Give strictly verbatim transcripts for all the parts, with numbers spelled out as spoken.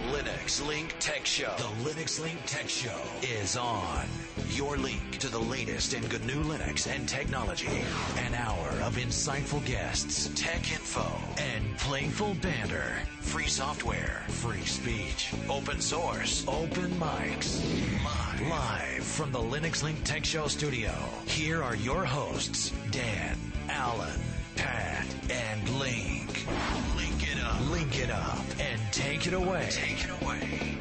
Linux Link Tech Show. The Linux Link Tech Show is on. Your link to the latest in G N U Linux and technology. An hour of insightful guests, tech info, and playful banter. Free software, free speech, open source, open mics. Live, Live from the Linux Link Tech Show studio. Here are your hosts, Dan, Alan, Pat, and Link. Link it up. Link it up and take it away. Take it away.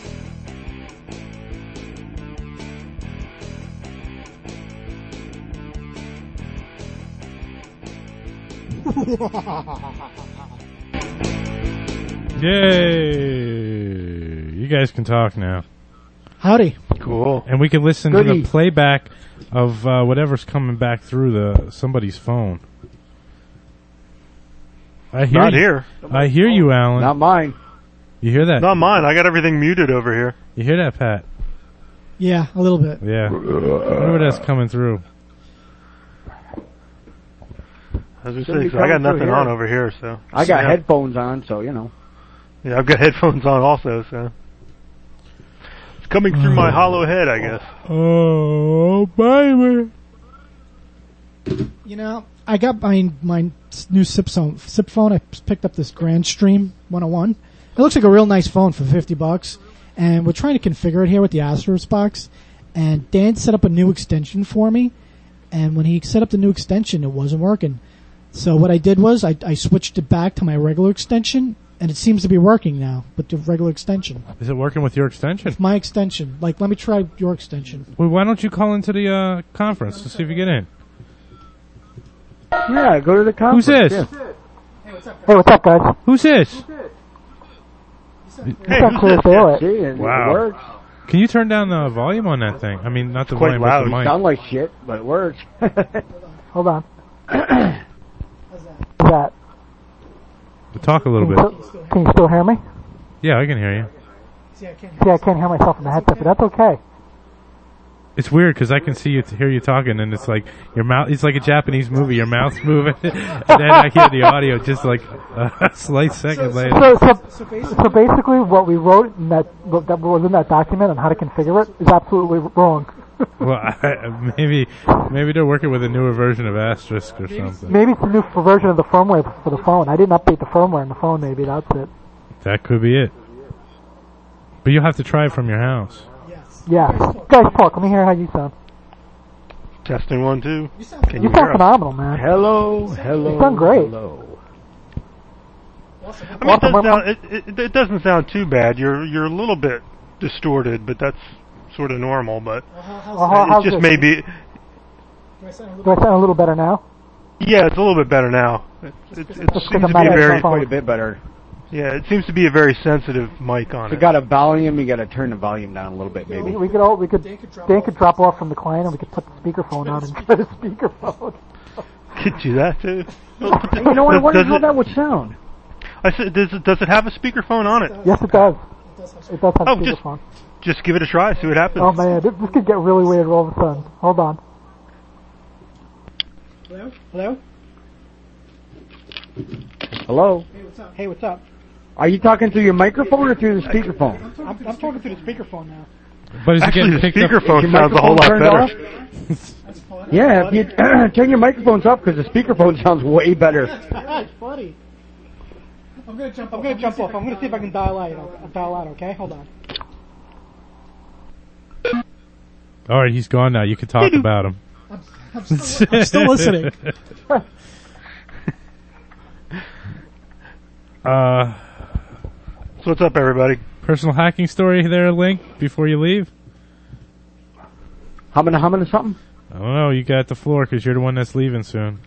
Yay! You guys can talk now. Howdy. Cool. And we can listen Goody. to the playback of uh, whatever's coming back through the somebody's phone. I hear Not you. here. I hear you, Alan. Not mine. You hear that? Not mine. I got everything muted over here. You hear that, Pat? Yeah, a little bit. Yeah. I wonder what that's coming through. As we Shouldn't say, be so I got coming through nothing here. on over here, so. I got Yeah. headphones on, so you know. Yeah, I've got headphones on also, so. It's coming through my hollow head, I guess. Oh, baby. You know, I got my my new SIP phone. SIP phone. I picked up this Grandstream one oh one. It looks like a real nice phone for fifty bucks. And we're trying to configure it here with the Asterisk box. And Dan set up a new extension for me. And when he set up the new extension, it wasn't working. So what I did was I, I switched it back to my regular extension, and it seems to be working now with the regular extension. Is it working with your extension? My extension. Like, let me try your extension. Well, why don't you call into the uh, conference to see if you get in? Yeah, go to the Who's conference. this? Yeah. Hey, what's up, guys? Who's this? Hey, It's not who's clear this? daylight. See, it, Wow. it works. Can you turn down the volume on that thing? I mean, not the Quite volume, loud. but the mic. Sound like shit, but it works. Hold on. that? Talk a little bit. Can you still hear me? Yeah, I can hear you. See, I can't See, I can't hear myself in the headset, but that's okay. It's weird because I can see you, hear you talking, and it's like your mouth. It's like a Japanese movie. Your mouth's moving, and then I hear the audio just like a slight second later. So, so, so basically, what we wrote in that what that was in that document on how to configure it is absolutely wrong. Well, I, maybe maybe they're working with a newer version of Asterisk or something. Maybe it's a new f- version of the firmware for the phone. I didn't update the firmware in the phone. Maybe that's it. That could be it. But you'll have to try it from your house. Yeah, guys, talk. Let me hear how you sound. Testing one, two. Can You you sound hear us? phenomenal, man. Hello, hello. You sound great. Hello. I mean, it, Welcome, does welcome. sound, it, it, it doesn't sound too bad. You're you're a little bit distorted, but that's sort of normal. But Well, how, it how's just this? maybe. Do I sound a Do little I sound a little better now? Yeah, it's a little bit better now. It, it, it Just seems because to I'm be not a at very my phone. Quite a bit better. yeah. It seems to be a very sensitive mic on If you it. got a volume, you got to turn the volume down a little bit, We, maybe. we could all we could Dan could drop Dan off. could drop off from the client and we could put the speakerphone on instead of speakerphone. Could do that too. You know, I Does- wonder does how it- that would sound. I said, does it, does it have a speakerphone on it? Yes, it does. It does have Oh, just- speakerphone. Just give it a try. See what happens. Oh man, this, this could get really weird all of a sudden. Hold on. Hello? Hello? Hello? Hey, what's up? Hey, what's up? Are you talking through your microphone or through the speakerphone? I'm, I'm talking through the speakerphone now. But is it Actually, getting the picked up? speakerphone Is your sounds a whole lot microphone better. turned That's funny. Yeah, if you turn your microphones up because the speakerphone sounds way better. That's funny. I'm gonna jump. I'm gonna jump off. I'm gonna see if I can dial out. I'll dial out. Okay, hold on. All right, he's gone now. You can talk about him. I'm still, I'm still listening. Uh, So what's up, everybody? personal hacking story there, Link, before you leave? Humming, humming, or something? I don't know. You got the floor because you're the one that's leaving soon.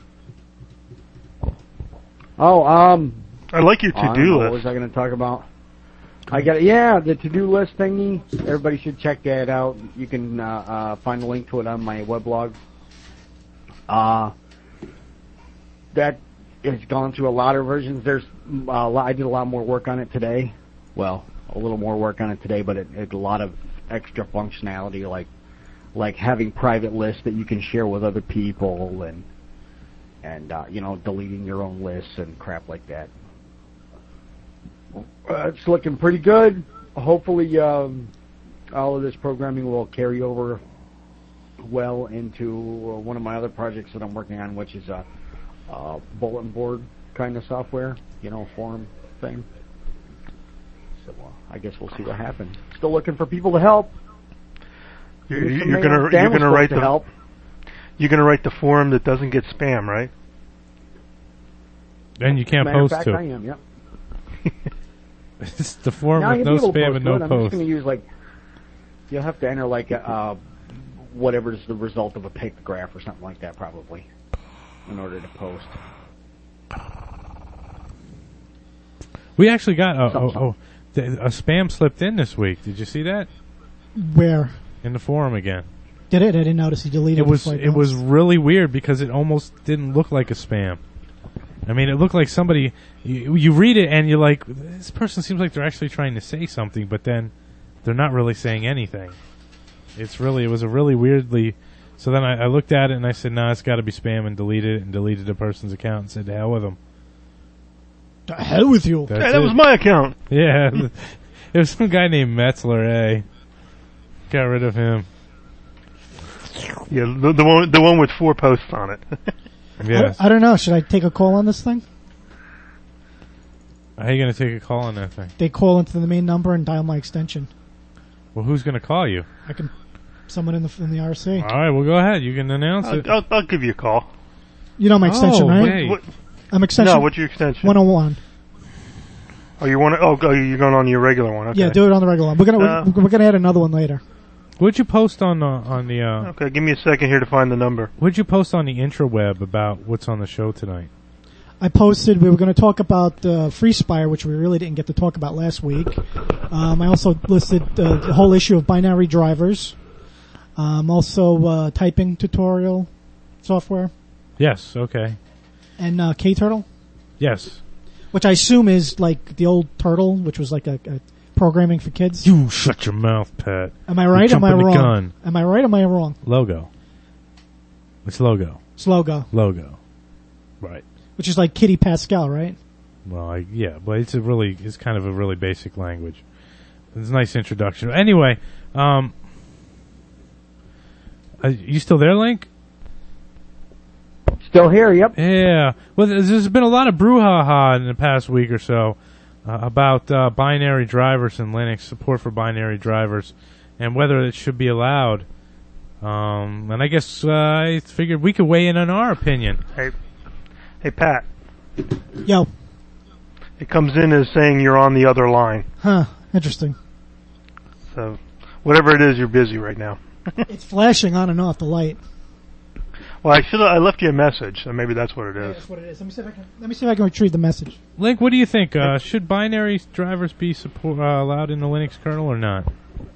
Oh, um, I like your I don't to-do know, what list. was I going to talk about? I got yeah, the to-do list thingy. Everybody should check that out. You can uh, uh, find a link to it on my weblog. Uh, that has gone through a lot of versions. There's a lot, I did a lot more work on it today. Well, a little more work on it today, but it, it a lot of extra functionality, like like having private lists that you can share with other people, and and uh, you know, deleting your own lists and crap like that. Uh, uh, it's looking pretty good. Hopefully, um, all of this programming will carry over well into uh, one of my other projects that I'm working on, which is a, a bulletin board kind of software, you know, forum thing. So uh, I guess we'll see what happens. Still looking for people to help. You're, you're gonna you're gonna write the help. You're gonna write the forum that doesn't get spam, right? Then you can't Matter post of fact, to. I am. Yep. It's the forum now, with no spam spam and no I'm post. I'm just gonna use like. You'll have to enter like a, uh, whatever is the result of a pictograph or something like that, probably, in order to post. We actually got a, Something, oh, oh, th- a spam slipped in this week. Did you see that? Where? In the forum again. Did it? I didn't notice he deleted It was before I it was really weird because it almost didn't look like a spam. I mean, it looked like somebody. You, you read it and you're like, this person seems like they're actually trying to say something, but then they're not really saying anything. It's really it was a really weirdly. So then I, I looked at it and I said, "No, nah, it's got to be spam," and deleted it and deleted the person's account and said, "To hell with them." The hell with you. That's Hey, that it. was my account. Yeah, it was some guy named Metzler. Eh? Got rid of him. Yeah, the, the one the one with four posts on it. Yes. I, I don't know. Should I take a call on this thing? How are you going to take a call on that thing? They call into the main number and dial my extension. Well, who's going to call you? I can, someone in the in the R C. All right, well, go ahead. You can announce I'll, it. I'll, I'll give you a call. You know my extension, Oh, right? wait. What, I'm extension. no, what's your extension? one oh one. Oh, you want to? Oh, oh, you're going on your regular one. Okay. Yeah, do it on the regular one. We're gonna Uh, we're, we're gonna add another one later. What'd you post on the on the? Uh, Okay, give me a second here to find the number. What'd you post on the intraweb about what's on the show tonight? I posted we were going to talk about uh, FreeSpire, which we really didn't get to talk about last week. Um, I also listed uh, the whole issue of binary drivers. Um, also uh, typing tutorial software Yes. Okay. and uh, KTurtle, Yes. which I assume is like the old Turtle, which was like a, a programming for kids. You shut your mouth, Pat. Am I right? You're Am I jumping the wrong? gun. Am I right? Am I wrong? Logo. It's logo. It's logo, Logo. Right. which is like Kitty Pascal, right? Well, I, yeah, but it's a really, it's kind of a really basic language. It's a nice introduction. Anyway, um, are you still there, Link? Still here, yep. Yeah. Well, there's, there's been a lot of brouhaha in the past week or so uh, about uh, binary drivers in Linux, support for binary drivers, and whether it should be allowed. Um, and I guess uh, I figured we could weigh in on our opinion. Hey, hey, Pat. Yo, It comes in as saying you're on the other line. huh? Interesting. So, whatever it is, you're busy right now. It's flashing on and off the light. Well, I should. I left you a message, so maybe that's what it is. That's what it is. Let me see if I can. Let me see if I can retrieve the message. Link, what do you think? Uh, should binary drivers be support, uh, allowed in the Linux kernel or not?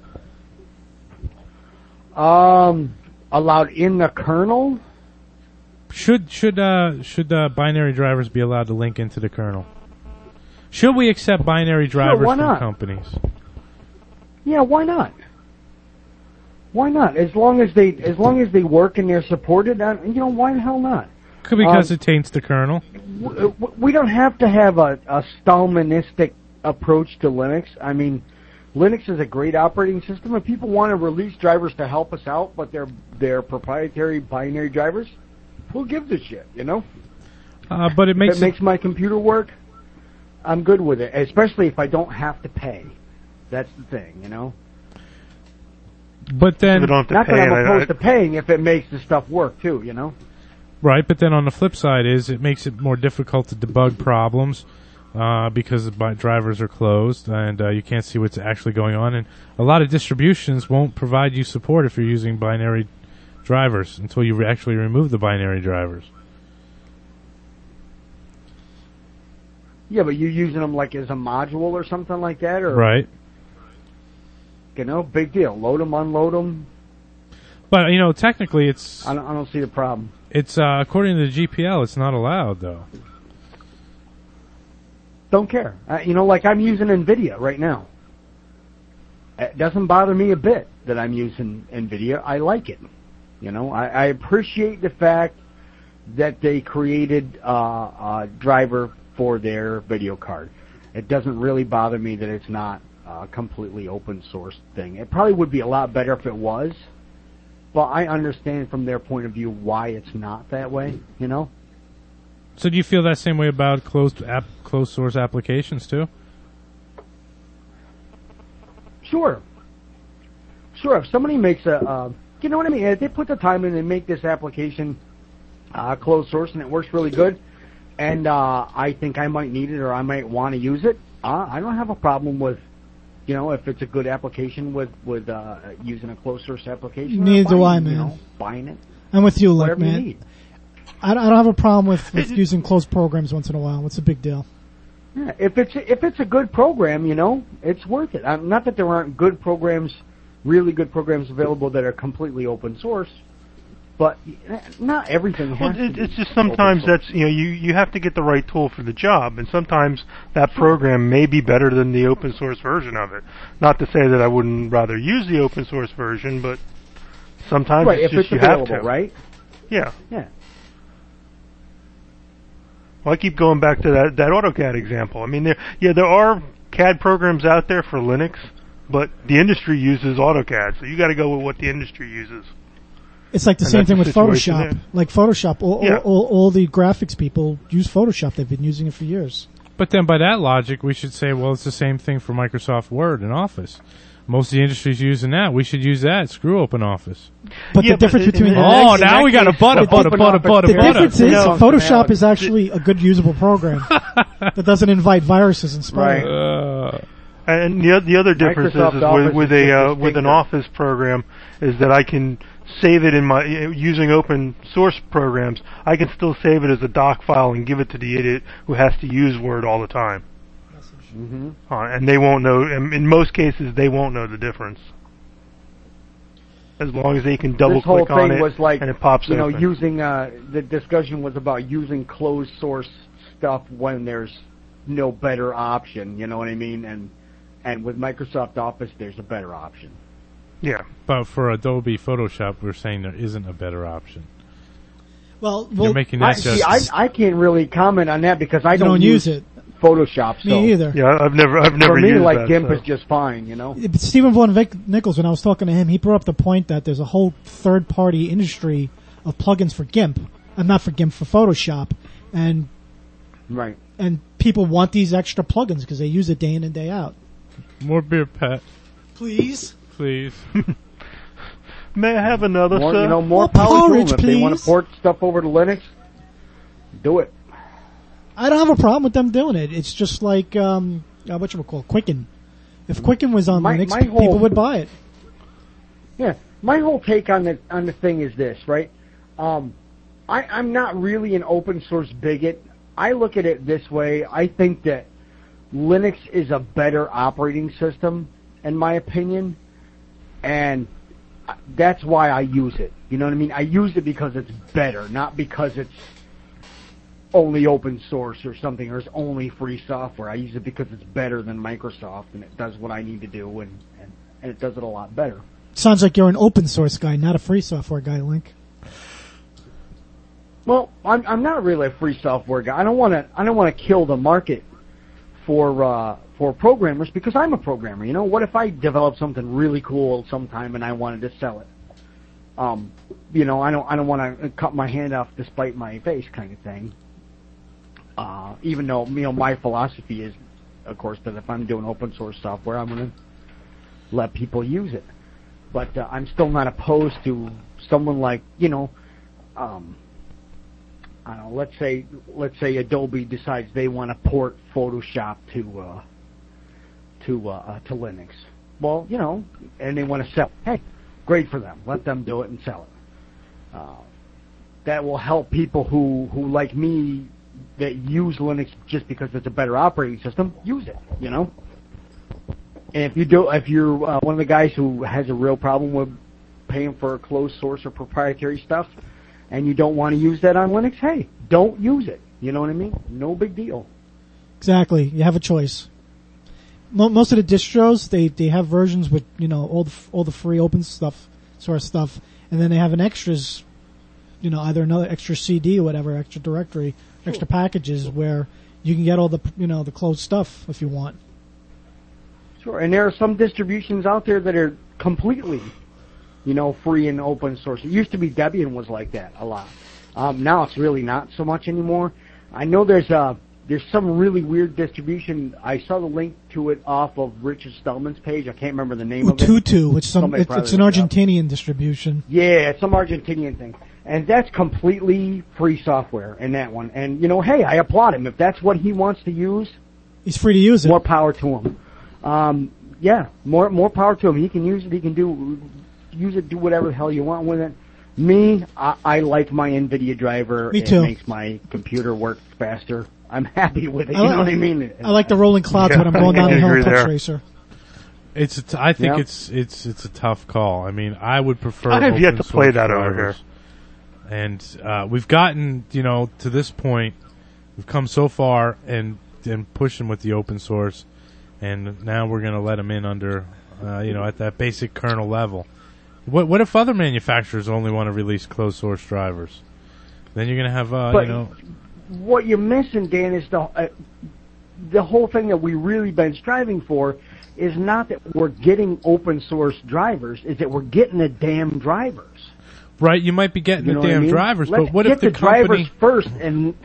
Um, allowed in the kernel? Should should uh, should uh, binary drivers be allowed to link into the kernel? Should we accept binary drivers why from not? companies? Yeah, why not? Why not? As long as they, as long as they work and they're supported, uh, you know, why the hell not? Could because Um, it taints the kernel. W- w- We don't have to have a, a Stallmanistic approach to Linux. I mean, Linux is a great operating system, and people want to release drivers to help us out, but they're they're proprietary binary drivers. Who gives a shit, you know? Uh, but it If makes it makes my computer work, I'm good with it, especially if I don't have to pay. That's the thing, you know? But then, You don't have to Not pay that I'm it. I- opposed I- to paying if it makes the stuff work, too, you know? right, but then on the flip side is it makes it more difficult to debug problems uh, because the bi- drivers are closed and uh, you can't see what's actually going on. And a lot of distributions won't provide you support if you're using binary drivers until you re- actually remove the binary drivers. Yeah, but you're using them like as a module or something like that, or Right. you know, big deal. Load them, unload them. But, you know, technically it's, I don't, I don't see the problem. it's uh, according to the G P L, it's not allowed, though. Don't care. Uh, you know, like I'm using NVIDIA right now. It doesn't bother me a bit that I'm using NVIDIA. I like it. You know, I, I appreciate the fact that they created uh, a driver for their video card. it doesn't really bother me that it's not a completely open source thing. It probably would be a lot better if it was, but I understand from their point of view why it's not that way, you know? So do you feel that same way about closed app, closed source applications too? Sure. Sure, if somebody makes a, uh, you know what I mean? If they put the time in and make this application uh, closed source and it works really good, and uh, I think I might need it or I might want to use it, uh, I don't have a problem with, you know, if it's a good application with, with uh, using a closed source application. Neither do I, it, man. You know, buying it. I'm with you, Lick, Whatever you man. need. I, I don't have a problem with, with using closed programs once in a while. What's the big deal? Yeah, if it's if it's a good program, you know, it's worth it. Um, not that there aren't good programs, really good programs available that are completely open source, but not everything has well, it, to be it's just sometimes open source. that's, you know, you, you have to get the right tool for the job, and sometimes that program may be better than the open source version of it. Not to say that I wouldn't rather use the open source version, but sometimes right, it's if just it's you available, have to. right? Yeah. Yeah. Well, I keep going back to that, that AutoCAD example. I mean, there, yeah, there are C A D programs out there for Linux, but the industry uses AutoCAD, so you got to go with what the industry uses. It's like the And same that's thing the with situation Photoshop. there. Like Photoshop, all, Yeah. all, all, all the graphics people use Photoshop. They've been using it for years. But then by that logic, we should say, well, it's the same thing for Microsoft Word and Office. Most of the industry's using that. We should use that. Screw OpenOffice. But Yeah, the difference but between in- in Oh, that- now in we that got a case, butter, with butter, butter, OpenOffice, butter, the Yeah. butter. difference is No. Photoshop is actually a good usable program that doesn't invite viruses and spyware. Right. Uh, And the, the other difference is, Microsoft is Office with, with is a just uh, with an distinctive. Office program is that I can save it in my using open source programs. I can still save it as a doc file and give it to the idiot who has to use Word all the time. Mm-hmm. Uh, and they won't know. In, in most cases, they won't know the difference. As long as they can double This whole click on thing it was like, and it pops you know, open. using, uh, the discussion was about using closed source stuff when there's no better option, you know what I mean? And, and with Microsoft Office, there's a better option. Yeah. but for Adobe Photoshop, we're saying there isn't a better option. Well, You're well making I, that see, just... I, I can't really comment on that because I you don't, don't use it. Photoshop. So Me either. Yeah, I've never, I've never for me, used like that. GIMP so. is just fine, you know. But Stephen Von Vick Nichols, when I was talking to him, he brought up the point that there's a whole third-party industry of plugins for GIMP. I'm not for GIMP, for Photoshop, and Right. and people want these extra plugins because they use it day in and day out. More beer, Pat, Please. please. May I have another, More, sir? you know, more More power to them. porridge, If they want please. to port stuff over to Linux, do it. I don't have a problem with them doing it. It's just like um, uh, what you would call Quicken. If Quicken was on My- Linux, my people whole- would buy it. Yeah, my whole take on the on the thing is this, right? Um, I, I'm not really an open source bigot. I look at it this way. I think that Linux is a better operating system, in my opinion, and that's why I use it. You know what I mean? I use it because it's better, not because it's only open source or something, or it's only free software. I use it because it's better than Microsoft, and it does what I need to do, and, and, and it does it a lot better. Sounds like you're an open source guy, not a free software guy, Link. Well, I'm I'm not really a free software guy. I don't want to I don't want to kill the market for uh, for programmers because I'm a programmer. You know, what if I develop something really cool sometime and I wanted to sell it? Um, you know, I don't I don't want to cut my hand off to spite my face, kind of thing. Uh, even though you know my philosophy is, of course, that if I'm doing open source software, I'm going to let people use it. But uh, I'm still not opposed to someone like you know. Um, I don't know, let's say let's say Adobe decides they want to port Photoshop to uh, to uh, to Linux. Well, you know, and they want to sell. Hey, great for them. Let them do it and sell it. Uh, that will help people who who like me that use Linux just because it's a better operating system. Use it, you know. And if you do, if you're uh, one of the guys who has a real problem with paying for closed source or proprietary stuff, and you don't want to use that on Linux, hey, don't use it. You know what I mean? No big deal. Exactly. You have a choice. Mo- most of the distros, they, they have versions with, you know, all the, f- all the free open stuff, source stuff, and then they have an extras, you know, either another extra C D or whatever, extra directory, extra packages where you can get all the you know the closed stuff if you want. Sure, and there are some distributions out there that are completely, you know, free and open source. It used to be Debian was like that a lot. Um, now it's really not so much anymore. I know there's a there's some really weird distribution. I saw the link to it off of Richard Stallman's page. I can't remember the name Ututu, of it. which some Somebody it's, it's probably an looked it up. Argentinian distribution. Yeah, it's some Argentinian thing. And that's completely free software in that one. And, you know, hey, I applaud him. If that's what he wants to use, He's free to use it. more power to him. Um, yeah, more more power to him. He can use it. He can do use it. Do whatever the hell you want with it. Me, I, I like my NVIDIA driver. Me too. It makes my computer work faster. I'm happy with it. I You like- know what I mean? I like the rolling clouds Yeah, when I'm going down I the hill agree in Touch there. Racer. It's. A t- I think Yeah. it's it's it's a tough call. I mean, I would prefer. I have yet open to play source that over drivers. And uh, we've gotten, you know, to this point. We've come so far and and pushing with the open source, and now we're going to let them in under, uh, you know, at that basic kernel level. What what if other manufacturers only want to release closed source drivers? Then you're going to have, uh, But you know, what you're missing, Dan, is the uh, the whole thing that we really been striving for is not that we're getting open source drivers, is that we're getting the damn drivers. right? You might be getting You know the what I damn mean? drivers, Let's but what get if the, the company? drivers first, and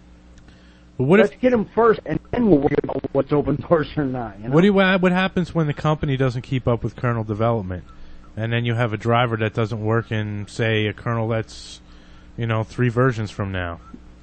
But what if let's get them first, and then we'll worry about what's open source or not. You know? What do you, what happens when the company doesn't keep up with kernel development, and then you have a driver that doesn't work in, say, a kernel that's, you know, three versions from now,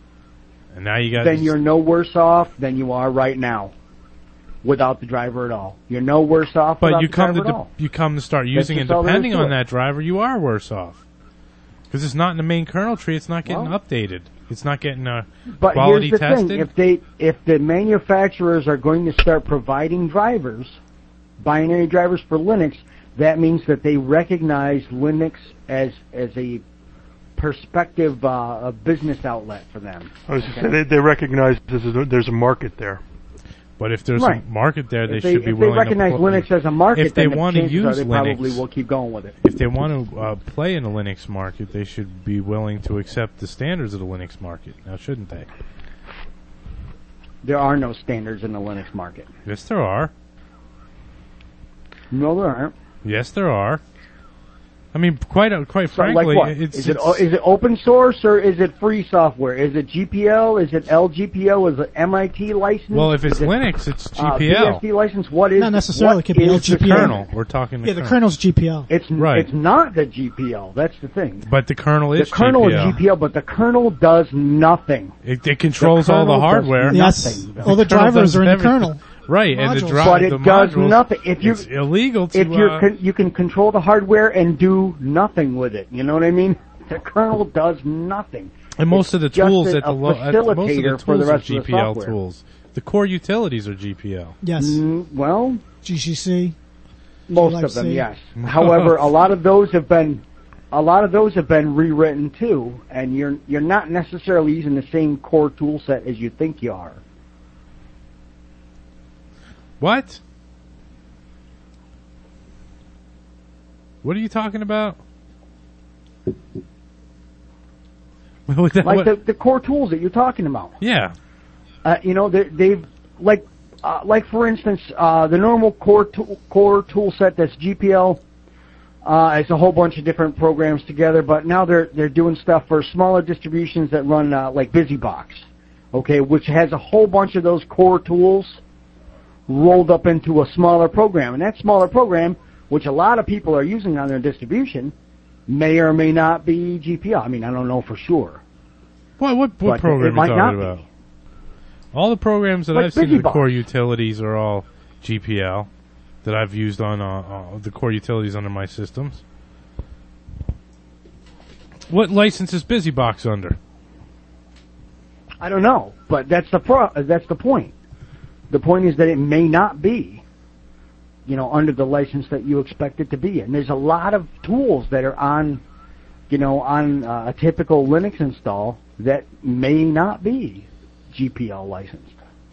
and now you got Then you're no worse off than you are right now, without the driver at all. You're no worse off. but without you the come to driver at de- all. you come to start using it just all there is depending to on it. that driver, you are worse off because it's not in the main kernel tree. It's not getting Well- updated. It's not getting uh, But quality here's the tested. thing: if they, if the manufacturers are going to start providing drivers, binary drivers for Linux, that means that they recognize Linux as as a perspective, uh, a business outlet for them. I was just saying, they, they recognize there's a, there's a market there. But if there's Right. a market there, they If they, should be if they willing recognize to put, Linux as a market, if they then the want to chances are use they probably Linux. will keep going with it. If they want to uh, play in the Linux market, they should be willing to accept the standards of the Linux market. Now, shouldn't they? There are no standards in the Linux market. Yes, there are. No, there aren't. Yes, there are. I mean, quite uh, quite So, frankly, like what? it's, Is it it's o- is it open source or is it free software? Is it G P L? Is it L G P L? Is it M I T license? well, if it's Is it, Linux, it's G uh, P L. B S D license? What is Not necessarily. what It could be is L the G P the L. kernel. We're talking the Yeah, the kernel. kernel's G P L. It's Right. it's not the G P L. That's the thing. But the kernel The is kernel G P L. is G P L, but the kernel does nothing. It, it controls all the kernel does hardware. Yes, nothing. all the kernel drivers does are in the everything. kernel. Right, and the Modules. dri- But it the does modules, nothing. If you it's illegal to. if you're uh, con- you can control the hardware and do nothing with it. You know what I mean? The kernel does nothing. and most of the it's just tools a- at the a lo- at most of the facilitator tools for the are rest of the G P L software. tools. The core utilities are G P L. Yes, Mm, well, G C C. most like of them, C? yes. However, a lot of those have been a lot of those have been rewritten too, and you're you're not necessarily using the same core tool set as you think you are. What? What are you talking about? What- Like what- the the core tools that you're talking about. yeah. Uh, you know, they, they've like uh, like for instance, uh, the normal core tool, core tool set that's G P L. Uh, it's a whole bunch of different programs together, but now they're they're doing stuff for smaller distributions that run uh, like BusyBox, okay, which has a whole bunch of those core tools rolled up into a smaller program, and that smaller program, which a lot of people are using on their distribution, may or may not be G P L. I mean, I don't know for sure. What what, what But program it are you might not talking be. about? All the programs that Like I've seen, the BusyBox. core utilities are all G P L that I've used on uh, uh, the core utilities under my systems. What license is BusyBox under? I don't know, but that's the pro- that's the point. The point is that it may not be, you know, under the license that you expect it to be. And there's a lot of tools that are on, you know, on uh, a typical Linux install that may not be G P L licensed.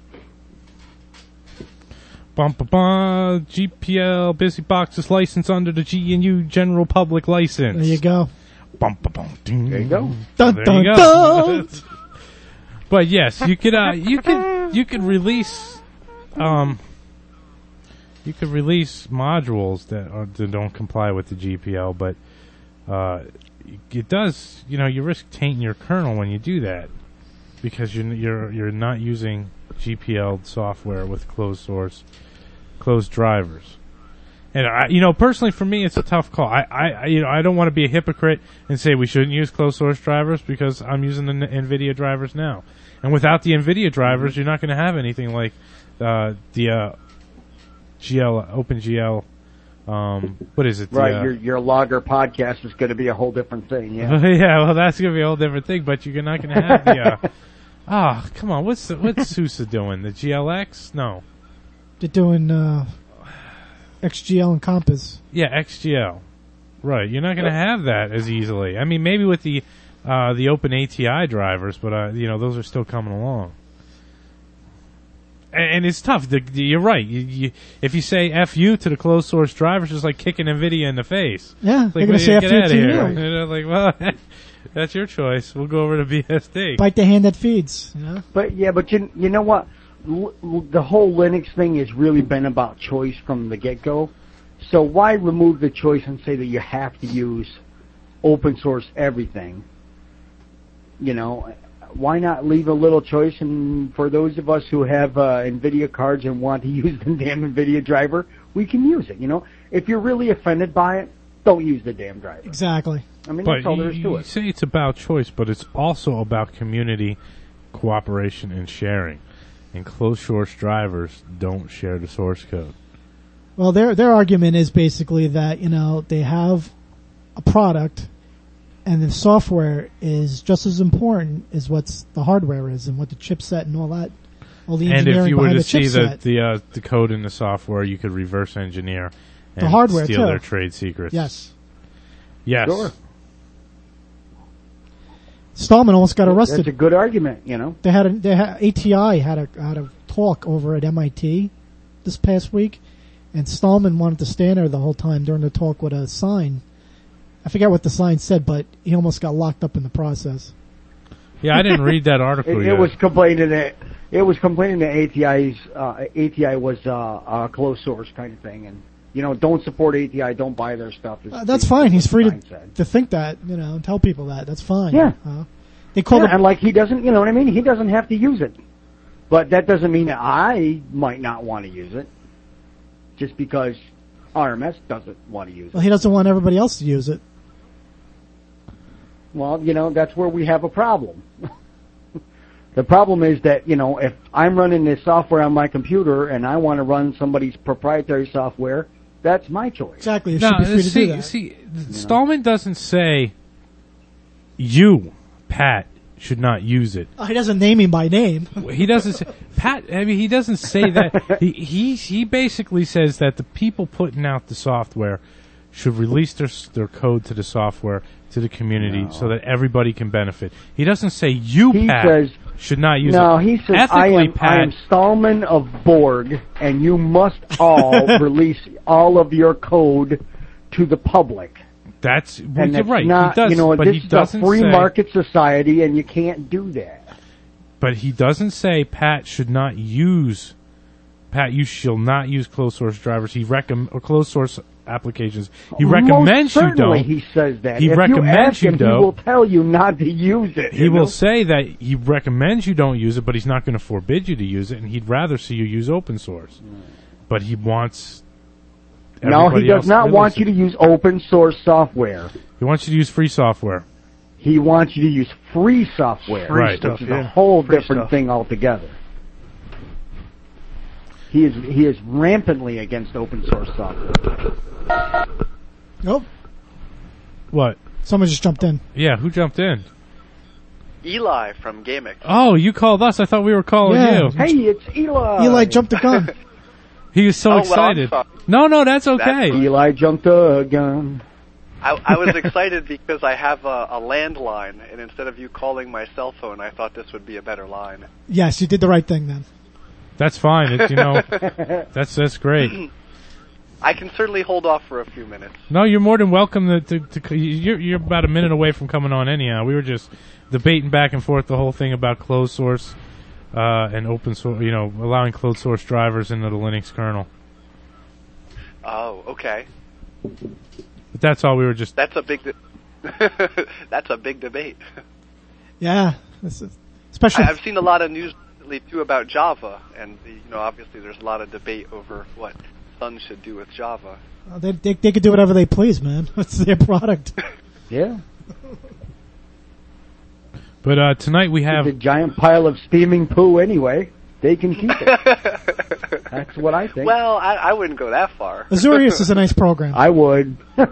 Bum, bum, bum, G P L BusyBox is licensed under the G N U General Public License. There you go. Bum, bum, bum, ding. There you go. Dun, There dun, you go. dun. But yes, you could uh, you could you could release, um, you could release modules that, are, that don't comply with the G P L, but uh, it does. You know, you risk tainting your kernel when you do that because you're you're you're not using G P L software with closed source, closed drivers. And I, you know, personally, for me, it's a tough call. I, I, you know, I don't want to be a hypocrite and say we shouldn't use closed source drivers because I'm using the N- NVIDIA drivers now. And without the NVIDIA drivers, you're not going to have anything like uh, the uh, G L, OpenGL. Um, what is it? The, Right, uh, your your logger podcast is going to be a whole different thing. Yeah. yeah, well, that's going to be a whole different thing. But you're not going to have the. Uh, ah, oh, come on, what's the, what's SUSE doing? The G L X? No. They're doing uh, X G L and Compass. Yeah, X G L. Right, you're not going to have that as easily. I mean, maybe with the uh, the Open A T I drivers, but uh, you know those are still coming along. And, and it's tough. The, the, you're right. You, you, if you say "F you" to the closed source drivers, it's like kicking NVIDIA in the face. Yeah, like, they're going to say get "F you" out of to here. you. You know, like, well, that's your choice. We'll go over to B S D. Bite the hand that feeds. You know? But yeah, but you you know what? L- l- the whole Linux thing has really been about choice from the get-go. So why remove the choice and say that you have to use open source everything? You know, why not leave a little choice? And for those of us who have uh, NVIDIA cards and want to use the damn NVIDIA driver, we can use it. You know, if you're really offended by it, don't use the damn driver. Exactly. I mean, But that's all there is you, to you it. say it's about choice, but it's also about community cooperation and sharing. And closed source drivers don't share the source code. Well, their their argument is basically that, you know, they have a product and the software is just as important as what the hardware is and what the chipset and all that, all the And engineering if you were behind to the see the chipset. the, uh, the code in the software, you could reverse engineer and The hardware, steal too. their trade secrets. Yes. Yes. Sure. Stallman almost got That's arrested. a good argument, you know. They had a, they had, A T I had a had a talk over at M I T this past week, and Stallman wanted to stand there the whole time during the talk with a sign. I forget what the sign said, but he almost got locked up in the process. Yeah, I didn't read that article It, yet. it was complaining that it was complaining that A T I's uh, A T I was uh, a closed source kind of thing, and you know, don't support A T I, don't buy their stuff. Uh, that's fine. He's free to to think that, you know, and tell people that. That's fine. Yeah. Uh, they call Yeah, it. and like he doesn't, you know what I mean? He doesn't have to use it, but that doesn't mean that I might not want to use it, just because R M S doesn't want to use Well, it. he doesn't want everybody else to use it. Well, you know, that's where we have a problem. The problem is that, you know, if I'm running this software on my computer and I want to run somebody's proprietary software, that's my choice. Exactly. You No, should be free to see, do that. see, Stallman doesn't say you, Pat, should not use it. Oh, he doesn't name him by name. He doesn't say Pat. I mean, he doesn't say that. he he he basically says that the people putting out the software should release their their code to the software to the community No. so that everybody can benefit. He doesn't say you, He Pat, says- should not use No, it. he says, Ethically, I am, Pat. I am Stallman of Borg, and you must all release all of your code to the public. That's well, And you're that's right. not, he does, you know, but this he is a doesn't free say, market society, and you can't do that. But he doesn't say Pat should not use. Pat, you shall not use closed source drivers. He recommend or closed source applications. He recommends Most you certainly don't. he says that. He if recommends you ask you him, don't. He will tell you not to use it. He you will know? say that he recommends you don't use it, but he's not going to forbid you to use it, and he'd rather see you use open source. But he wants. No, he everybody does else not to want release you to it. use open source software. He wants you to use free software. He wants you to use free software. Free Right. stuff, Which is yeah. a whole Free different stuff. thing altogether. He is he is rampantly against open source software. Oh, What? someone just jumped in. Yeah, who jumped in? Eli from Gamix. Oh, you called us. I thought we were calling Yeah. you. Hey, it's Eli. Eli jumped the gun. He was so Oh, well, I'm excited. sorry. No, no, that's okay. That's fine. Eli jumped the gun. I, I was excited because I have a, a landline, and instead of you calling my cell phone, I thought this would be a better line. Yes, you did the right thing then. That's fine. It, you know, that's that's great. I can certainly hold off for a few minutes. No, you're more than welcome to. to, to you're you're about a minute away from coming on anyhow. We were just debating back and forth the whole thing about closed source uh, an open source, you know, allowing closed source drivers into the Linux kernel. Oh, okay. But that's all we were just. That's a big. De- that's a big debate. Yeah, this is, especially. I, I've seen a lot of news lately too about Java, and you know, obviously there's a lot of debate over what Sun should do with Java. Uh, they, they they could do whatever they please, man. It's their product. Yeah. But uh, tonight we have It's a giant pile of steaming poo anyway. They can keep it. That's what I think. Well, I, I wouldn't go that far. Azurius is a nice program. I would.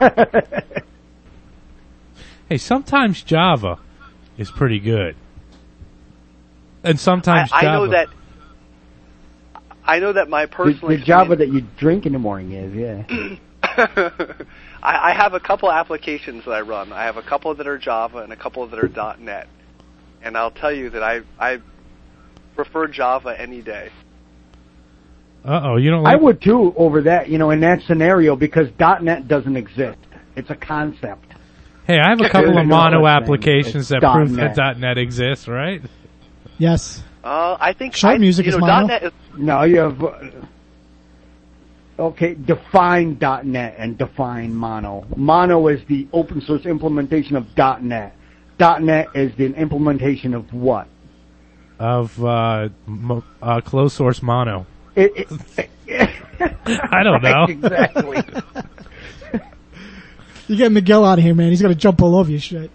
Hey, sometimes Java is pretty good, and sometimes I, I Java. know that. I know that my the, personal the Java that you drink in the morning is, yeah. I, I have a couple applications that I run. I have a couple that are Java and a couple that are .NET. And I'll tell you that I I prefer Java any day. Uh oh, you don't. Like I would too over that, you know, in that scenario because .NET doesn't exist. It's a concept. Hey, I have a couple There's of no mono such thing. applications It's that dot prove net. that .NET exists, right? Yes. Uh, I think Sharp I, music you is know, mono. .NET is, No, you have. Uh, okay, define .NET and define Mono. Mono is the open source implementation of .NET. .NET is the implementation of what? Of uh, mo- uh, closed source mono. It, it, I don't know. Exactly. You get Miguel out of here, man. He's gonna jump all over your shit.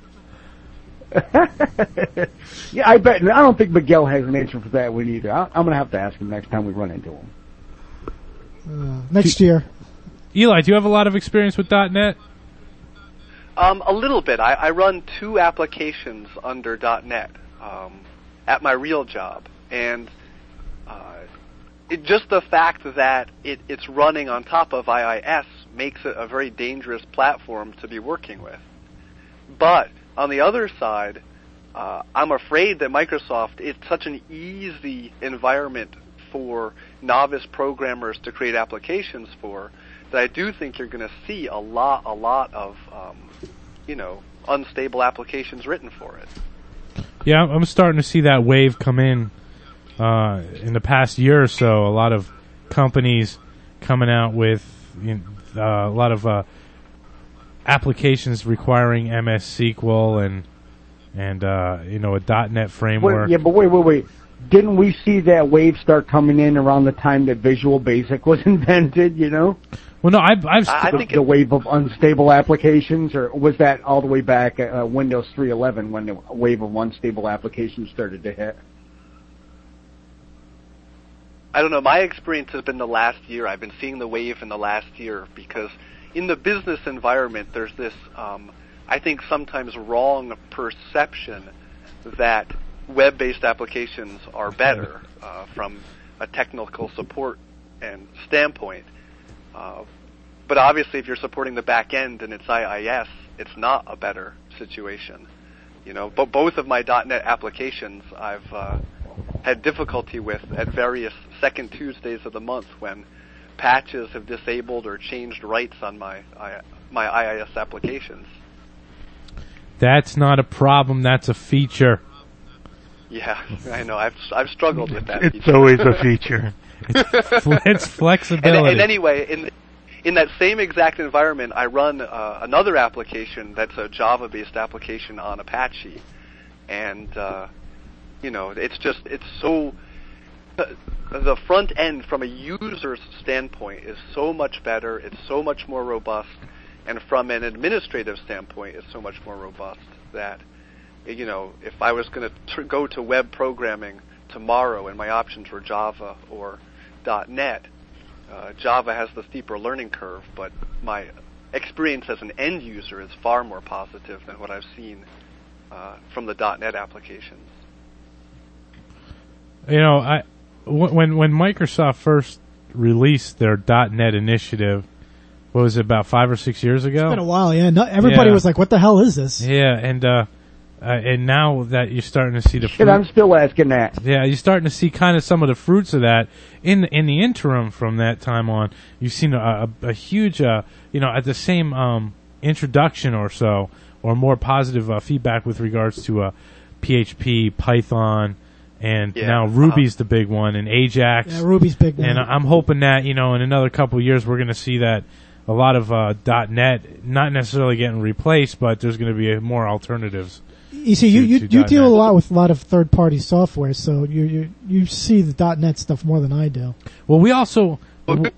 Yeah, I bet. I don't think Miguel has an answer for that one either. I, I'm going to have to ask him next time we run into him. Uh, next year. Eli, do you have a lot of experience with .NET? um, a little bit. I, I run two applications under .NET um, at my real job, and uh, it, just the fact that it, it's running on top of I I S makes it a very dangerous platform to be working with. But on the other side, uh, I'm afraid that Microsoft, it's such an easy environment for novice programmers to create applications for, that I do think you're going to see a lot, a lot of, um, you know, unstable applications written for it. Yeah, I'm starting to see that wave come in uh, in the past year or so. A lot of companies coming out with you know, uh, a lot of uh, applications requiring M S S Q L and and uh, you know a .NET framework. Wait, yeah, but wait, wait, wait. Didn't we see that wave start coming in around the time that Visual Basic was invented, you know? Well, no, I've, I've I the, think the it, wave of unstable applications, or was that all the way back at uh, Windows three eleven when the wave of unstable applications started to hit? I don't know. My experience has been the last year. I've been seeing the wave in the last year because in the business environment, there's this, um, I think, sometimes wrong perception that web-based applications are better uh, from a technical support and standpoint. Uh, but obviously, if you're supporting the back end and it's I I S, it's not a better situation. You know, but both of my .NET applications I've uh, had difficulty with at various second Tuesdays of the month when patches have disabled or changed rights on my I, my I I S applications. That's not a problem. That's a feature. Yeah, I know. I've I've struggled with that. It's feature. always a feature. It's, it's flexibility. And, and anyway, in in that same exact environment, I run uh, another application that's a Java-based application on Apache, and uh, you know, it's just it's so uh, the front end from a user's standpoint is so much better. It's so much more robust, and from an administrative standpoint, it's so much more robust that. You know, if I was going to tr- go to web programming tomorrow and my options were Java or .NET, uh, Java has the steeper learning curve, but my experience as an end user is far more positive than what I've seen uh, from the .NET applications. You know, I w- when when Microsoft first released their .NET initiative, what was it, about five or six years ago? It's been a while, yeah. No, everybody Yeah. was like, what the hell is this? Yeah, and uh, uh, and now that you're starting to see the Shit, fruit, I'm still asking that. yeah, you're starting to see kind of some of the fruits of that. In in the interim from that time on, you've seen a, a, a huge, uh, you know, at the same um, introduction or so, or more positive uh, feedback with regards to uh, P H P, Python, and Yeah, now Ruby's the big one, and Ajax. Yeah, Ruby's big one. And I'm hoping that, you know, in another couple of years we're going to see that a lot of uh, .NET not necessarily getting replaced, but there's going to be more alternatives. You see, you, to- you, to you deal .NET. a lot with a lot of third-party software, so you you you see the .NET stuff more than I do. Well, we also... Okay.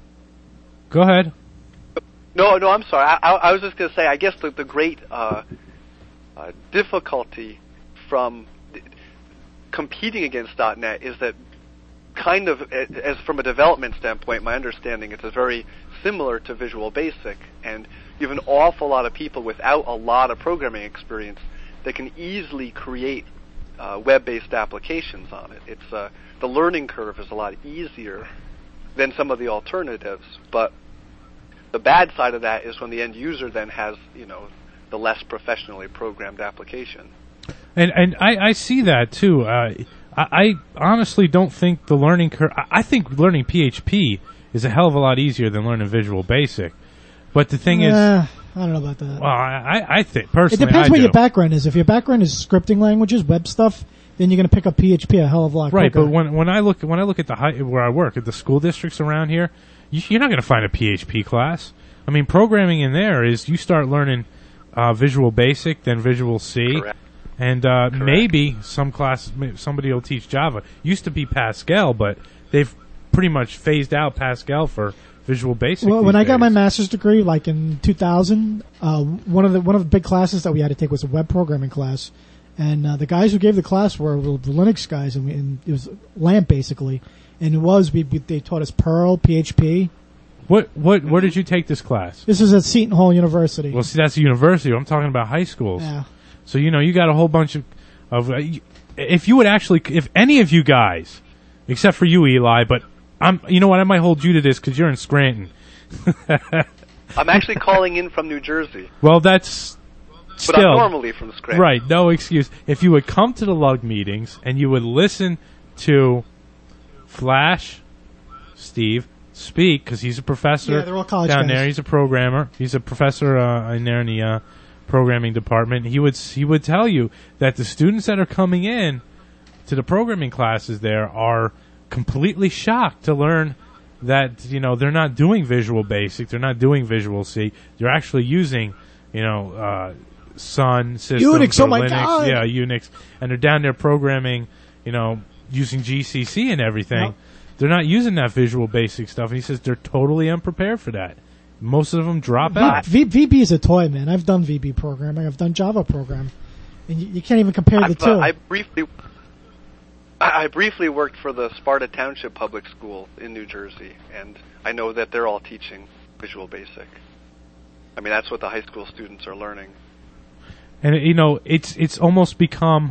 Go ahead. No, no, I'm sorry. I, I, I was just going to say, I guess the, the great uh, uh, difficulty from th- competing against .NET is that kind of, as from a development standpoint, my understanding is it's very similar to Visual Basic, and you have an awful lot of people without a lot of programming experience that can easily create uh, web-based applications on it. It's uh, the learning curve is a lot easier than some of the alternatives, but the bad side of that is when the end user then has, you know, the less professionally programmed application. And and I, I see that too. Uh, I, I honestly don't think the learning curve. I, I think learning P H P is a hell of a lot easier than learning Visual Basic. But the thing is, Uh, I don't know about that. well, I, I think It personally, depends I what do. your background is. If your background is scripting languages, web stuff, then you're going to pick up P H P a hell of a lot Right, quicker. but when when I look when I look at the high, where I work at the school districts around here, you, you're not going to find a P H P class. I mean, programming in there is you start learning uh, Visual Basic, then Visual C, Correct. and uh, Correct. maybe some classes somebody will teach Java. Used to be Pascal, but they've pretty much phased out Pascal for Visual Basic. Well, these when I got days. my master's degree, like in two thousand, uh, one of the one of the big classes that we had to take was a web programming class, and uh, the guys who gave the class were the Linux guys, and, we, and it was LAMP basically, and it was we, we they taught us Perl, P H P. What what where did you take this class? This is at Seton Hall University. Well, see, that's a university. I'm talking about high schools. Yeah. So you know, you got a whole bunch of of. Uh, y- if you would actually, if any of you guys, except for you, Eli, but I'm, you know what, I might hold you to this because you're in Scranton. I'm actually calling in from New Jersey, Well, that's but still I'm normally from Scranton. right. No excuse. If you would come to the lug meetings and you would listen to Flash, Steve speak, because he's a professor Yeah, they're all college down guys. there. He's a programmer. He's a professor uh, in there in the uh, programming department. He would he would tell you that the students that are coming in to the programming classes there are completely shocked to learn that, you know, they're not doing Visual Basic, they're not doing Visual C, they're actually using, you know, uh, Sun systems, Unix, or oh my Linux, God. yeah, Unix, and they're down there programming, you know, using G C C and everything. Yep. They're not using that Visual Basic stuff. And he says they're totally unprepared for that. Most of them drop out. V- V- VB is a toy, man. I've done V B programming. I've done Java programming, and you, you can't even compare the I've, two. uh, I briefly, I I briefly worked for the Sparta Township Public School in New Jersey, and I know that they're all teaching Visual Basic. I mean, that's what the high school students are learning. And you know, it's it's almost become,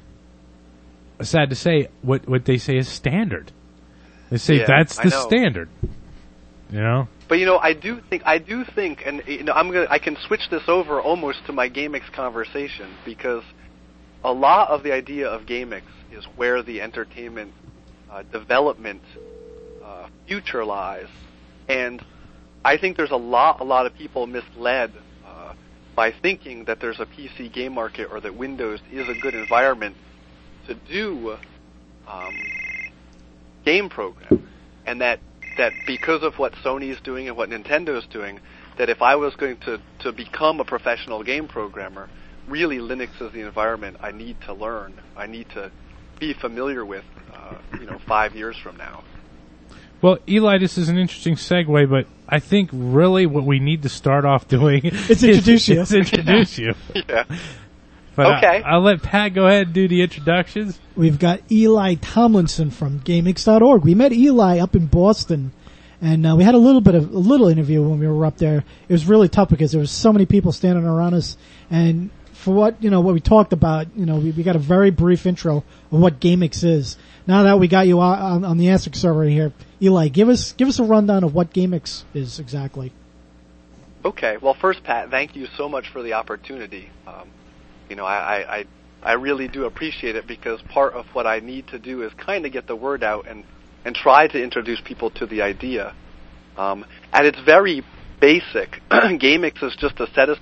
sad to say, what what they say is standard. They say Yeah, that's I the know. standard. You know? But you know, I do think I do think, and you know, I'm gonna I can switch this over almost to my GameX conversation, because a lot of the idea of GameX is where the entertainment uh, development uh, future lies, and I think there's a lot a lot of people misled uh, by thinking that there's a P C game market or that Windows is a good environment to do um, game program, and that that because of what Sony's doing and what Nintendo's doing, that if I was going to, to become a professional game programmer, really Linux is the environment I need to learn, I need to be familiar with, uh, you know, five years from now. Well, Eli, this is an interesting segue, but I think really what we need to start off doing It's is, introduce you. is introduce you. Yeah. But Okay. I, I'll let Pat go ahead and do the introductions. We've got Eli Tomlinson from GameX dot org. We met Eli up in Boston, and uh, we had a little bit of a little interview when we were up there. It was really tough because there was so many people standing around us, and for what you know, what we talked about, you know, we, we got a very brief intro of what GameX is. Now that we got you on, on the Answer server here, Eli, give us give us a rundown of what GameX is exactly. Okay. Well, first, Pat, thank you so much for the opportunity. Um, you know, I, I, I really do appreciate it, because part of what I need to do is kind of get the word out and, and try to introduce people to the idea. Um, at its very basic, GameX is just a set of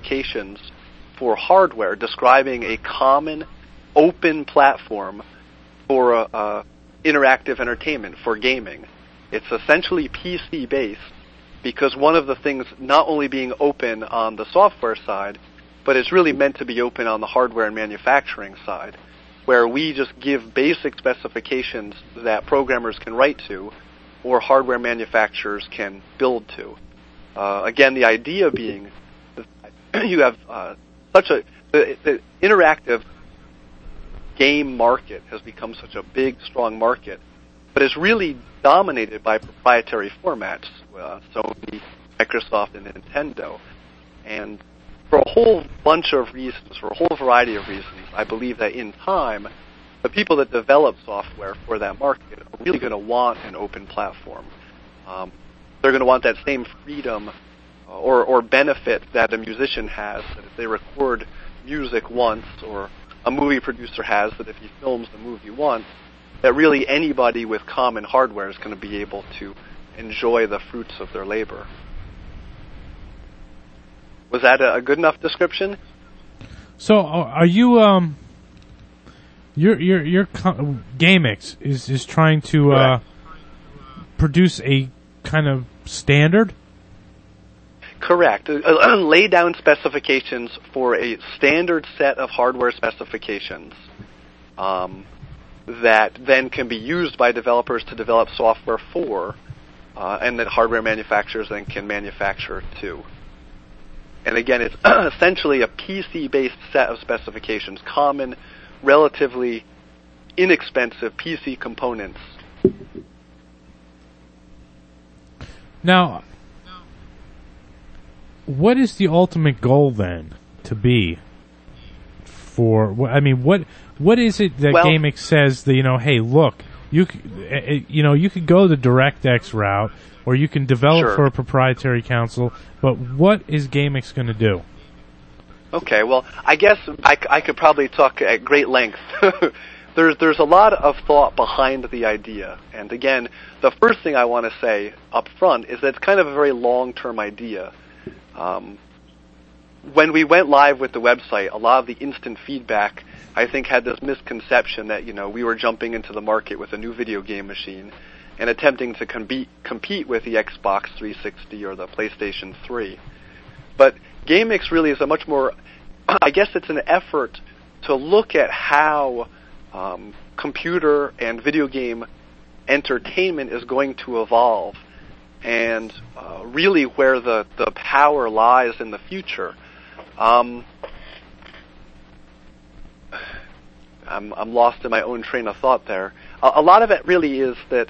specifications for hardware describing a common open platform for uh, uh, interactive entertainment, for gaming. It's essentially P C-based because one of the things not only being open on the software side, but it's really meant to be open on the hardware and manufacturing side, where we just give basic specifications that programmers can write to or hardware manufacturers can build to. Uh, again, the idea being that you have uh, such a... The, the interactive game market has become such a big, strong market, but it's really dominated by proprietary formats, uh, Sony, Microsoft, and Nintendo. And for a whole bunch of reasons, for a whole variety of reasons, I believe that in time, the people that develop software for that market are really going to want an open platform. Um, they're going to want that same freedom uh, or, or benefit that a musician has, that if they record music once, or a movie producer has, that if he films the movie once, that really anybody with common hardware is going to be able to enjoy the fruits of their labor. Was that a, a good enough description? So, are you um, your your your co- GameX is is trying to uh, produce a kind of standard? Correct. Uh, lay down specifications for a standard set of hardware specifications um, that then can be used by developers to develop software for, uh, and that hardware manufacturers then can manufacture too. And again, it's essentially a P C-based set of specifications, common, relatively inexpensive P C components. Now, what is the ultimate goal then to be for? I mean, what what is it that well, GameX says that, you know, hey, look, you c- you know you could go the DirectX route, or you can develop sure. for a proprietary console, but what is GameX going to do? Okay, well, I guess I, I could probably talk at great length. there's there's a lot of thought behind the idea, and again, the first thing I want to say up front is that it's kind of a very long-term idea. Um, when we went live with the website, a lot of the instant feedback, I think, had this misconception that, you know, we were jumping into the market with a new video game machine and attempting to compete compete with the Xbox three sixty or the PlayStation three. But GameX really is a much more, I guess it's an effort to look at how um, computer and video game entertainment is going to evolve, and uh, really where the, the power lies in the future. Um, I'm, I'm lost in my own train of thought there. A, a lot of it really is that,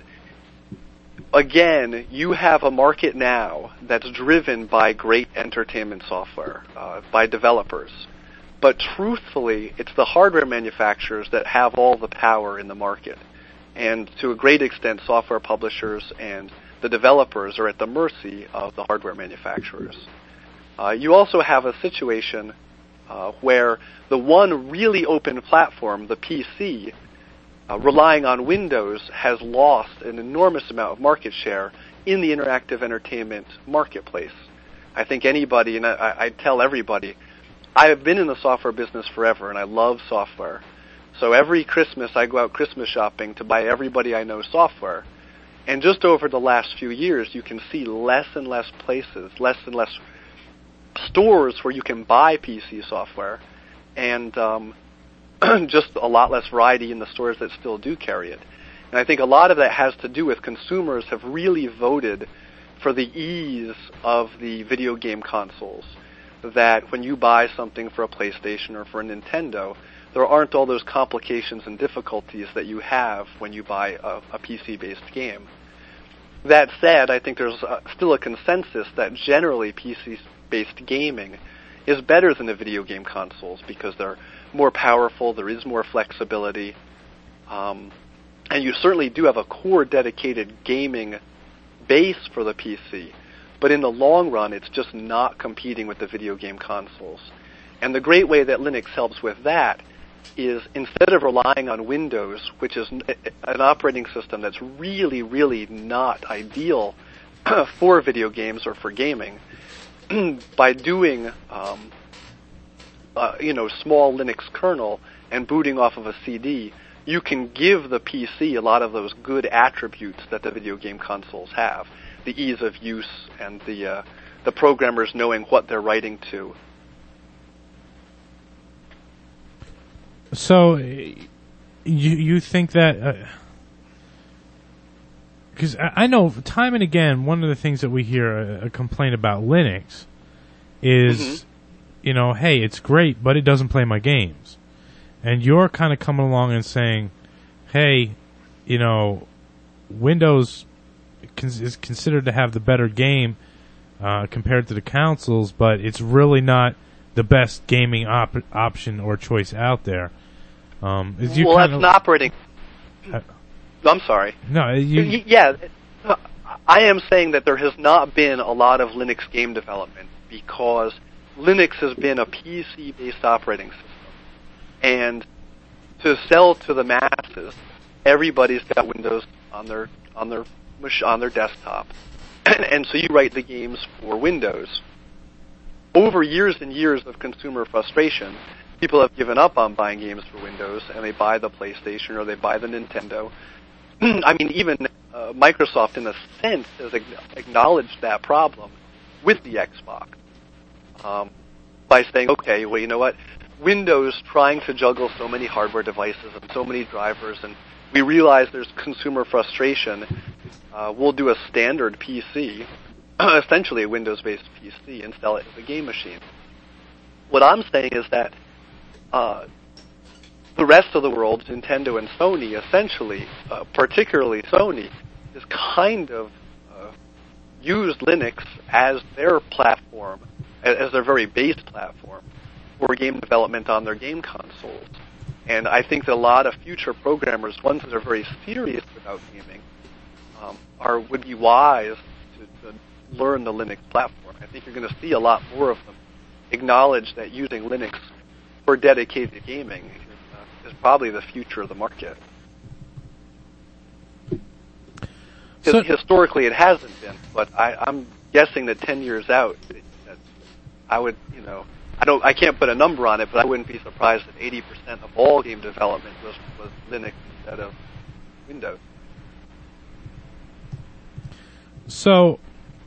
again, you have a market now that's driven by great entertainment software, uh, by developers. But truthfully, it's the hardware manufacturers that have all the power in the market. And to a great extent, software publishers and the developers are at the mercy of the hardware manufacturers. Uh, you also have a situation uh, where the one really open platform, the P C, uh, relying on Windows, has lost an enormous amount of market share in the interactive entertainment marketplace. I think anybody, and I, I tell everybody, I have been in the software business forever, and I love software. So every Christmas, I go out Christmas shopping to buy everybody I know software. And just over the last few years, you can see less and less places, less and less stores where you can buy P C software, and um, just a lot less variety in the stores that still do carry it. And I think a lot of that has to do with consumers have really voted for the ease of the video game consoles, that when you buy something for a PlayStation or for a Nintendo, there aren't all those complications and difficulties that you have when you buy a, a P C-based game. That said, I think there's uh, still a consensus that generally P C-based gaming is better than the video game consoles because they're more powerful, there is more flexibility, um, and you certainly do have a core dedicated gaming base for the P C. But in the long run, it's just not competing with the video game consoles. And the great way that Linux helps with that is instead of relying on Windows, which is an operating system that's really, really not ideal for video games or for gaming, by doing, um, uh, you know, small Linux kernel and booting off of a C D, you can give the P C a lot of those good attributes that the video game consoles have. The ease of use and the uh, the programmers knowing what they're writing to. So, you you think that... Because uh, I, I know time and again, one of the things that we hear a, a complaint about Linux is, mm-hmm. you know, hey, it's great, but it doesn't play my games. And you're kind of coming along and saying, hey, you know, Windows cons- is considered to have the better game uh, compared to the consoles, but it's really not the best gaming op- option or choice out there. Um, is you well, that's of, an operating... Uh, I'm sorry. No, you... Y- yeah, I am saying that there has not been a lot of Linux game development because Linux has been a P C-based operating system. And to sell to the masses, everybody's got Windows on their on their on their desktop, and, and so you write the games for Windows. Over years and years of consumer frustration, people have given up on buying games for Windows, and they buy the PlayStation or they buy the Nintendo. I mean, even uh, Microsoft, in a sense, has acknowledged that problem with the Xbox um, by saying, okay, well, you know what? Windows trying to juggle so many hardware devices and so many drivers, and we realize there's consumer frustration. Uh, we'll do a standard P C, essentially a Windows-based P C, and sell it as a game machine. What I'm saying is that uh, the rest of the world, Nintendo and Sony, essentially, uh, particularly Sony, is kind of uh, used Linux as their platform, as their very base platform, for game development on their game consoles. And I think that a lot of future programmers, ones that are very serious about gaming, um, are would be wise to, to learn the Linux platform. I think you're going to see a lot more of them acknowledge that using Linux for dedicated gaming is, uh, is probably the future of the market. So, historically, it hasn't been, but I, I'm guessing that ten years out, it, that I would, you know, I don't, I can't put a number on it, but I wouldn't be surprised that eighty percent of all game development was, was Linux instead of Windows. So,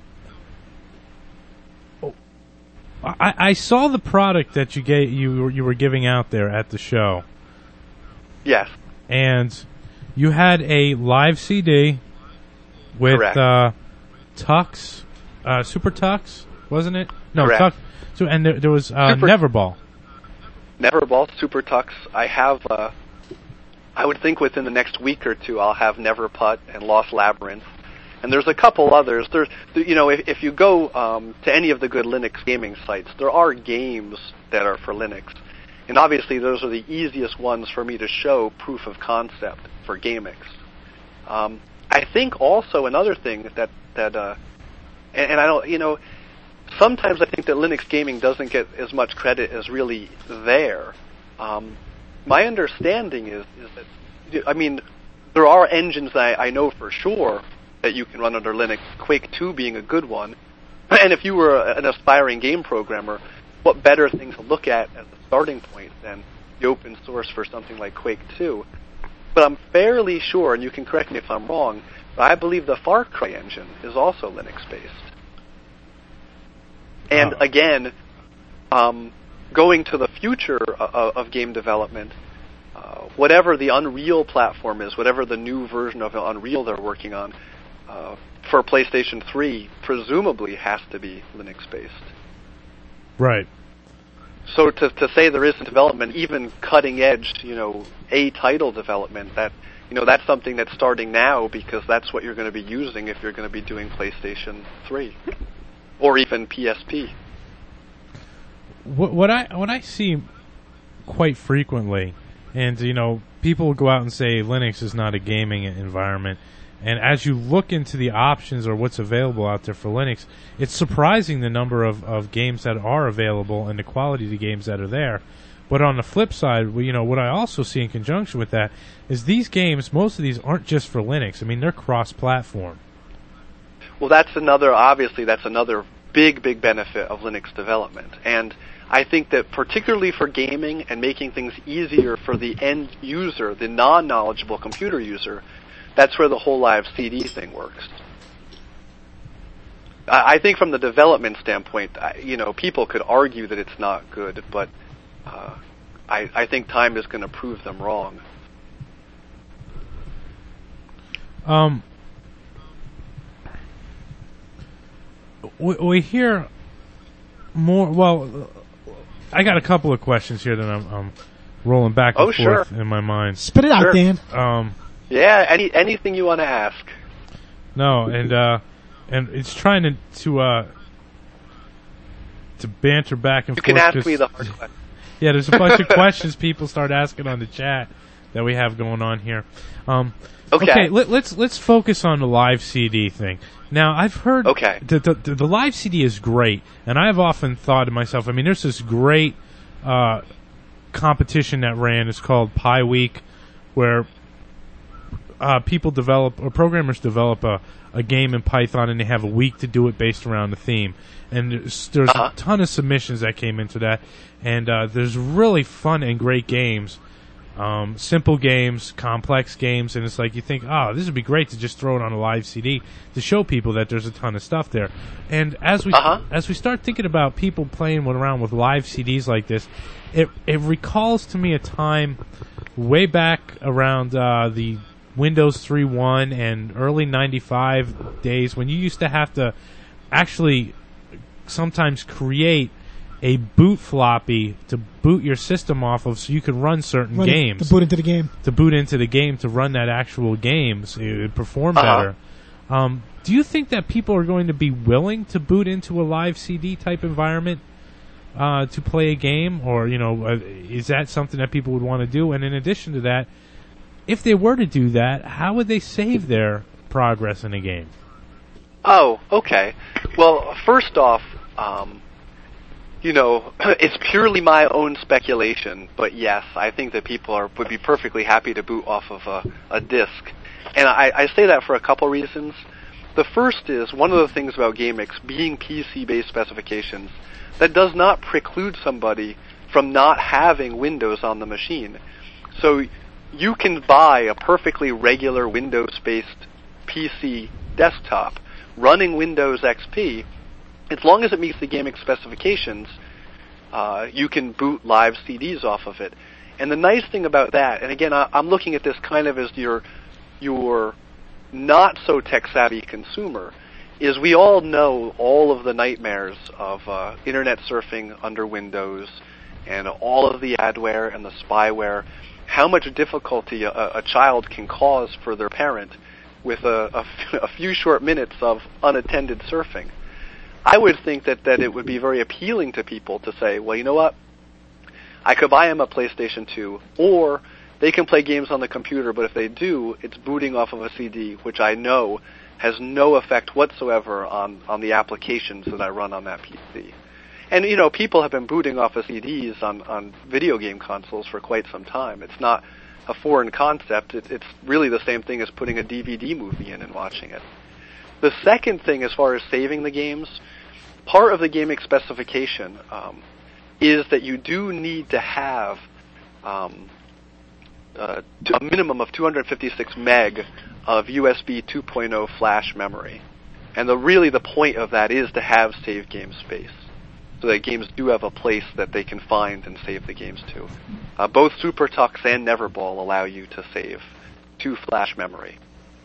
I, I saw the product that you gave, you were, you were giving out there at the show. Yes. And you had a live C D with uh, Tux, uh, Super Tux, wasn't it? No, Correct. Tux. So, and there, there was uh, Super, Neverball. Neverball, Super Tux. I have, uh, I would think within the next week or two, I'll have Neverputt and Lost Labyrinth. And there's a couple others. There's, you know, if, if you go um, to any of the good Linux gaming sites, there are games that are for Linux. And obviously, those are the easiest ones for me to show proof of concept for GameX. Um, I think also another thing that, that uh, and, and I don't, you know, sometimes I think that Linux gaming doesn't get as much credit as really there. Um, my understanding is, is that, I mean, there are engines that I, I know for sure that you can run under Linux, Quake two being a good one. And if you were an aspiring game programmer, what better thing to look at as a starting point than the open source for something like Quake two? But I'm fairly sure, and you can correct me if I'm wrong, but I believe the Far Cry engine is also Linux-based. And again, um, going to the future of, of game development, uh, whatever the Unreal platform is, whatever the new version of Unreal they're working on, uh, for PlayStation three, presumably has to be Linux-based. Right. So to to say there isn't development, even cutting-edge, you know, A-title development, that, you know, that's something that's starting now because that's what you're going to be using if you're going to be doing PlayStation three. Or even P S P. What, what I what I see quite frequently, and you know, people will go out and say Linux is not a gaming environment, and as you look into the options or what's available out there for Linux, it's surprising the number of, of games that are available and the quality of the games that are there. But on the flip side, you know, what I also see in conjunction with that is these games, most of these aren't just for Linux. I mean, they're cross-platform. Well, that's another, obviously, that's another big, big benefit of Linux development. And I think that particularly for gaming and making things easier for the end user, the non-knowledgeable computer user, that's where the whole live C D thing works. I, I think from the development standpoint, I, you know, people could argue that it's not good, but uh, I, I think time is going to prove them wrong. Um, we, we hear more. Well, I got a couple of questions here that I'm, I'm rolling back and oh, forth sure. in my mind. Spit it out, Sure. Dan. Um, Yeah, any anything you want to ask. no, and uh, and it's trying to to uh, to banter back and You forth. can ask 'cause- me the hard question. Yeah, there's a bunch of questions people start asking on the chat that we have going on here. Um, Okay. okay let, let's let's focus on the live C D thing. Now, I've heard Okay. the, the, the, the live C D is great, and I've often thought to myself, I mean, there's this great uh, competition that ran. It's called Pi Week, where uh, people develop, or programmers develop a, a game in Python, and they have a week to do it based around the theme. And there's, there's Uh-huh. a ton of submissions that came into that, and uh, there's really fun and great games. Um, simple games, complex games, and it's like you think, oh, this would be great to just throw it on a live C D to show people that there's a ton of stuff there. And as we Uh-huh. as we start thinking about people playing around with live C Ds like this, it it recalls to me a time way back around uh, the Windows three point one and early ninety-five days when you used to have to actually sometimes create a boot floppy to boot your system off of so you could run certain Run it- games. To boot into the game. To boot into the game to run that actual game so it would perform Uh-huh. better. Um, do you think that people are going to be willing to boot into a live C D type environment uh, to play a game? Or, you know, uh, is that something that people would want to do? And in addition to that, if they were to do that, how would they save their progress in a game? Oh, okay. Well, first off, um, you know, it's purely my own speculation, but yes, I think that people are would be perfectly happy to boot off of a, a disk. And I, I say that for a couple reasons. The first is, one of the things about GameX being P C-based specifications, that does not preclude somebody from not having Windows on the machine. So you can buy a perfectly regular Windows-based P C desktop running Windows X P. As long as it meets the GameX specifications, uh, you can boot live C Ds off of it. And the nice thing about that, and again, I, I'm looking at this kind of as your your not so tech savvy consumer, is we all know all of the nightmares of uh, internet surfing under Windows and all of the adware and the spyware, how much difficulty a, a child can cause for their parent with a, a, f- a few short minutes of unattended surfing. I would think that, that it would be very appealing to people to say, well, you know what? I could buy them a PlayStation two, or they can play games on the computer, but if they do, it's booting off of a C D, which I know has no effect whatsoever on, on the applications that I run on that P C. And, you know, people have been booting off of C Ds on, on video game consoles for quite some time. It's not a foreign concept. It, it's really the same thing as putting a D V D movie in and watching it. The second thing, as far as saving the games, part of the GameX specification um, is that you do need to have um, uh, a minimum of two hundred fifty-six meg of U S B two point oh flash memory. And the really the point of that is to have save game space, so that games do have a place that they can find and save the games to. Uh, both SuperTux and Neverball allow you to save to flash memory.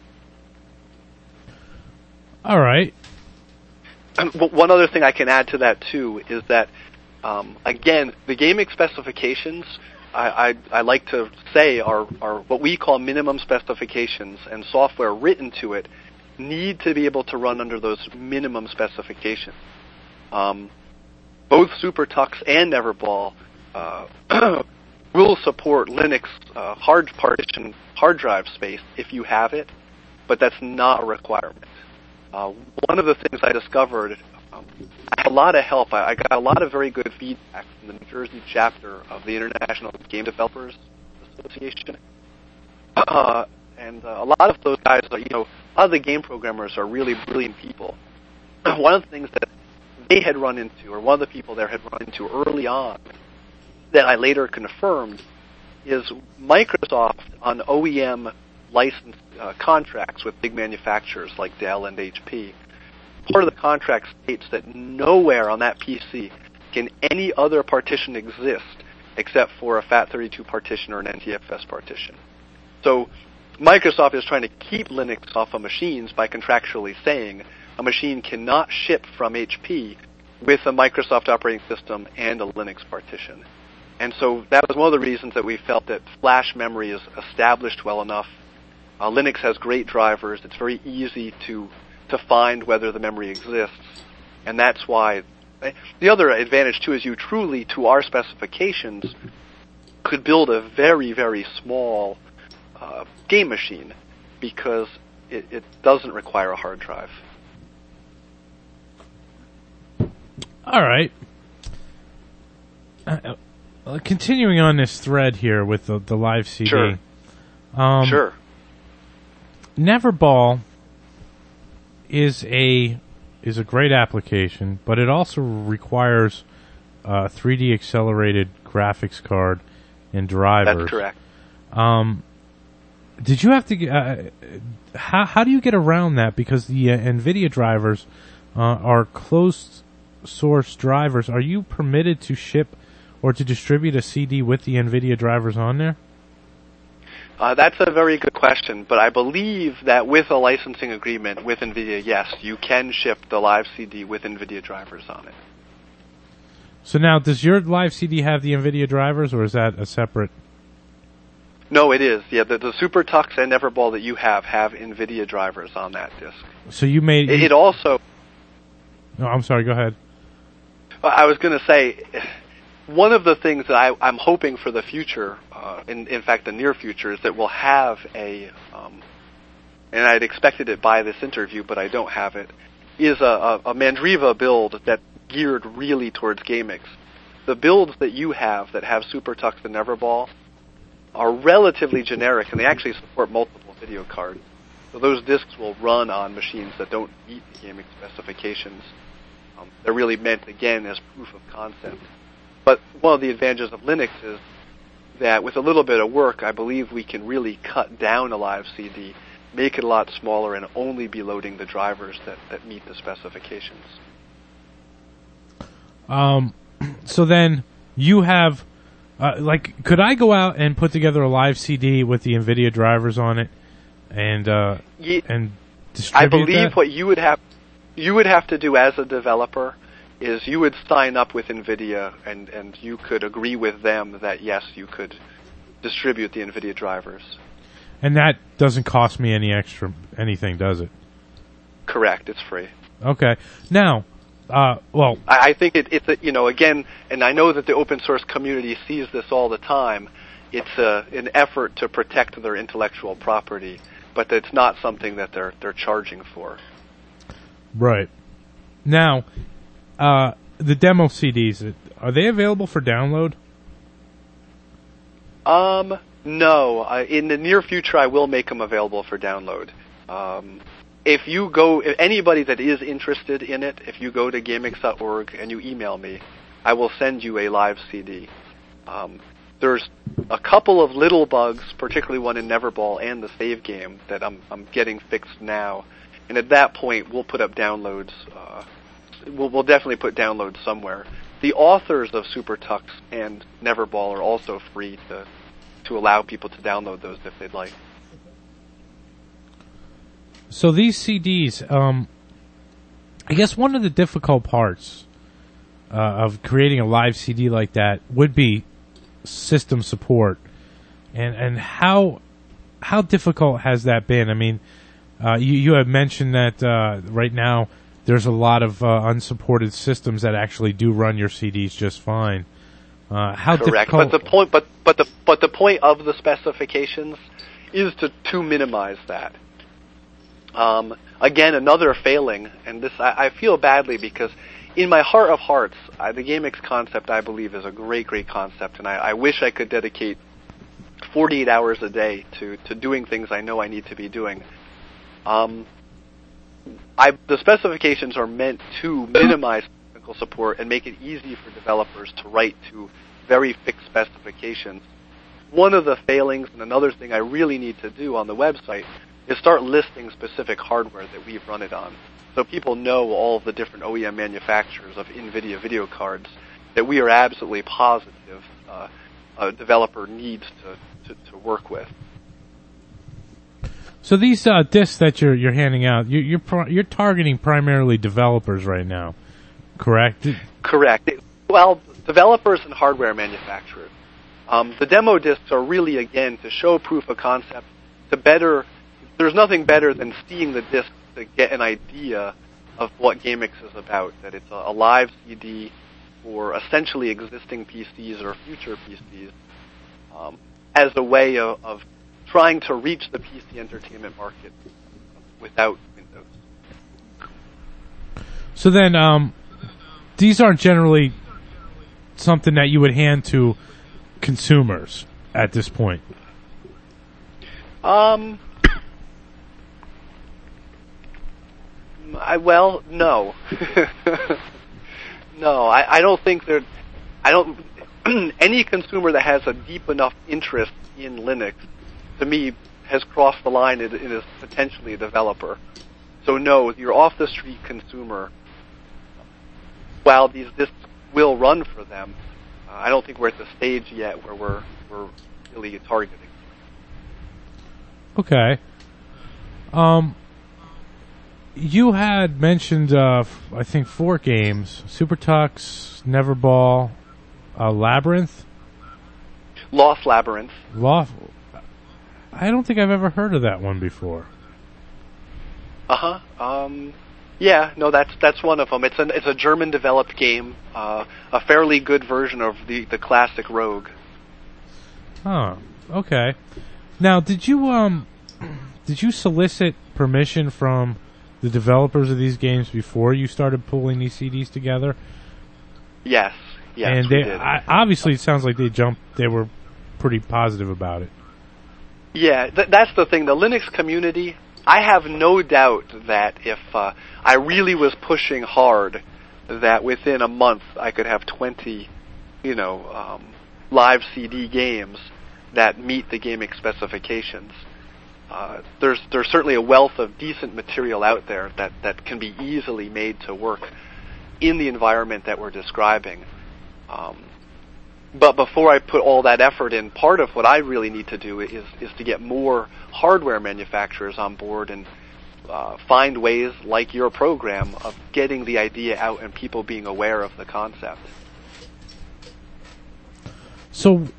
All right. Um, w- one other thing I can add to that, too, is that, um, again, the GameX specifications, I, I, I like to say, are, are what we call minimum specifications, and software written to it need to be able to run under those minimum specifications. Um, both SuperTux and Neverball uh, will support Linux uh, hard partition hard drive space if you have it, but that's not a requirement. Uh, one of the things I discovered, um, I had a lot of help. I, I got a lot of very good feedback from the New Jersey chapter of the International Game Developers Association. Uh, and uh, a lot of those guys, are, you know, a lot of the game programmers are really brilliant people. One of the things that they had run into, or one of the people there had run into early on, that I later confirmed, is Microsoft on O E M license uh, contracts with big manufacturers like Dell and H P. Part of the contract states that nowhere on that P C can any other partition exist except for a FAT thirty-two partition or an N T F S partition. So Microsoft is trying to keep Linux off of machines by contractually saying a machine cannot ship from H P with a Microsoft operating system and a Linux partition. And so that was one of the reasons that we felt that flash memory is established well enough. Uh, Linux has great drivers. It's very easy to to find whether the memory exists. And that's why the other advantage, too, is you truly, to our specifications, could build a very, very small uh, game machine because it, it doesn't require a hard drive. All right. Uh, uh, continuing on this thread here with the, the live C D. Sure. Um, sure. Neverball is a is a great application, but it also requires a three D accelerated graphics card and drivers. That's correct. Um, did you have to? Uh, how how do you get around that? Because the uh, NVIDIA drivers uh, are closed source drivers. Are you permitted to ship or to distribute a C D with the NVIDIA drivers on there? Uh, that's a very good question, but I believe that with a licensing agreement with NVIDIA, yes, you can ship the live C D with NVIDIA drivers on it. So now, does your live C D have the NVIDIA drivers, or is that a separate? No, it is. Yeah, the, the SuperTux and Neverball that you have have NVIDIA drivers on that disk. So you made it, it also. No, I'm sorry. Go ahead. I was going to say, one of the things that I, I'm hoping for the future, uh, in, in fact the near future, is that we'll have a, um, and I'd expected it by this interview, but I don't have it, is a, a, a Mandriva build that's geared really towards GameX. The builds that you have that have SuperTux and Neverball are relatively generic, and they actually support multiple video cards. So those disks will run on machines that don't meet the GameX specifications. Um, they're really meant, again, as proof of concept. But one of the advantages of Linux is that with a little bit of work, I believe we can really cut down a live C D, make it a lot smaller, and only be loading the drivers that, that meet the specifications. Um, so then you have, uh, like, could I go out and put together a live C D with the NVIDIA drivers on it and uh, Ye- and distribute I believe that? what you would have you would have to do as a developer is you would sign up with NVIDIA and, and you could agree with them that, yes, you could distribute the NVIDIA drivers. And that doesn't cost me any extra anything, does it? Correct. It's free. Okay. Now, uh, well... I, I think it, it's, a, you know, again, and I know that the open source community sees this all the time, it's a, an effort to protect their intellectual property, but it's not something that they're they're charging for. Right. Now... Uh, the demo C Ds, are they available for download? Um, no. I, in the near future, I will make them available for download. Um, if you go, if anybody that is interested in it, if you go to GameX dot org and you email me, I will send you a live C D. Um, there's a couple of little bugs, particularly one in Neverball and the save game, that I'm I'm getting fixed now. And at that point, we'll put up downloads. Uh, We'll, we'll definitely put downloads somewhere. The authors of SuperTux and Neverball are also free to to allow people to download those if they'd like. So these C Ds, um, I guess one of the difficult parts uh, of creating a live C D like that would be system support, and and how how difficult has that been? I mean, uh, you you have mentioned that uh, right now. There's a lot of uh, unsupported systems that actually do run your C Ds just fine. Uh, how Correct, difficult? but the point, but but the but the point of the specifications is to to minimize that. Um, again, another failing, and this I, I feel badly because in my heart of hearts, I, the GameX concept I believe is a great, great concept, and I, I wish I could dedicate forty-eight hours a day to to doing things I know I need to be doing. Um, I, the specifications are meant to minimize technical support and make it easy for developers to write to very fixed specifications. One of the failings, and another thing I really need to do on the website, is start listing specific hardware that we've run it on, so people know all of the different O E M manufacturers of NVIDIA video cards that we are absolutely positive uh, a developer needs to, to, to work with. So these uh, discs that you're you're handing out, you, you're pro- you're targeting primarily developers right now, correct? Correct. Well, developers and hardware manufacturers. Um, the demo discs are really, again, to show proof of concept. To better, there's nothing better than seeing the disc to get an idea of what GameX is about. That it's a, a live C D for essentially existing P Cs or future P Cs, um, as a way of, of trying to reach the P C entertainment market without Windows. So then, um, these aren't generally something that you would hand to consumers at this point. Um, I, well, no. no, I, I don't think that, I don't, any consumer that has a deep enough interest in Linux, to me, has crossed the line and is potentially a developer. So no, your off-the-street consumer, while these discs will run for them, uh, I don't think we're at the stage yet where we're we're really targeting. Okay. Um, you had mentioned, uh, f- I think, four games: Super Tux, Neverball, uh, Labyrinth, Lost Labyrinth. Lost. I don't think I've ever heard of that one before. Uh huh. Um, yeah, no, that's that's one of them. It's an it's a German developed game, uh, a fairly good version of the, the classic Rogue. Huh. Okay. Now, did you um, did you solicit permission from the developers of these games before you started pulling these C Ds together? Yes. Yes. And we they did. I, obviously it sounds like they jumped. They were pretty positive about it. Yeah, th- that's the thing. The Linux community, I have no doubt that if uh, I really was pushing hard, that within a month I could have twenty, you know, um, live C D games that meet the GameX specifications. Uh, there's there's certainly a wealth of decent material out there that, that can be easily made to work in the environment that we're describing. Um, But before I put all that effort in, part of what I really need to do is is to get more hardware manufacturers on board and uh, find ways, like your program, of getting the idea out and people being aware of the concept. So,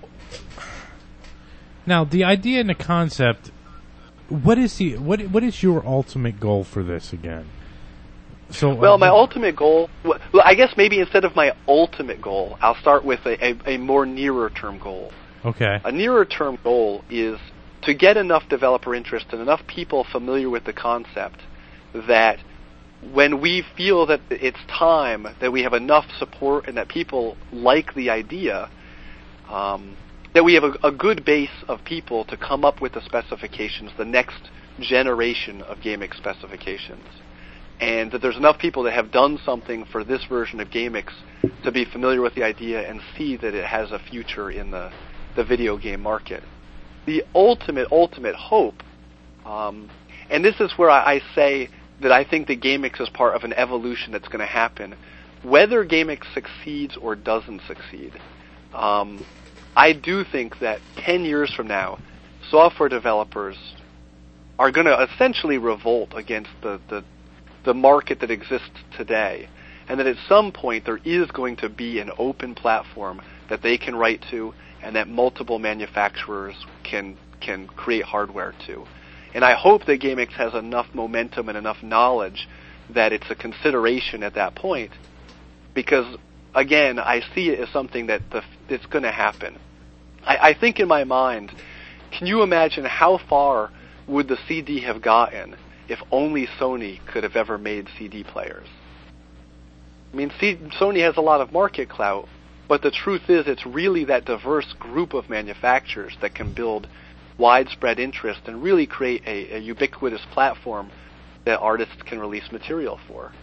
now the idea and the concept. What is the what what is your ultimate goal for this again? So, well, uh, my ultimate goal, well, I guess maybe instead of my ultimate goal, I'll start with a, a, a more nearer term goal. Okay. A nearer term goal is to get enough developer interest and enough people familiar with the concept that when we feel that it's time, that we have enough support and that people like the idea, um, that we have a, a good base of people to come up with the specifications, the next generation of GameX specifications. And that there's enough people that have done something for this version of GameX to be familiar with the idea and see that it has a future in the, the video game market. The ultimate, ultimate hope, um, and this is where I, I say that I think that GameX is part of an evolution that's going to happen, whether GameX succeeds or doesn't succeed. Um, I do think that ten years from now, software developers are going to essentially revolt against the, the the market that exists today, and that at some point there is going to be an open platform that they can write to and that multiple manufacturers can can create hardware to. And I hope that GameX has enough momentum and enough knowledge that it's a consideration at that point, because again, I see it as something that the, that's going to happen. I, I think in my mind, can you imagine how far would the C D have gotten if only Sony could have ever made C D players? I mean, C- Sony has a lot of market clout, but the truth is it's really that diverse group of manufacturers that can build widespread interest and really create a, a ubiquitous platform that artists can release material for.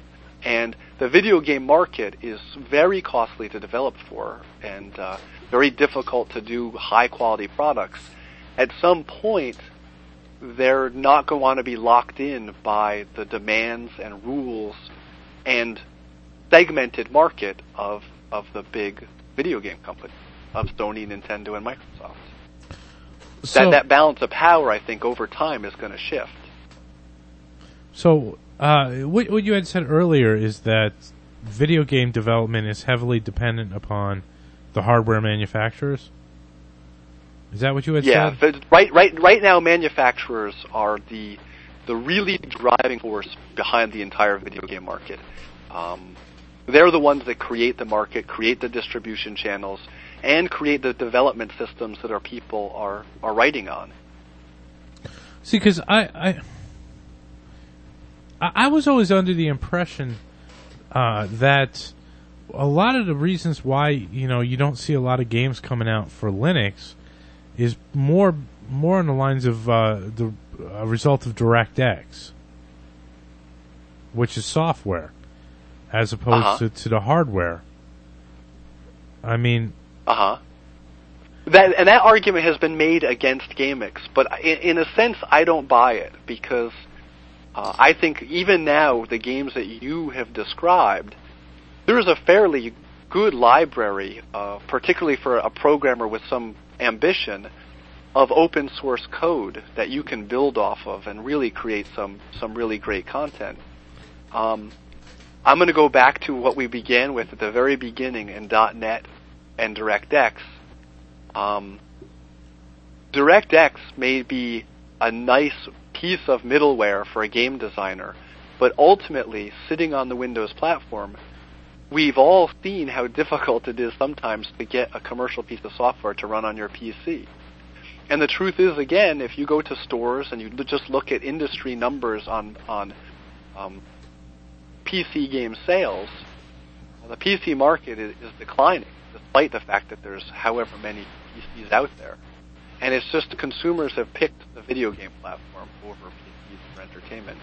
And the video game market is very costly to develop for, and uh, very difficult to do high-quality products. At some point, they're not going to want to be locked in by the demands and rules and segmented market of of the big video game companies, of Sony, Nintendo, and Microsoft. So, that that balance of power, I think, over time is going to shift. So, uh, what, what you had said earlier is that video game development is heavily dependent upon the hardware manufacturers. Is that what you had yeah, said? Yeah, right, right, right now, manufacturers are the the really driving force behind the entire video game market. Um, they're the ones that create the market, create the distribution channels, and create the development systems that our people are, are writing on. See, because I, I I was always under the impression uh, that a lot of the reasons why you know you don't see a lot of games coming out for Linux is more more on the lines of uh, the uh, result of DirectX, which is software, as opposed uh-huh. to, to the hardware. I mean, uh huh. That and that argument has been made against GameX, but in, in a sense, I don't buy it because uh, I think even now the games that you have described, there is a fairly good library, uh, particularly for a programmer with some ambition, of open source code that you can build off of and really create some some really great content. Um, I'm going to go back to what we began with at the very beginning in .NET and DirectX. Um, DirectX may be a nice piece of middleware for a game designer, but ultimately, sitting on the Windows platform, we've all seen how difficult it is sometimes to get a commercial piece of software to run on your P C. And the truth is, again, if you go to stores and you just look at industry numbers on on um, P C game sales, well, the P C market is, is declining, despite the fact that there's however many P Cs out there. And it's just consumers have picked the video game platform over P Cs for entertainment.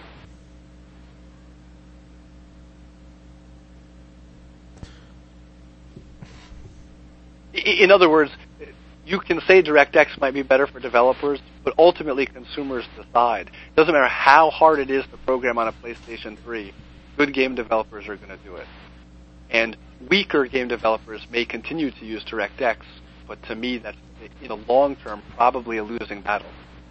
In other words, you can say DirectX might be better for developers, but ultimately consumers decide. It doesn't matter how hard it is to program on a PlayStation three, good game developers are going to do it. And weaker game developers may continue to use DirectX, but to me that's, in the long term, probably a losing battle.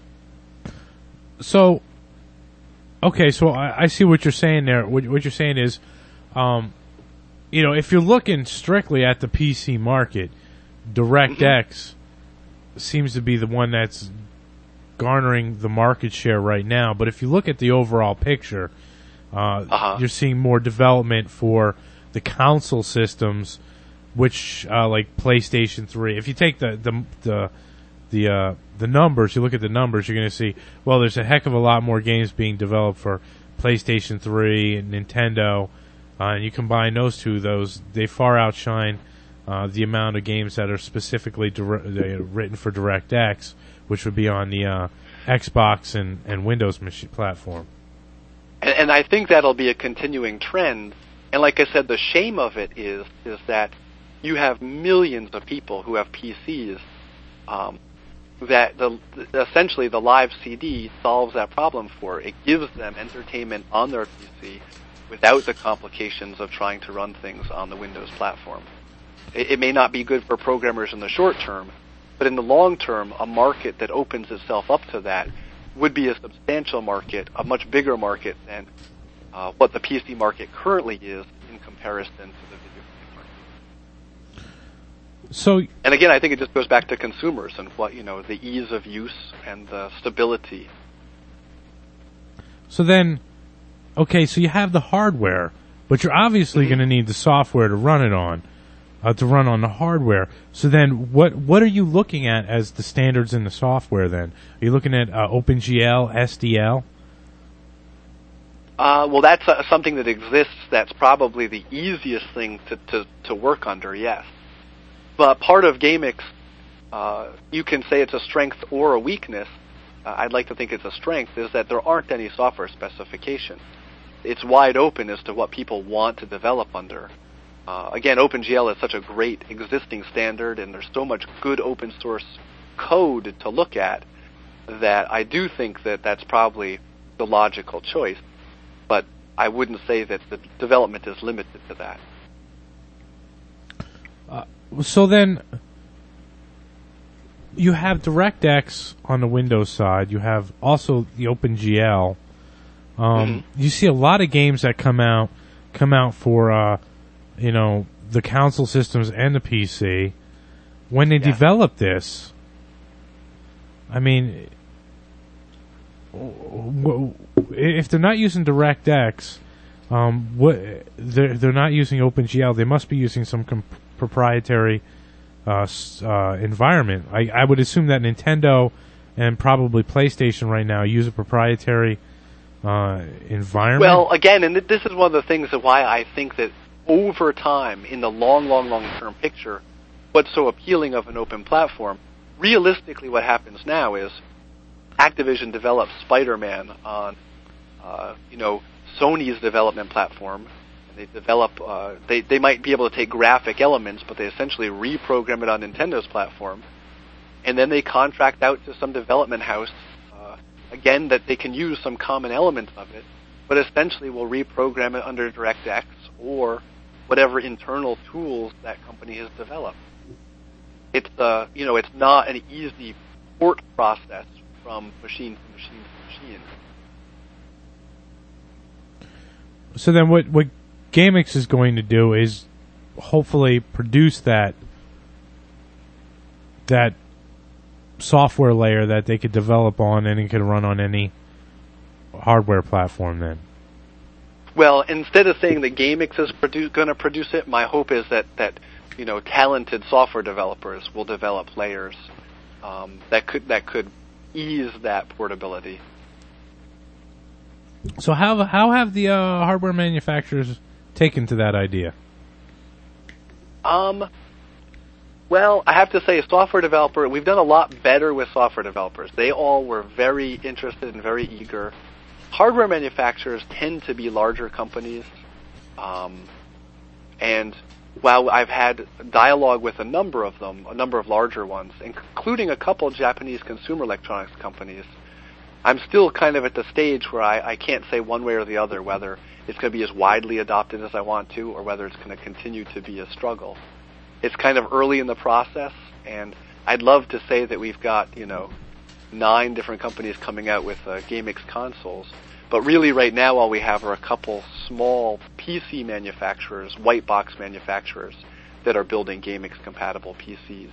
So, okay, so I, I see what you're saying there. What, what you're saying is, um, you know, if you're looking strictly at the P C market, DirectX mm-hmm. seems to be the one that's garnering the market share right now. But if you look at the overall picture, uh, uh-huh. you're seeing more development for the console systems, which uh, like PlayStation three. If you take the the the the, uh, the numbers, you look at the numbers, you're going to see, well, there's a heck of a lot more games being developed for PlayStation three and Nintendo, uh, and you combine those two, those they far outshine Uh, the amount of games that are specifically dire- written for DirectX, which would be on the uh, Xbox and, and Windows machine platform. And, and I think that'll be a continuing trend. And like I said, the shame of it is is that you have millions of people who have P Cs. Um, that the essentially the live C D solves that problem for. It gives them entertainment on their P C without the complications of trying to run things on the Windows platform. It may not be good for programmers in the short term, but in the long term, a market that opens itself up to that would be a substantial market, a much bigger market than uh, what the P C market currently is in comparison to the video game market. So, and again, I think it just goes back to consumers and what, you know, the ease of use and the stability. So then, okay, so you have the hardware, but you're obviously mm-hmm. going to need the software to run it on. Uh, to run on the hardware. So then, what what are you looking at as the standards in the software? Then are you looking at uh, OpenGL, S D L? Uh, well, that's uh, something that exists. That's probably the easiest thing to to, to work under. Yes, but part of GameX, uh, you can say it's a strength or a weakness. Uh, I'd like to think it's a strength. Is that there aren't any software specifications. it's wide open as to what people want to develop under. Uh, again, OpenGL is such a great existing standard, and there's so much good open source code to look at that I do think that that's probably the logical choice. But I wouldn't say that the development is limited to that. Uh, so then, you have DirectX on the Windows side. You have also the OpenGL. Um, mm-hmm. You see a lot of games that come out come out for uh, you know the console systems and the P C. When they yeah. develop this, I mean, if they're not using DirectX, um, what they're they're not using OpenGL. They must be using some comp- proprietary uh, uh, environment. I, I would assume that Nintendo and probably PlayStation right now use a proprietary uh, environment. Well, again, and this is one of the things that why I think that over time, in the long, long, long term picture, what's so appealing of an open platform, realistically what happens now is Activision develops Spider-Man on, uh, you know, Sony's development platform. They develop, uh, they, they might be able to take graphic elements, but they essentially reprogram it on Nintendo's platform. And then they contract out to some development house, uh, again, that they can use some common elements of it, but essentially will reprogram it under DirectX or whatever internal tools that company has developed. It's, uh, you know, it's not an easy port process from machine to machine to machine. So then what, what GameX is going to do is hopefully produce that that software layer that they could develop on and it could run on any hardware platform then. Well, instead of saying that GameX is produ- going to produce it, my hope is that, that you know talented software developers will develop layers um, that could that could ease that portability. So how how have the uh, hardware manufacturers taken to that idea? Um, well, I have to say, software developer, we've done a lot better with software developers. They all were very interested and very eager. Hardware manufacturers tend to be larger companies, um, and while I've had dialogue with a number of them, a number of larger ones, including a couple of Japanese consumer electronics companies, I'm still kind of at the stage where I, I can't say one way or the other whether it's going to be as widely adopted as I want to or whether it's going to continue to be a struggle. It's kind of early in the process, and I'd love to say that we've got, you know, nine different companies coming out with uh, GameX consoles, but really right now all we have are a couple small P C manufacturers, white box manufacturers, that are building GameX-compatible P Cs.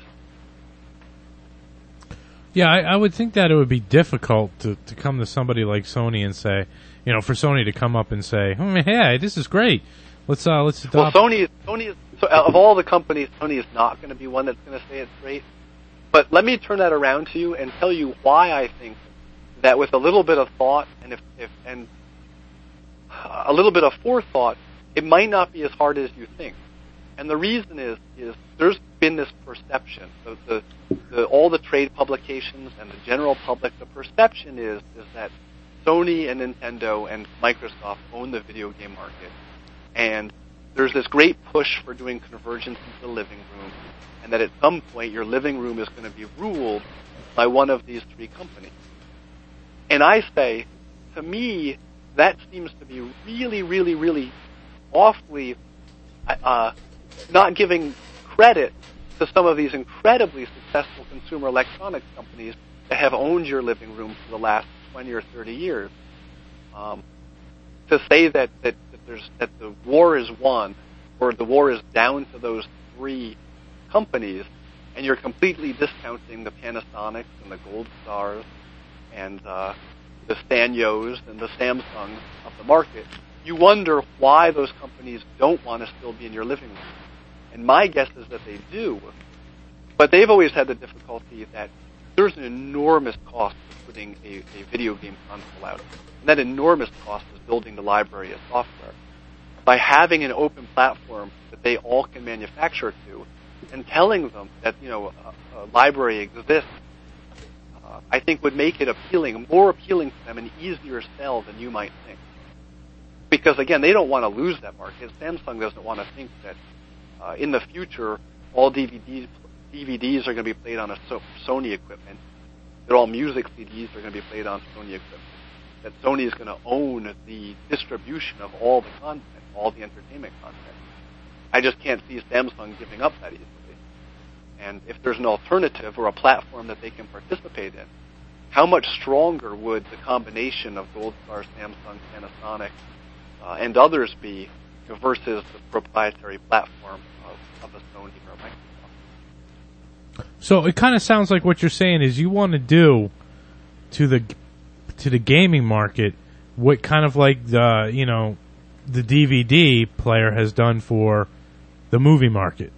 Yeah, I, I would think that it would be difficult to, to come to somebody like Sony and say, you know, for Sony to come up and say, oh, hey, this is great. Let's uh, let's adopt. Well, Sony, Sony is so, of all the companies, Sony is not going to be one that's going to say it's great. But let me turn that around to you and tell you why I think that with a little bit of thought and if, if and a little bit of forethought, it might not be as hard as you think. And the reason is is there's been this perception. So the, the all the trade publications and the general public, the perception is is that Sony and Nintendo and Microsoft own the video game market, and there's this great push for doing convergence into the living room, and that at some point your living room is going to be ruled by one of these three companies. And I say, to me, that seems to be really, really, really awfully uh, not giving credit to some of these incredibly successful consumer electronics companies that have owned your living room for the last twenty or thirty years. Um, to say that, that, that there's that the war is won, or the war is down to those three companies, and you're completely discounting the Panasonics and the Gold Stars and uh, the Sanyos and the Samsungs of the market, you wonder why those companies don't want to still be in your living room. And my guess is that they do, but they've always had the difficulty that there's an enormous cost of putting a, a video game console out. And that enormous cost is building the library of software. By having an open platform that they all can manufacture to, and telling them that, you know, a, a library exists, uh, I think would make it appealing, more appealing to them, and easier sell than you might think. because again, they don't want to lose that market. Samsung doesn't want to think that uh, in the future all D V Ds D V Ds are going to be played on a so- Sony equipment. That all music C Ds are going to be played on Sony equipment. That Sony is going to own the distribution of all the content, all the entertainment content. I just can't see Samsung giving up that easily. And if there's an alternative or a platform that they can participate in, how much stronger would the combination of Goldstar, Samsung, Panasonic, uh, and others be versus the proprietary platform of, of a Sony or a Microsoft? So it kind of sounds like what you're saying is you want to do to the to the gaming market what kind of like the you know the D V D player has done for the movie market.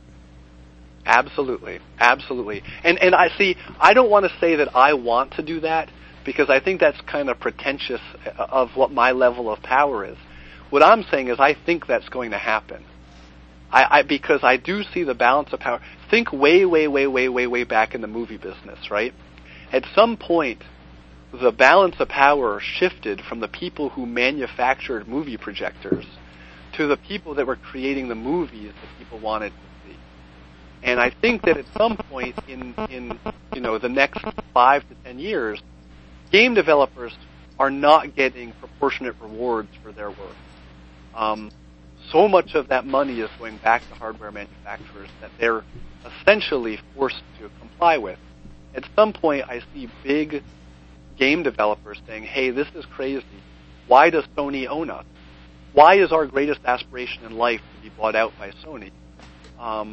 Absolutely, absolutely. And and I see. I don't want to say that I want to do that because I think that's kind of pretentious of what my level of power is. What I'm saying is I think that's going to happen. I, I because I do see the balance of power. Think way, way, way, way, way, way back in the movie business, right? At some point, the balance of power shifted from the people who manufactured movie projectors to the people that were creating the movies that people wanted to see. And I think that at some point in, in you know, the next five to ten years, game developers are not getting proportionate rewards for their work. Um, so much of that money is going back to hardware manufacturers that they're essentially forced to comply with. At some point, I see big game developers saying, hey, this is crazy. Why does Sony own us? Why is our greatest aspiration in life to be bought out by Sony? Um,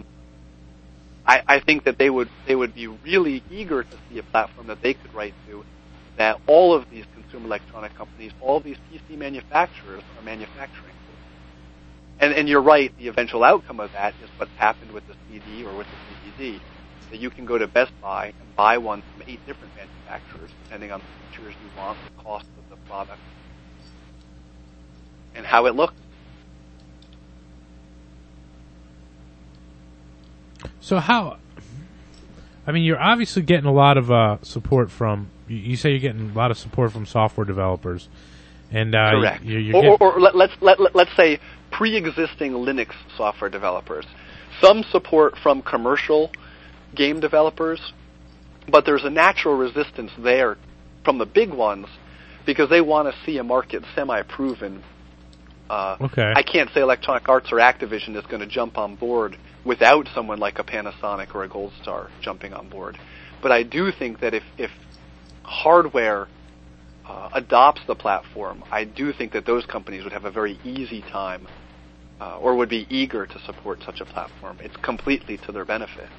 I, I think that they would they would be really eager to see a platform that they could write to, that all of these consumer electronic companies, all of these P C manufacturers are manufacturing. And, and you're right, the eventual outcome of that is what's happened with the C D or with the D V D, that you can go to Best Buy and buy one from eight different manufacturers, depending on the features you want, the cost of the product, and how it looks. So how, I mean, you're obviously getting a lot of uh, support from, you, you say you're getting a lot of support from software developers. And uh, Correct. You're, you're or, getting, or, or let, let's, let, let, let's say pre-existing Linux software developers. Some support from commercial game developers, but there's a natural resistance there from the big ones because they want to see a market semi-proven. Uh, okay. I can't say Electronic Arts or Activision is going to jump on board without someone like a Panasonic or a Goldstar jumping on board. But I do think that if, if hardware uh, adopts the platform, I do think that those companies would have a very easy time uh, or would be eager to support such a platform. It's completely to their benefit.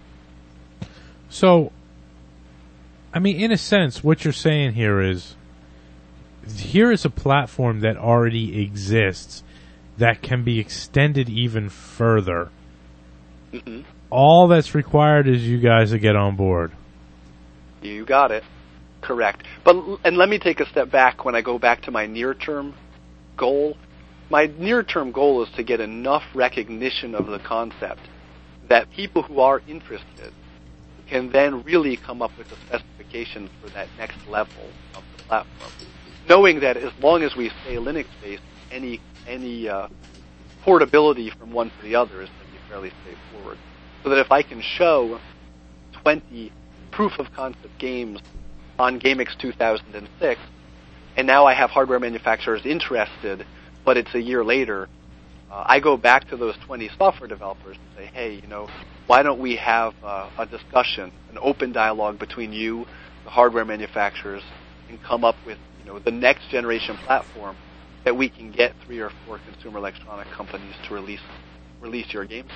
So, I mean, in a sense, what you're saying here is, here is a platform that already exists that can be extended even further. Mm-hmm. All that's required is you guys to get on board. You got it. Correct. But and let me take a step back when I go back to my near-term goal. My near-term goal is to get enough recognition of the concept that people who are interested can then really come up with the specifications for that next level of the platform. Knowing that as long as we stay Linux-based, any any uh, portability from one to the other is going to be fairly straightforward. So that if I can show twenty proof-of-concept games on GameX two thousand six, and now I have hardware manufacturers interested, but it's a year later, uh, I go back to those twenty software developers and say, hey, you know, why don't we have uh, a discussion, an open dialogue between you, the hardware manufacturers, and come up with, you know, the next generation platform that we can get three or four consumer electronic companies to release release your games.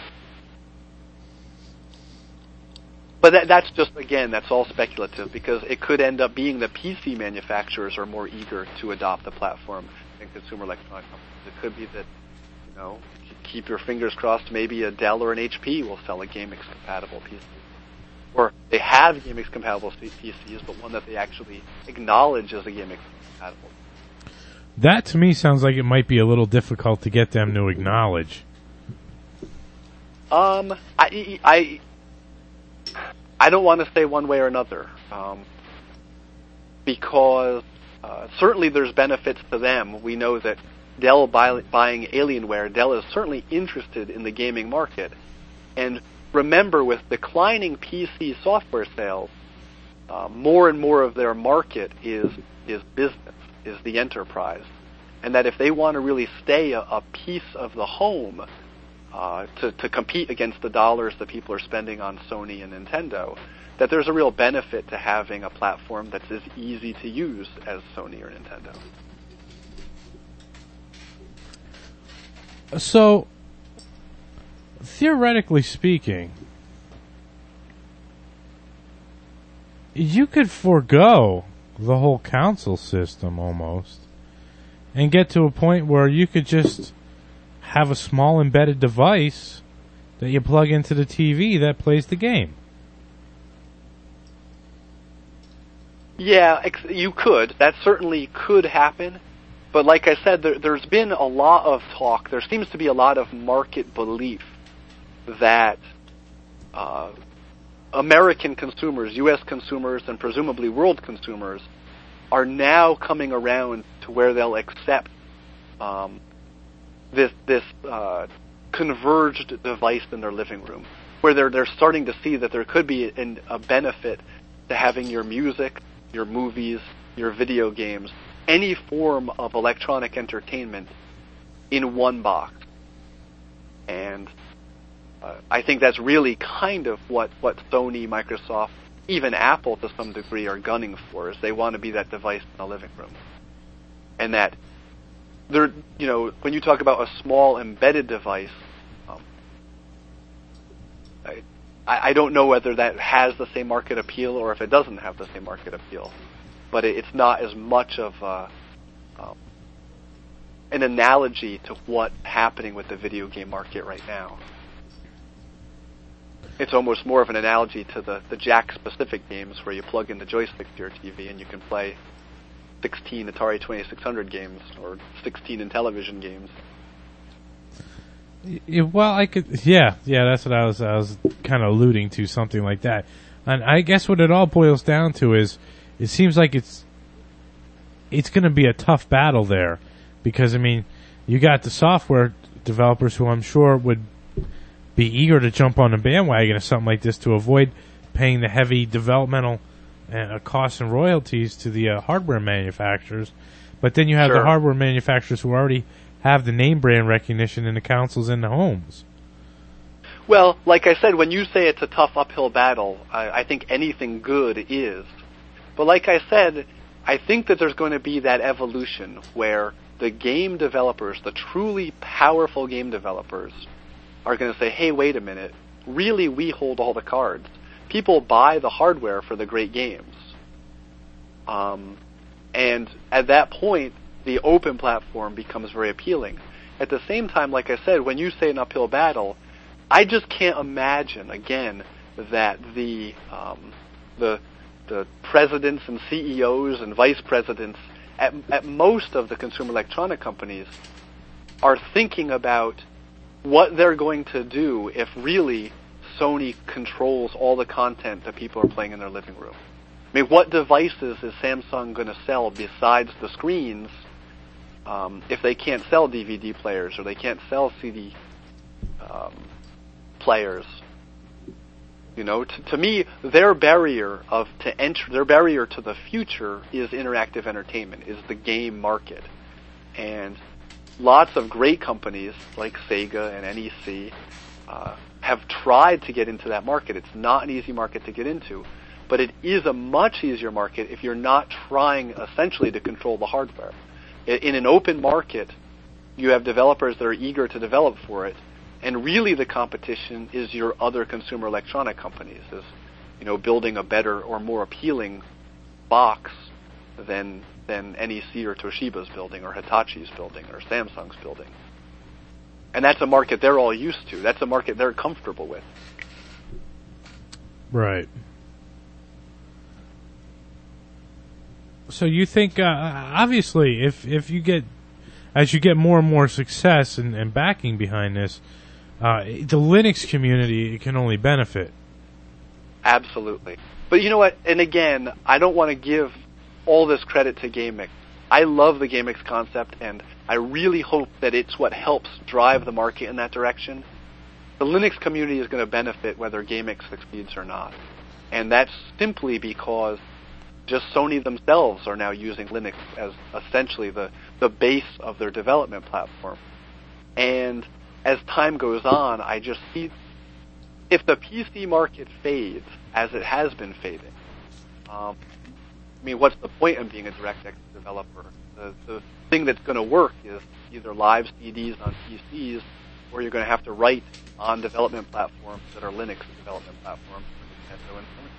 But that, that's just, again, that's all speculative because it could end up being that P C manufacturers are more eager to adopt the platform than consumer electronic companies. It could be that, you know, keep your fingers crossed, maybe a Dell or an H P will sell a GameX-compatible P C. Or they have GameX-compatible P Cs, but one that they actually acknowledge as a GameX-compatible. That, to me, sounds like it might be a little difficult to get them to acknowledge. Um, I, I, I don't want to say one way or another, um, because uh, certainly there's benefits to them. We know that Dell buy, buying Alienware, Dell is certainly interested in the gaming market. And remember, with declining P C software sales, uh, more and more of their market is is business, is the enterprise. And that if they want to really stay a, a piece of the home uh, to, to compete against the dollars that people are spending on Sony and Nintendo, that there's a real benefit to having a platform that's as easy to use as Sony or Nintendo. So, theoretically speaking, you could forego the whole console system almost and get to a point where you could just have a small embedded device that you plug into the T V that plays the game. Yeah, ex- you could. That certainly could happen. But like I said, there, there's been a lot of talk. There seems to be a lot of market belief that uh, American consumers, U S consumers, and presumably world consumers are now coming around to where they'll accept um, this this uh, converged device in their living room, where they're they're starting to see that there could be an, a benefit to having your music, your movies, your video games, any form of electronic entertainment in one box. And uh, I think that's really kind of what, what Sony, Microsoft, even Apple to some degree are gunning for, is they want to be that device in the living room. And that, there, you know, when you talk about a small embedded device, um, I, I don't know whether that has the same market appeal or if it doesn't have the same market appeal. But it's not as much of a, um, an analogy to what's happening with the video game market right now. It's almost more of an analogy to the, the Jack-specific games where you plug in the joystick to your T V and you can play sixteen Atari twenty-six hundred games or sixteen Intellivision games. Yeah, well, I could, yeah, yeah, that's what I was, I was kind of alluding to, something like that. And I guess what it all boils down to is, it seems like it's, it's going to be a tough battle there, because I mean, you got the software developers who I'm sure would be eager to jump on the bandwagon of something like this to avoid paying the heavy developmental uh, costs and royalties to the uh, hardware manufacturers. But then you have Sure. the hardware manufacturers who already have the name brand recognition in the consoles and the homes. Well, like I said, when you say it's a tough uphill battle, I, I think anything good is. But like I said, I think that there's going to be that evolution where the game developers, the truly powerful game developers, are going to say, hey, wait a minute, really we hold all the cards. People buy the hardware for the great games. Um, and at that point, the open platform becomes very appealing. At the same time, like I said, when you say an uphill battle, I just can't imagine, again, that the um, the the presidents and C E Os and vice presidents at, at most of the consumer electronic companies are thinking about what they're going to do if really Sony controls all the content that people are playing in their living room. I mean, what devices is Samsung going to sell besides the screens um, if they can't sell D V D players or they can't sell C D um, players? You know, to, to me, their barrier of to enter, their barrier to the future is interactive entertainment, is the game market, and lots of great companies like Sega and N E C uh, have tried to get into that market. It's not an easy market to get into, but it is a much easier market if you're not trying essentially to control the hardware. In an open market, you have developers that are eager to develop for it, and really the competition is your other consumer electronic companies, is, you know, building a better or more appealing box than than N E C or Toshiba's building or Hitachi's building or Samsung's building. And that's a market they're all used to. That's a market they're comfortable with. Right. So you think, uh, obviously, if if you get, as you get more and more success and, and backing behind this, uh, the Linux community can only benefit. Absolutely. But you know what? And again, I don't want to give all this credit to GameMix. I love the GameX concept, and I really hope that it's what helps drive the market in that direction. The Linux community is going to benefit whether GameX succeeds or not. And that's simply because just Sony themselves are now using Linux as essentially the, the base of their development platform. And as time goes on, I just see if the P C market fades, as it has been fading, um, I mean, what's the point of being a DirectX developer? The, the thing that's going to work is either live C Ds on P Cs, or you're going to have to write on development platforms that are Linux development platforms for Nintendo and Sony.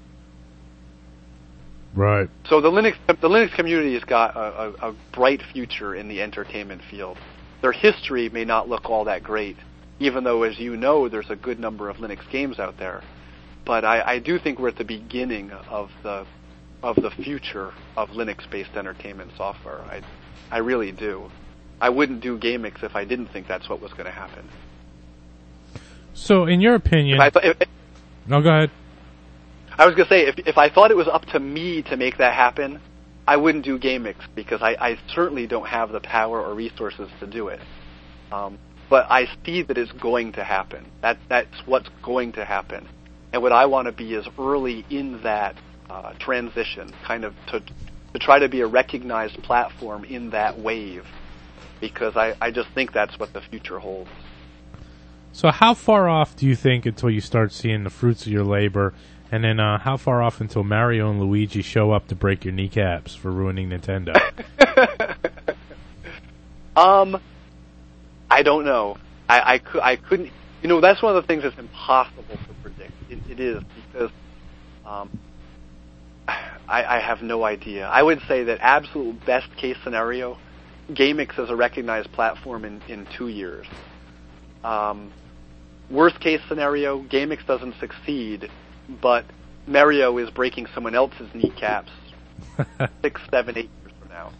Right. So the Linux the Linux community has got a, a, a bright future in the entertainment field. Their history may not look all that great, even though, as you know, there's a good number of Linux games out there. But I, I do think we're at the beginning of the of the future of Linux-based entertainment software. I, I really do. I wouldn't do GameX if I didn't think that's what was going to happen. So, in your opinion... If I, th- if, no, go ahead. I was going to say, if, if I thought it was up to me to make that happen, I wouldn't do GameX, because I, I certainly don't have the power or resources to do it. Um, but I see that it's going to happen. That, that's what's going to happen. And what I want to be is early in that uh, transition, kind of to to try to be a recognized platform in that wave, because I, I just think that's what the future holds. So how far off do you think until you start seeing the fruits of your labor, and then uh, how far off until Mario and Luigi show up to break your kneecaps for ruining Nintendo? um, I don't know. I, I, cou- I couldn't... You know, that's one of the things that's impossible to predict. It, it is, because um, I, I have no idea. I would say that absolute best case scenario, GameX is a recognized platform in, in two years. Um, worst case scenario, GameX doesn't succeed, but Mario is breaking someone else's kneecaps six, seven, eight years from now.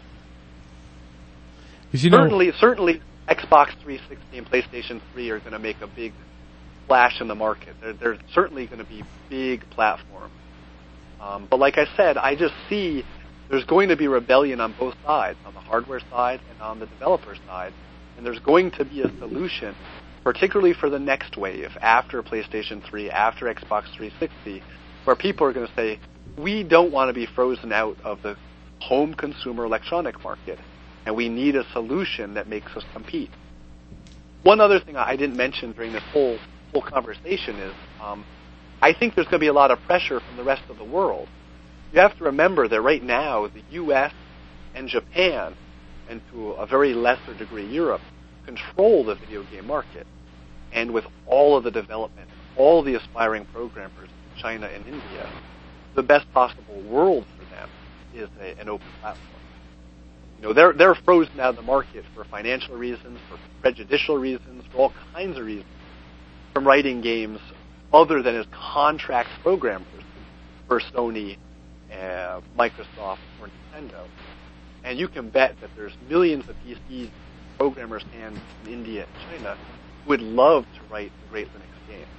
You know, certainly, certainly, Xbox three sixty and PlayStation three are going to make a big splash in the market. They're, they're certainly going to be big platforms. Um, but like I said, I just see there's going to be rebellion on both sides, on the hardware side and on the developer side. And there's going to be a solution, particularly for the next wave, after PlayStation three, after Xbox three sixty, where people are going to say, we don't want to be frozen out of the home consumer electronic market, and we need a solution that makes us compete. One other thing I didn't mention during this whole whole conversation is um, I think there's going to be a lot of pressure from the rest of the world. You have to remember that right now the U S and Japan, and to a very lesser degree Europe, control the video game market. And with all of the development, all the aspiring programmers in China and India, the best possible world for them is a, an open platform. You know, they're they're frozen out of the market for financial reasons, for prejudicial reasons, for all kinds of reasons, from writing games other than as contract programmers for Sony, uh, Microsoft, or Nintendo. And you can bet that there's millions of P Cs, programmers, hands in India and China who would love to write a great Linux game.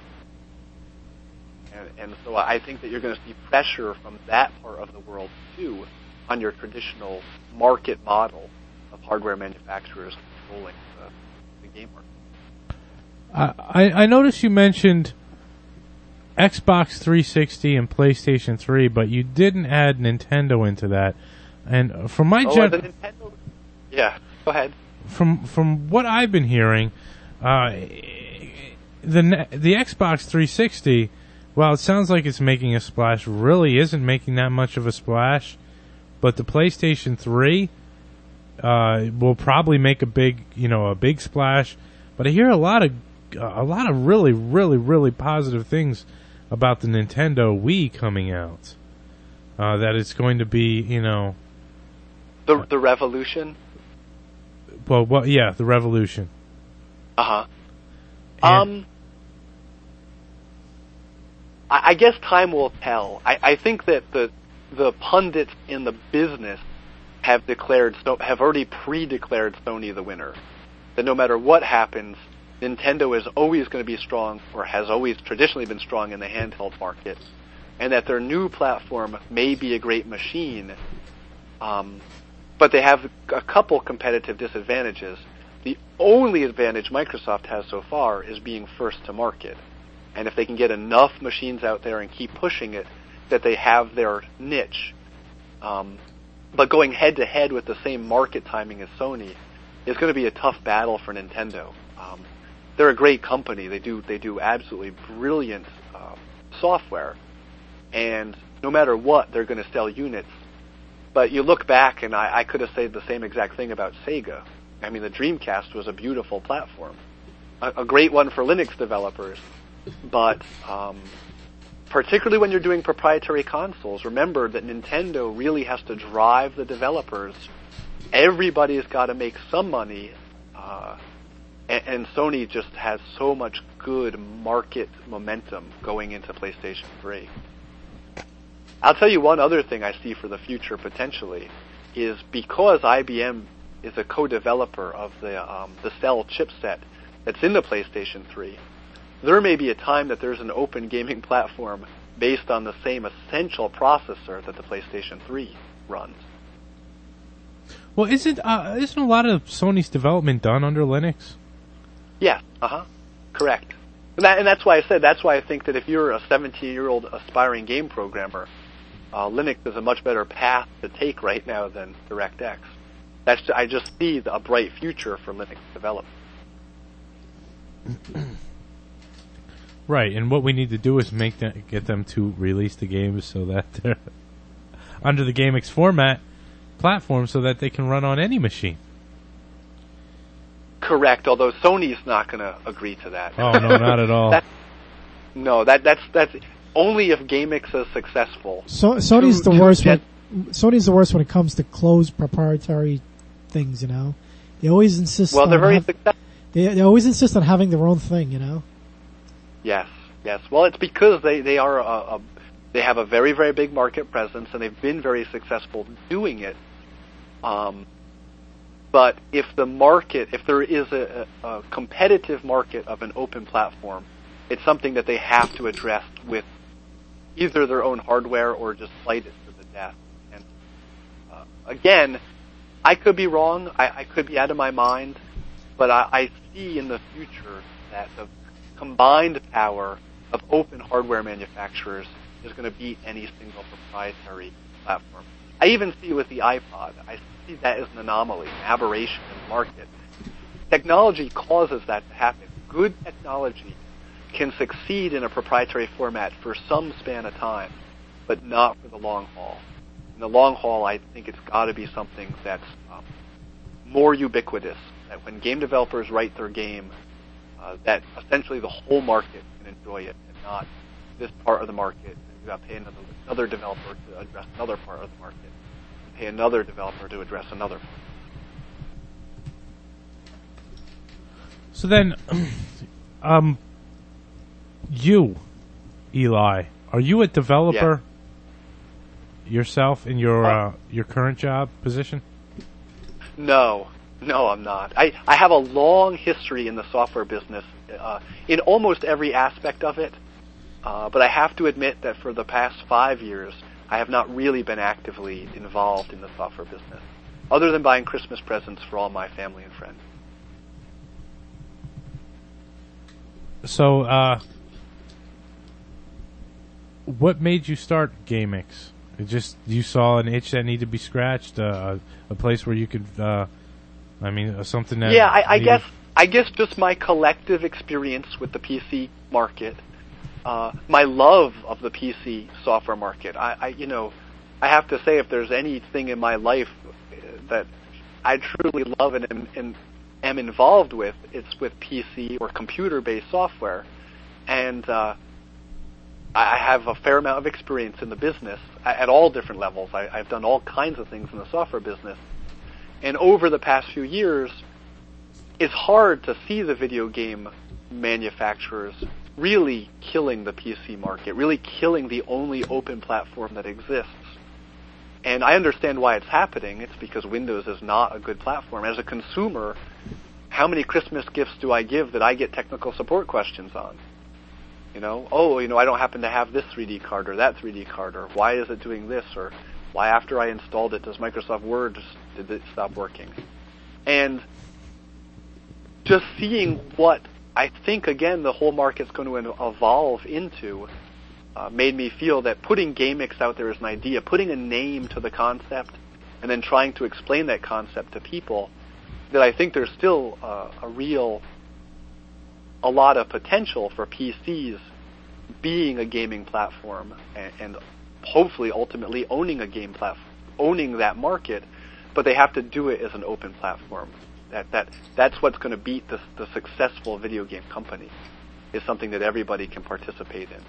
And, and so I think that you're going to see pressure from that part of the world, too, on your traditional market model of hardware manufacturers controlling the, the game market. I, I noticed you mentioned Xbox three sixty and PlayStation three, but you didn't add Nintendo into that. And from my oh, gen- the Nintendo, yeah, go ahead. From from what I've been hearing, uh, the the Xbox three sixty, while it sounds like it's making a splash, really isn't making that much of a splash. But the PlayStation three uh, will probably make a big, you know, a big splash. But I hear a lot of a lot of really, really, really positive things about the Nintendo Wii coming out. Uh, that it's going to be, you know, the the revolution. Well, well, yeah, the revolution. Uh huh. Um, I, I guess time will tell. I, I think that the the pundits in the business have declared, have already pre-declared Sony the winner. That no matter what happens, Nintendo is always going to be strong, or has always traditionally been strong in the handheld market, and that their new platform may be a great machine, um, but they have a couple competitive disadvantages. The only advantage Microsoft has so far is being first to market. And if they can get enough machines out there and keep pushing it, that they have their niche. Um, but going head-to-head with the same market timing as Sony is going to be a tough battle for Nintendo. Um, they're a great company. They do they do absolutely brilliant uh, software. And no matter what, they're going to sell units. But you look back, and I, I could have said the same exact thing about Sega. I mean, the Dreamcast was a beautiful platform, a, a great one for Linux developers. But um, particularly when you're doing proprietary consoles, remember that Nintendo really has to drive the developers. Everybody's got to make some money, uh, and, and Sony just has so much good market momentum going into PlayStation three. I'll tell you one other thing I see for the future potentially is because I B M is a co-developer of the um, the Cell chipset that's in the PlayStation three, there may be a time that there's an open gaming platform based on the same essential processor that the PlayStation three runs. Well, isn't uh, isn't a lot of Sony's development done under Linux? Yeah, uh-huh, correct. And, that, and that's why I said, that's why I think that if you're a seventeen-year-old aspiring game programmer, uh, Linux is a much better path to take right now than DirectX. That's I just see a bright future for Linux development. Right, and what we need to do is make them, get them to release the games so that they're under the GameX format platform so that they can run on any machine. Correct, although Sony's not going to agree to that. Oh, no, not at all. that, no, that that's that's only if GameX is successful. So, Sony's to, the to worst. get, When, Sony's the worst when it comes to closed proprietary things. You know, they always insist. Well, they're on very have, successful. They, they always insist on having their own thing. You know. Yes, yes. Well, it's because they they are a, a they have a very very big market presence and they've been very successful doing it. Um, but if the market, if there is a, a competitive market of an open platform, it's something that they have to address with either their own hardware or just fight it to the death. And uh, again, I could be wrong. I, I could be out of my mind, but I, I see in the future that the combined power of open hardware manufacturers is going to beat any single proprietary platform. I even see with the iPod, I see that as an anomaly, an aberration in the market. Technology causes that to happen. Good technology can succeed in a proprietary format for some span of time, but not for the long haul. In the long haul, I think it's got to be something that's um, more ubiquitous, that when game developers write their game, uh, that essentially the whole market can enjoy it, and not this part of the market, and you got to pay another, another developer to address another part of the market, and pay another developer to address another part. So then, um, you, Eli, are you a developer yeah. yourself in your uh, your current job position? No, no, I'm not. I, I have a long history in the software business, uh, in almost every aspect of it, uh, but I have to admit that for the past five years, I have not really been actively involved in the software business, other than buying Christmas presents for all my family and friends. So, uh, what made you start GameX? It just you saw an itch that needed to be scratched, uh, a place where you could, uh, I mean, uh, something that. Yeah, I, I guess I guess just my collective experience with the P C market, uh, my love of the P C software market. I, I, you know, I have to say, if there's anything in my life that I truly love and am, and am involved with, it's with P C or computer-based software, and uh, I have a fair amount of experience in the business at all different levels. I, I've done all kinds of things in the software business, and over the past few years, it's hard to see the video game manufacturers really killing the P C market, really killing the only open platform that exists. And I understand why it's happening. It's because Windows is not a good platform. As a consumer, how many Christmas gifts do I give that I get technical support questions on? You know, oh, you know, I don't happen to have this three D card or that three D card, or why is it doing this, or Why, after I installed it, does Microsoft Word just, did it stop working? And just seeing what I think, again, the whole market's going to evolve into uh, made me feel that putting GameX out there as an idea, putting a name to the concept, and then trying to explain that concept to people, that I think there's still uh, a real, a lot of potential for P Cs being a gaming platform and, and hopefully ultimately owning a game platform, owning that market, but they have to do it as an open platform. That that that's what's going to beat the, the successful video game company, is something that everybody can participate in.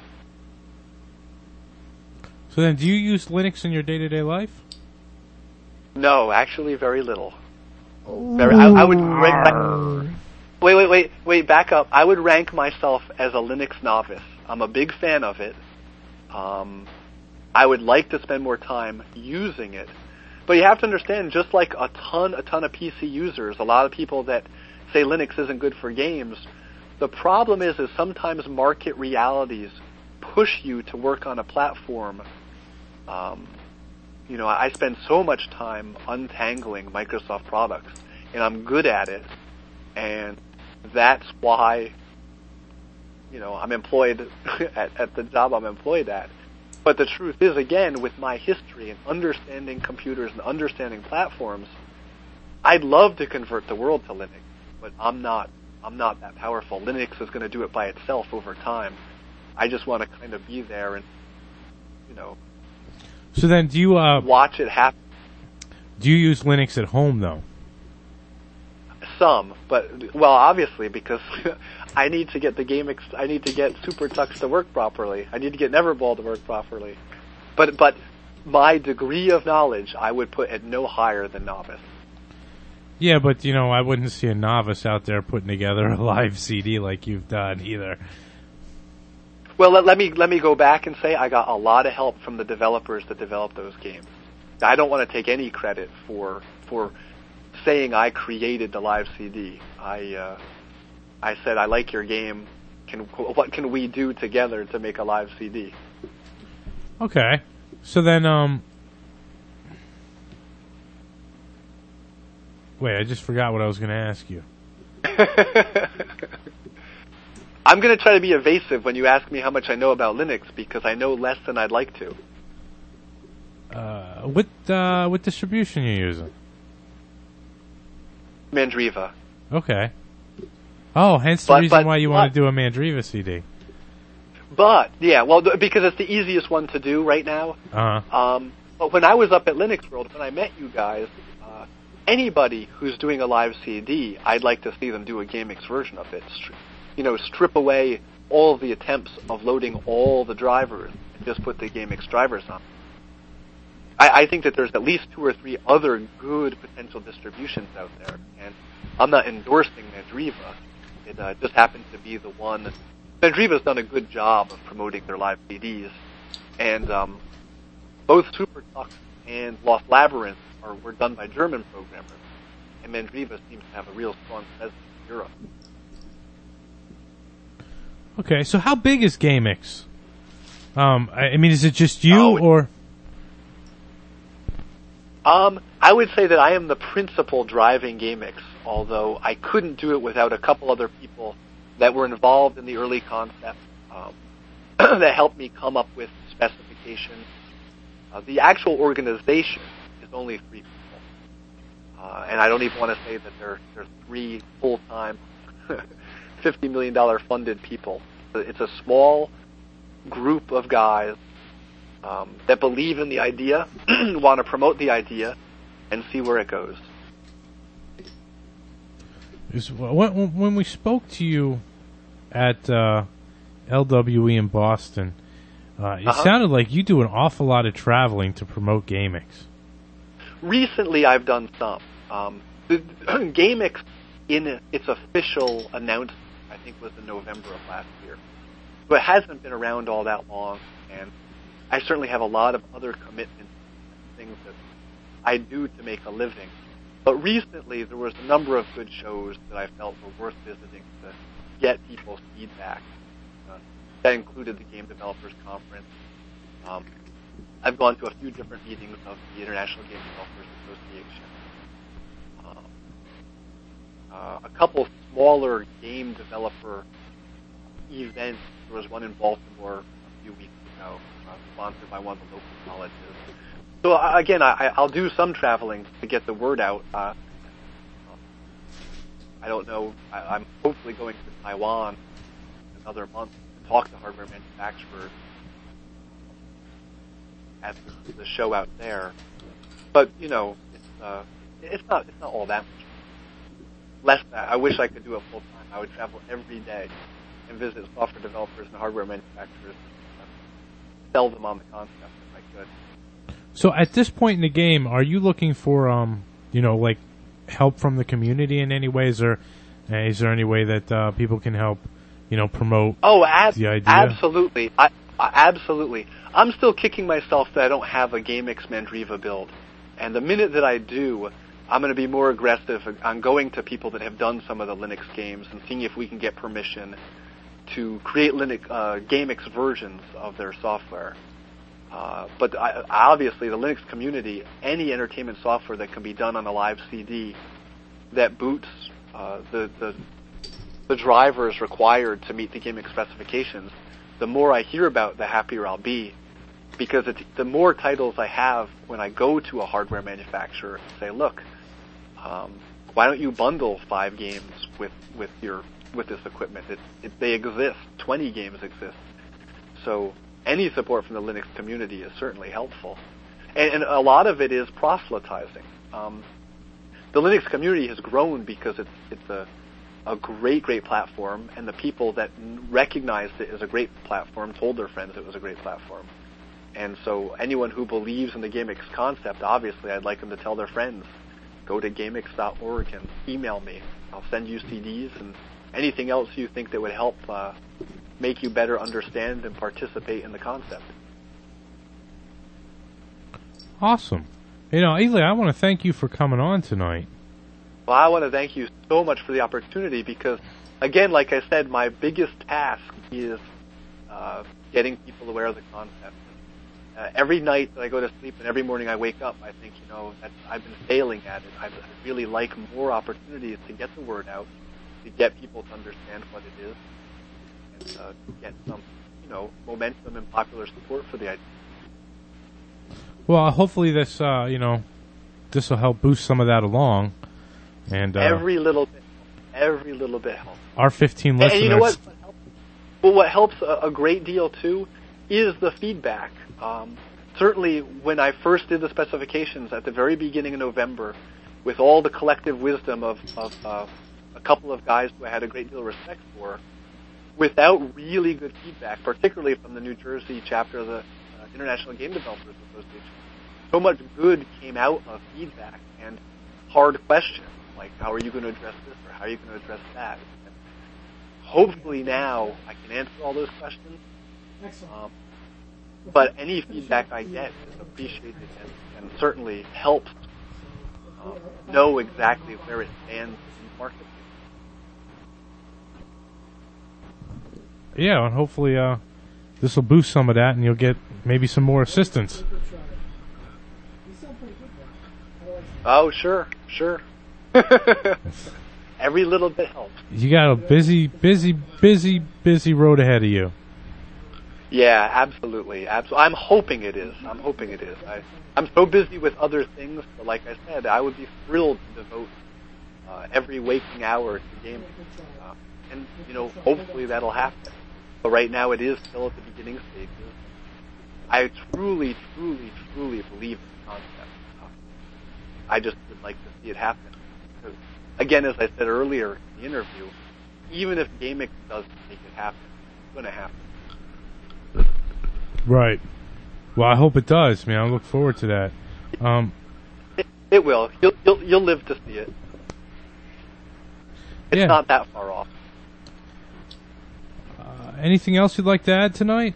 So then, do you use Linux in your day-to-day life? No, actually, very little. Very. I, I would rank. My, wait, wait, wait, wait. Back up. I would rank myself as a Linux novice. I'm a big fan of it. Um, I would like to spend more time using it. But you have to understand, just like a ton, a ton of P C users, a lot of people that say Linux isn't good for games, the problem is, is sometimes market realities push you to work on a platform. Um, you know, I spend so much time untangling Microsoft products, and I'm good at it, and that's why, you know, I'm employed at, at the job I'm employed at. But the truth is, again, with my history and understanding computers and understanding platforms, I'd love to convert the world to Linux, but I'm not. I'm not that powerful. Linux is going to do it by itself over time. I just want to kind of be there and, you know. So then, do you uh, watch it happen? Do you use Linux at home though? Some, but well, obviously, because I need to get the game. Ex- I need to get SuperTux to work properly. I need to get Neverball to work properly. But but my degree of knowledge, I would put at no higher than novice. Yeah, but you know, I wouldn't see a novice out there putting together a live C D like you've done either. Well, let, let me let me go back and say I got a lot of help from the developers that developed those games. I don't want to take any credit for for. saying I created the live C D. I uh, I said, I like your game. Can what can we do together to make a live C D? Okay, so then um, wait, I just forgot what I was going to ask you. I'm going to try to be evasive when you ask me how much I know about Linux, because I know less than I'd like to. Uh, what uh, what distribution you using? Mandriva. Okay. Oh, hence the but, reason but, why you but, want to do a Mandriva C D. But, yeah, well, because it's the easiest one to do right now. Uh-huh. Um, but when I was up at Linux World, when I met you guys, uh, anybody who's doing a live C D, I'd like to see them do a GameX version of it. Stri- you know, strip away all of the attempts of loading all the drivers and just put the GameX drivers on. I, I think that there's at least two or three other good potential distributions out there, and I'm not endorsing Mandriva. It uh, just happens to be the one. Mandriva's done a good job of promoting their live C Ds, and um, both SuperTux and Lost Labyrinth are were done by German programmers, and Mandriva seems to have a real strong presence in Europe. Okay, so how big is GameX? Um, I, I mean, is it just you, oh, or? Um, I would say that I am the principal driving GameX, although I couldn't do it without a couple other people that were involved in the early concept, um, that helped me come up with specifications. Uh, the actual organization is only three people, uh, and I don't even want to say that they're, they're three full-time, fifty million dollars funded people. It's a small group of guys Um, that believe in the idea, want to promote the idea, and see where it goes. Is, when, when we spoke to you at uh, L W E in Boston, uh, it uh-huh. sounded like you do an awful lot of traveling to promote GameX. Recently, I've done some. Um, the, GameX, in its official announcement, I think was in November of last year, but it hasn't been around all that long, and I certainly have a lot of other commitments, things that I do to make a living. But recently, there was a number of good shows that I felt were worth visiting to get people's feedback. Uh, that included the Game Developers Conference, um, I've gone to a few different meetings of the International Game Developers Association. Um, uh, a couple smaller game developer events. There was one in Baltimore a few weeks ago, uh, sponsored by one of the local colleges. So uh, again, I, I'll do some traveling to get the word out. Uh, I don't know. I, I'm hopefully going to Taiwan in another month to talk to hardware manufacturers at the, the show out there. But you know, it's uh, it's not it's not all that much. Less than that. I wish I could do it full time. I would travel every day and visit software developers and hardware manufacturers, and sell them on the concept if I could. So at this point in the game, are you looking for, um, you know, like help from the community in any ways, or uh, is there any way that uh, people can help, you know, promote oh, ab- the idea? Absolutely. I, I, absolutely. I'm still kicking myself that I don't have a GameX Mandriva build. And the minute that I do, I'm going to be more aggressive on going to people that have done some of the Linux games and seeing if we can get permission to create Linux uh, GameX versions of their software. Uh, but I, obviously, the Linux community, any entertainment software that can be done on a live C D that boots uh, the, the the drivers required to meet the GameX specifications, the more I hear about, the happier I'll be. Because it's, the more titles I have when I go to a hardware manufacturer and say, look, um, why don't you bundle five games with, with your with this equipment? It, it, they exist. twenty games exist. So any support from the Linux community is certainly helpful. And, and a lot of it is proselytizing. Um, the Linux community has grown because it's it's a a great, great platform, and the people that recognized it as a great platform told their friends it was a great platform. And so anyone who believes in the GameX concept, obviously I'd like them to tell their friends. Go to gamex dot org and email me. I'll send you C Ds and anything else you think that would help uh, make you better understand and participate in the concept. Awesome. You know, Eli, I want to thank you for coming on tonight. Well, I want to thank you so much for the opportunity because, again, like I said, my biggest task is uh, getting people aware of the concept. Uh, every night that I go to sleep and every morning I wake up, I think, you know, that I've been failing at it. I'd really like more opportunities to get the word out, to get people to understand what it is, and uh, to get some, you know, momentum and popular support for the idea. Well, hopefully this, uh, you know, this will help boost some of that along. And uh, every little bit, every little bit helps. Our fifteen and, listeners. And you know what? Well, what helps a, a great deal too is the feedback. Um, certainly, when I first did the specifications at the very beginning of November, with all the collective wisdom of, of uh, a couple of guys who I had a great deal of respect for, without really good feedback, particularly from the New Jersey chapter of the uh, International Game Developers Association, so much good came out of feedback and hard questions, like how are you going to address this or how are you going to address that? And hopefully now I can answer all those questions. Excellent. Um, but any feedback I get is appreciated and, and certainly helps uh, know exactly where it stands in the market. Yeah, and hopefully uh, this will boost some of that, and you'll get maybe some more assistance. Oh, sure, sure. Every little bit helps. You got a busy, busy, busy, busy road ahead of you. Yeah, absolutely. Absolutely. I'm hoping it is. I'm hoping it is. I, I'm so busy with other things, but like I said, I would be thrilled to devote uh, every waking hour to gaming. Uh, and, you know, hopefully that'll happen. But right now it is still at the beginning stages. I truly, truly, truly believe in the concept. Uh, I just would like to see it happen. Because, again, as I said earlier in the interview, even if GameX doesn't make it happen, it's going to happen. Right. Well, I hope it does, man. I look forward to that. Um, it, it will. You'll, you'll, you'll live to see it. It's yeah. not that far off. Uh, anything else you'd like to add tonight?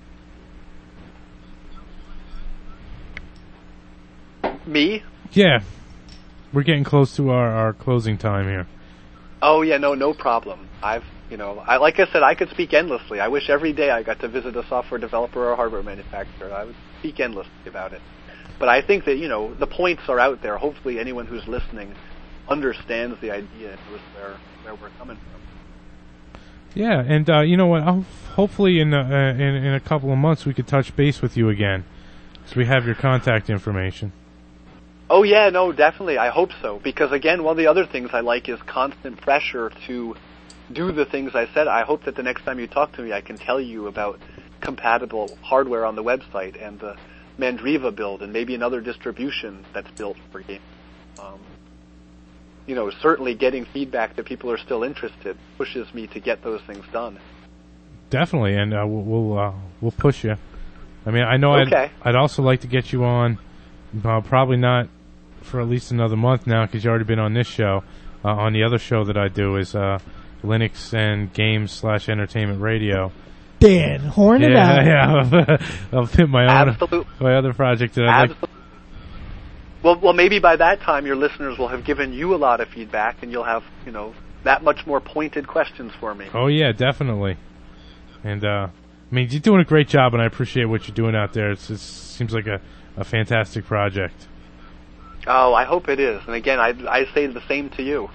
Me? Yeah. We're getting close to our, our closing time here. Oh, yeah, no, no problem. I've You know, I, like I said, I could speak endlessly. I wish every day I got to visit a software developer or a hardware manufacturer. I would speak endlessly about it. But I think that, you know, the points are out there. Hopefully anyone who's listening understands the idea and knows where, where we're coming from. Yeah, and uh, you know what? I'll, hopefully in, uh, in in a couple of months we could touch base with you again, so we have your contact information. Oh yeah, no, definitely. I hope so. Because again, one of the other things I like is constant pressure to do the things I said. I hope that the next time you talk to me, I can tell you about compatible hardware on the website and the Mandriva build and maybe another distribution that's built for games. Um, you know, certainly getting feedback that people are still interested pushes me to get those things done. Definitely, and uh, we'll we'll, uh, we'll push you. I mean, I know Okay. I'd, I'd also like to get you on, uh, probably not for at least another month now, because you've already been on this show. Uh, on the other show that I do is uh, Linux and Games slash Entertainment Radio. Dan, horn it yeah, out. Yeah, I'll fit my own, Absolutely. my other project that I'd like. Absolutely. Well, well, maybe by that time your listeners will have given you a lot of feedback, and you'll have, you know, that much more pointed questions for me. Oh yeah, definitely. And uh, I mean, you're doing a great job, and I appreciate what you're doing out there. It's, it seems like a, a fantastic project. Oh, I hope it is. And again, I I say the same to you.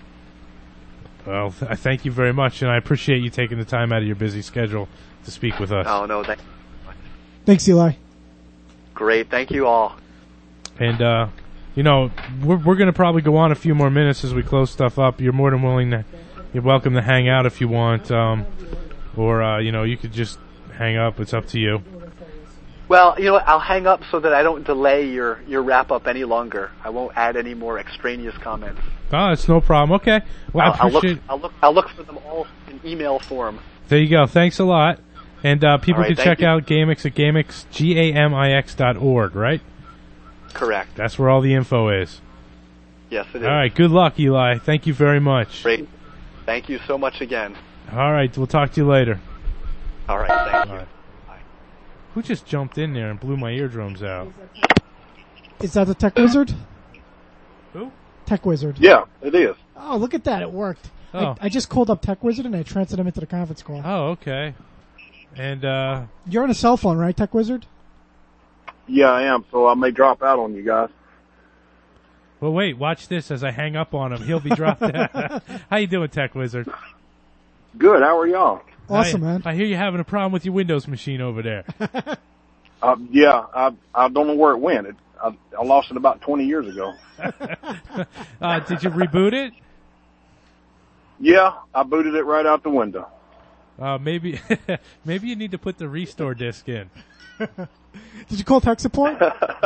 Well, th- I thank you very much, and I appreciate you taking the time out of your busy schedule to speak with us. Oh no, thank you. Thanks, Eli. Great, thank you all. And, uh, you know, we're, we're going to probably go on a few more minutes as we close stuff up. You're more than willing to, you're welcome to hang out if you want, um, or, uh, you know, you could just hang up. It's up to you. Well, you know what, I'll hang up so that I don't delay your, your wrap-up any longer. I won't add any more extraneous comments. Oh, it's no problem. Okay. Well, I'll, I appreciate I'll, look, I'll, look, I'll look for them all in email form. There you go. Thanks a lot. And uh, people All right, can thank check you. out GameX at GameX, G A M I X dot org, right? Correct. That's where all the info is. Yes, it is. All right. Good luck, Eli. Thank you very much. Great. Thank you so much again. All right. We'll talk to you later. All right, thank you. All right. Who just jumped in there and blew my eardrums out? Is that the Tech Wizard? Who? Tech Wizard. Yeah, it is. Oh, look at that. It worked. Oh. I, I just called up Tech Wizard and I transferred him into the conference call. Oh, okay. And, uh... You're on a cell phone, right, Tech Wizard? Yeah, I am, so I may drop out on you guys. Well, wait. Watch this as I hang up on him. He'll be dropped out. How you doing, Tech Wizard? Good, how are y'all? Awesome, I, man. I hear you're having a problem with your Windows machine over there. Uh, yeah, I I don't know where it went. It, I, I lost it about twenty years ago. uh, did you reboot it? Yeah, I booted it right out the window. Uh, maybe maybe you need to put the restore disk in. Did you call tech support?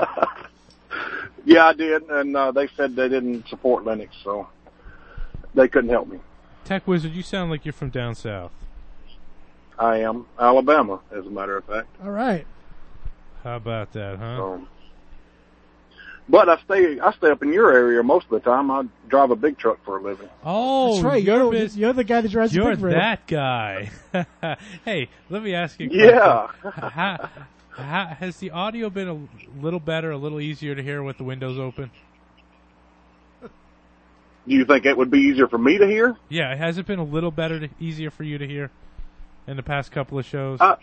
Yeah, I did, and uh, they said they didn't support Linux, so they couldn't help me. Tech Wizard, you sound like you're from down south. I am Alabama, as a matter of fact. All right. How about that, huh? So, but I stay I stay up in your area most of the time. I drive a big truck for a living. Oh, That's right. You're, You're, biz- you're the guy that drives the you're big rig. that guy. Hey, let me ask you a Yeah. question. How, how, has the audio been a little better, a little easier to hear with the windows open? Do you think it would be easier for me to hear? Yeah, has it been a little better, to, easier for you to hear in the past couple of shows? Uh,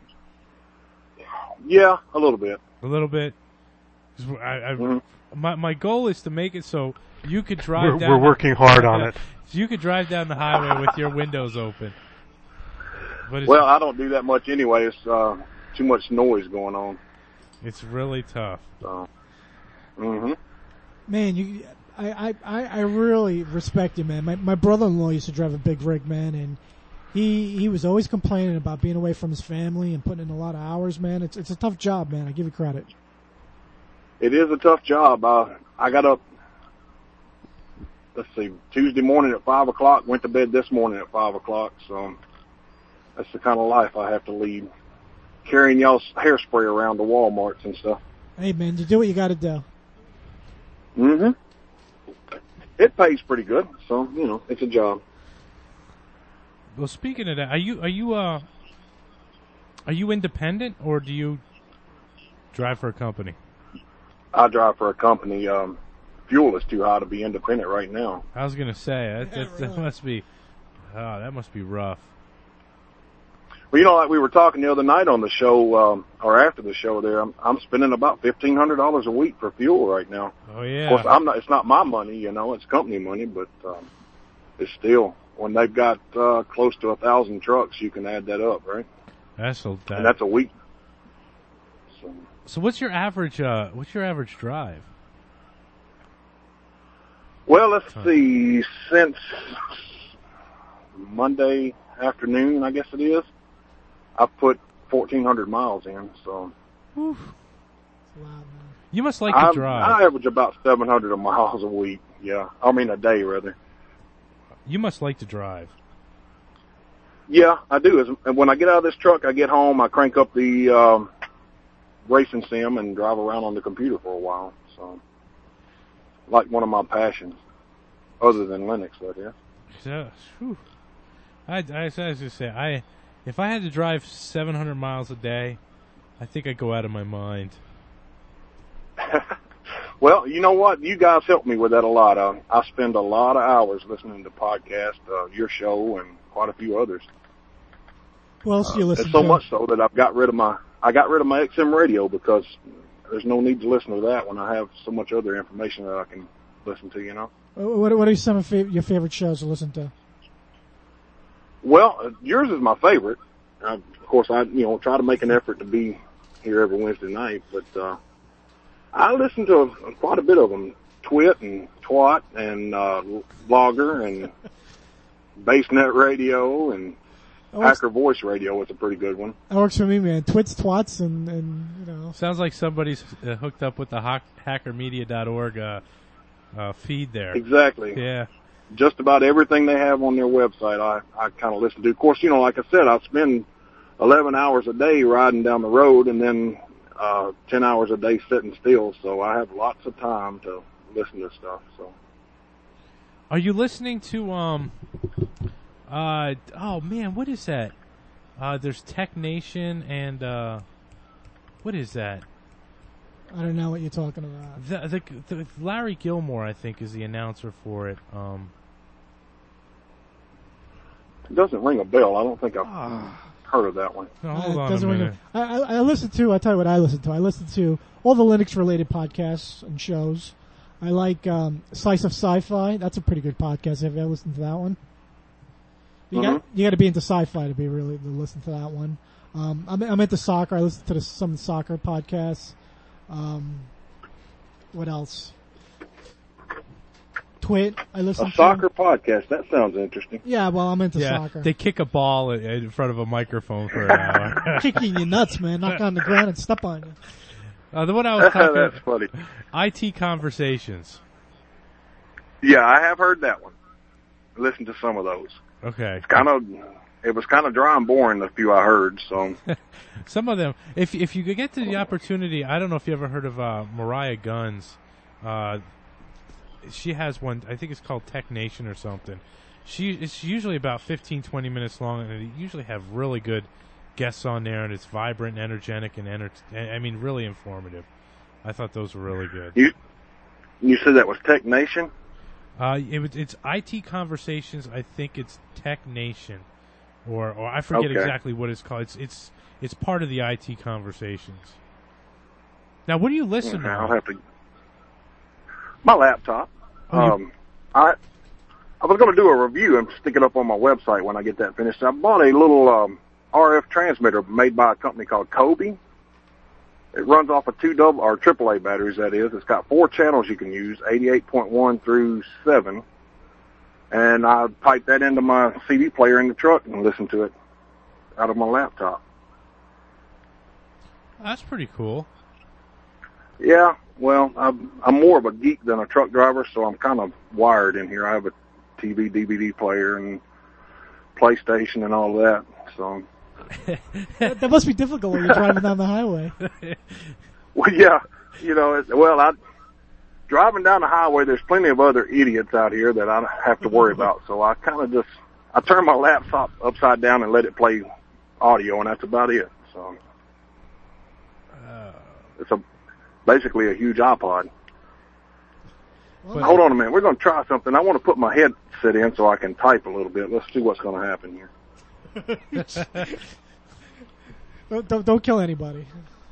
yeah, a little bit. A little bit. 'Cause I, I, Mm-hmm. my my goal is to make it so you could drive We're, down. we're working hard on it. So you could drive down the highway with your windows open. But it's, Well, I don't do that much anyway. It's uh, too much noise going on. it's really tough. So, hmm Man, you, I, I, I I really respect you, man. My my brother-in-law used to drive a big rig, man, and he he was always complaining about being away from his family and putting in a lot of hours, man. It's it's a tough job, man. I give you credit. It is a tough job. Uh, I got up, let's see, Tuesday morning at five o'clock. Went to bed this morning at five o'clock. So that's the kind of life I have to lead. Carrying y'all's hairspray around to Walmarts and stuff. Hey, man, you do what you got to do. hmm It pays pretty good, so you know it's a job. Well, speaking of that, are you are you uh are you independent or do you drive for a company? I drive for a company. Um, fuel is too high to be independent right now. I was gonna say that, that, that must be Oh, that must be rough. Well, you know, like we were talking the other night on the show, um, or after the show there, I'm, I'm spending about fifteen hundred dollars a week for fuel right now. Oh, yeah. Of course, I'm not, it's not my money, you know, it's company money, but um, it's still, when they've got uh, close to a thousand trucks, you can add that up, right? That's a, that, and that's a week. So, so what's your average, uh, what's your average drive? well, let's Huh. see, since Monday afternoon, I guess it is, I've put fourteen hundred miles in, so. Oof. Wow, man. You must like to I'm, drive. I average about seven hundred miles a week, yeah. I mean, a day, rather. You must like to drive. Yeah, I do. And when I get out of this truck, I get home, I crank up the um, racing sim and drive around on the computer for a while. So, like one of my passions, other than Linux, that is. So, whew. I, I, I was going to say, I, if I had to drive seven hundred miles a day, I think I'd go out of my mind. Well, you know what? You guys help me with that a lot. Uh, I spend a lot of hours listening to podcasts, uh, your show, and quite a few others. What else do you Uh, listen it's so to? much so that I've got rid of my I got rid of my X M radio because there's no need to listen to that when I have so much other information that I can listen to. You know. What, what are some of fav- your favorite shows to listen to? Well, uh, yours is my favorite. Uh, of course, I you know try to make an effort to be here every Wednesday night, but uh, I listen to a, quite a bit of them. Twit and Twat and uh, Logger and BaseNet Radio and Hacker Voice Radio is a pretty good one. That works for me, man. Twits, twats, and, and you know. Sounds like somebody's uh, hooked up with the hack- hacker media dot org uh, uh, feed there. Exactly. Yeah. Just about everything they have on their website, I, I kind of listen to. Of course, you know, like I said, I spend eleven hours a day riding down the road and then uh, ten hours a day sitting still, so I have lots of time to listen to stuff. So, Are you listening to, um, uh, oh man, what is that? Uh, there's Tech Nation and, uh, what is that? I don't know what you're talking about. The, the, the Larry Gilmore, I think, is the announcer for it. Um, it doesn't ring a bell. I don't think I've heard of that one. no, hold Uh, on doesn't a ring minute. a- I, I, I listen to, I'll tell you what I listen to. I listen to all the Linux-related podcasts and shows. I like um, Slice of Sci-Fi. That's a pretty good podcast. Have you ever listened to that one? You got you got to be into sci-fi to be really to listen to that one. Um, I'm, I'm into soccer. I listen to the, some soccer podcasts. Um, what else? Twit. I listen A to soccer podcast. That sounds interesting. Yeah, well, I'm into Yeah, soccer. they kick a ball in- in front of a microphone for an hour. Kicking you nuts, man. Knock on the ground and step on you. Uh, the one I was talking That's funny. I T Conversations. Yeah, I have heard that one. Listened to some of those. Okay. Kind of, it was kind of dry and boring, the few I heard. So, Some of them, if if you could get to the opportunity, I don't know if you ever heard of uh, Mariah Guns. Uh, she has one, I think it's called Tech Nation or something. She It's usually about fifteen, twenty minutes long, and they usually have really good guests on there, and it's vibrant and energetic and, enter- I mean, really informative. I thought those were really good. you you said that was Tech Nation? Uh, it, was- it's I T Conversations. I think it's Tech Nation, or or I forget Okay. exactly what it's called. It's it's it's part of the I T Conversations. Now, what do you listen Yeah, I'll to? have to. My laptop. Oh, you- um, I I was going to do a review and stick it up on my website when I get that finished. I bought a little um, R F transmitter made by a company called Kobe. It runs off of two double or triple A batteries. That is, it's got four channels you can use, eighty-eight point one through seven, and I pipe that into my C D player in the truck and listen to it out of my laptop. That's pretty cool. Yeah, well, I'm, I'm more of a geek than a truck driver, so I'm kind of wired in here. I have a T V, D V D player, and PlayStation and all that. So, that, that must be difficult when you're driving down the highway. well, yeah, you know, it, well, I driving down the highway. There's plenty of other idiots out here that I don't have to worry about. So I kind of just I turn my laptop upside down and let it play audio, and that's about it. So it's a basically a huge iPod. Well, Hold on a minute. We're going to try something. I want to put my headset in so I can type a little bit. Let's see what's going to happen here. don't, don't, don't kill anybody.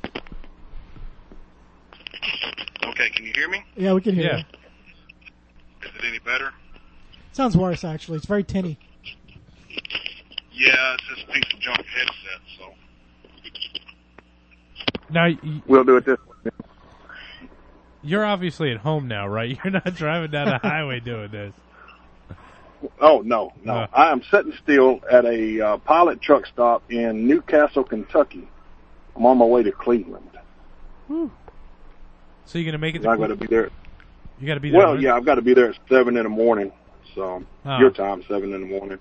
Okay, can you hear me? Yeah, we can hear Yeah. you. Is it any better? Sounds worse, actually. It's very tinny. Yeah, it's this piece of junk headset, so. Now, y- We'll do it this way. you're obviously at home now, right? You're not driving down the highway doing this. Oh, no, no. Uh. I am sitting still at a uh, pilot truck stop in Newcastle, Kentucky. I'm on my way to Cleveland. So you're gonna make it? I To got to be there. You got to be there. Well, when? yeah, I've got to be there at seven in the morning. So Oh. your time, seven in the morning.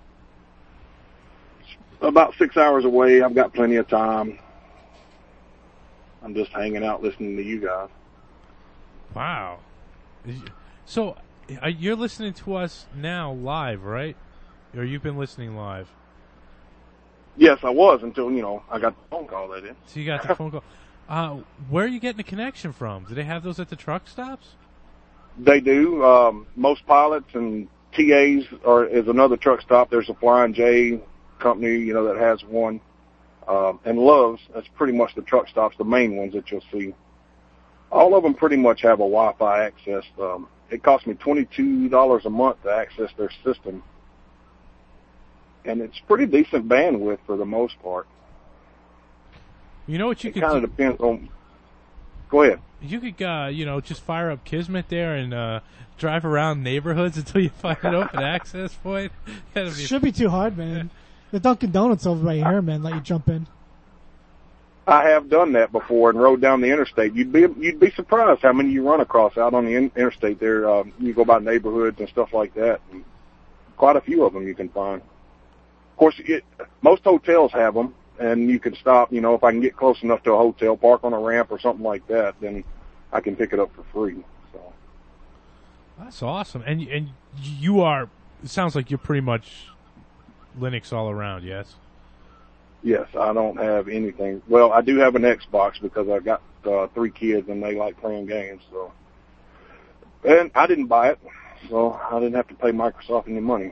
About six hours away. I've got plenty of time. I'm just hanging out listening to you guys. Wow. Is you- So uh, you're listening to us now live, right? Or you've been listening live? Yes, I was until, you know, I got the phone call that in. So you got the phone call. Uh, where are you getting the connection from? Do they have those at the truck stops? They do. Um, most pilots and T As are is another truck stop. There's a Flying J company, you know, that has one. Um, and Love's, that's pretty much the truck stops, the main ones that you'll see. All of them pretty much have a Wi-Fi access. Um, it costs me twenty-two dollars a month to access their system. And it's pretty decent bandwidth for the most part. You know what you It could kind do? of depends on... Go ahead. You could, uh, you know, just fire up Kismet there and uh, drive around neighborhoods until you find an open access point. That'd be Should be too hard, man. The Dunkin' Donuts over by here, man, let you jump in. I have done that before and rode down the interstate. You'd be you'd be surprised how many you run across out on the in- interstate there. Um, you go by neighborhoods and stuff like that. And quite a few of them you can find. Of course, it, most hotels have them, and you can stop. You know, if I can get close enough to a hotel, park on a ramp or something like that, then I can pick it up for free. So That's awesome. And and you are. It sounds like you're pretty much Linux all around. Yes. yes, I don't have anything. Well, I do have an Xbox because I got uh, three kids and they like playing games. So, and I didn't buy it, so I didn't have to pay Microsoft any money.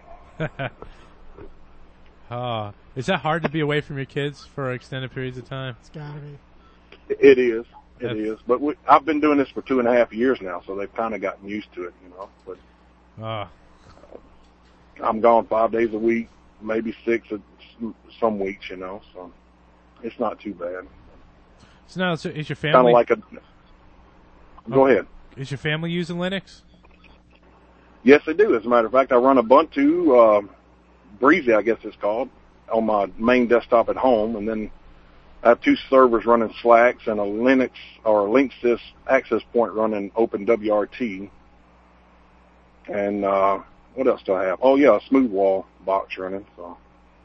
uh, is that hard to be away from your kids for extended periods of time? It's gotta be. It is. It That's- is. But we, I've been doing this for two and a half years now, so they've kind of gotten used to it, you know. But Uh, I'm gone five days a week, maybe six at s- some weeks, you know. So it's not too bad. so now, so is your Kind family? of like a. Go Okay. ahead. Is your family using Linux? Yes, they do. As a matter of fact, I run Ubuntu, uh, Breezy, I guess it's called, on my main desktop at home, and then I have two servers running Slacks and a Linux or Linksys access point running OpenWRT. And uh, what else do I have? Oh yeah, a Smoothwall box running. So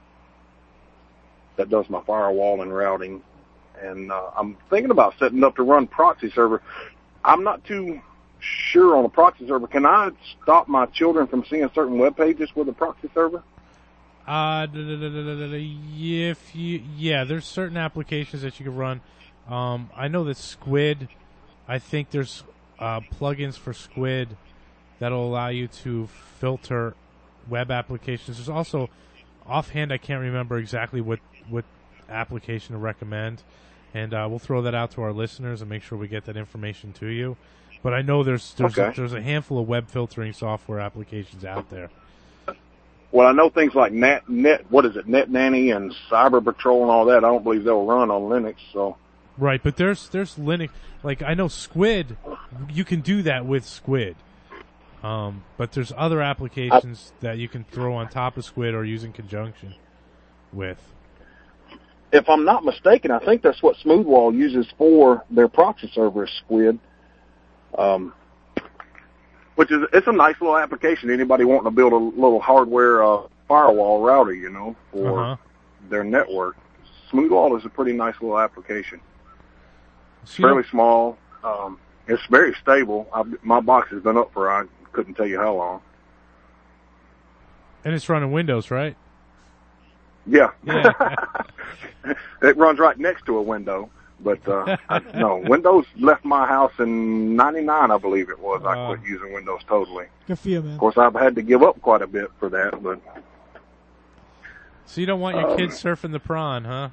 that does my firewall and routing. And uh, I'm thinking about setting up to run proxy server. I'm not too sure on a proxy server. Can I stop my children from seeing certain web pages with a proxy server? Uh, da, da, da, da, da, da, da, if you, yeah, there's certain applications that you can run. Um, I know that Squid, I think there's uh, plugins for Squid that'll allow you to filter web applications. There's also, offhand, I can't remember exactly what, what application to recommend, and uh, we'll throw that out to our listeners and make sure we get that information to you. But I know there's there's Okay. a, there's a handful of web filtering software applications out there. Well, I know things like Net, Net, what is it, Net Nanny and Cyber Patrol and all that. I don't believe they'll run on Linux. So Right, but there's there's Linux. Like I know Squid, you can do that with Squid. Um, but there's other applications that you can throw on top of Squid or use in conjunction with. if I'm not mistaken, I think that's what Smoothwall uses for their proxy server, is Squid. Um, which is, it's a nice little application. Anybody wanting to build a little hardware uh, firewall router, you know, for Uh-huh. their network. Smoothwall is a pretty nice little application. It's So you fairly don't- small. Um, it's very stable. I've, my box has been up for, I couldn't tell you how long. and it's running Windows, right? Yeah. Yeah. It runs right next to a window. But uh, I, no, Windows left my house in ninety-nine, I believe it was. I Uh. quit using Windows totally. Good for you, man. Of course, I've had to give up quite a bit for that, but So you don't want your Um, kids surfing the prawn, huh?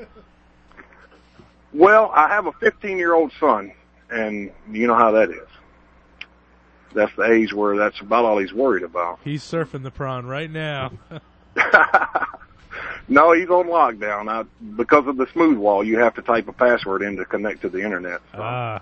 well, I have a fifteen-year-old son, and you know how that is. That's the age where that's about all he's worried about. He's surfing the prawn right now. No, he's on lockdown. I, because of the smooth wall, you have to type a password in to connect to the internet. So. Ah.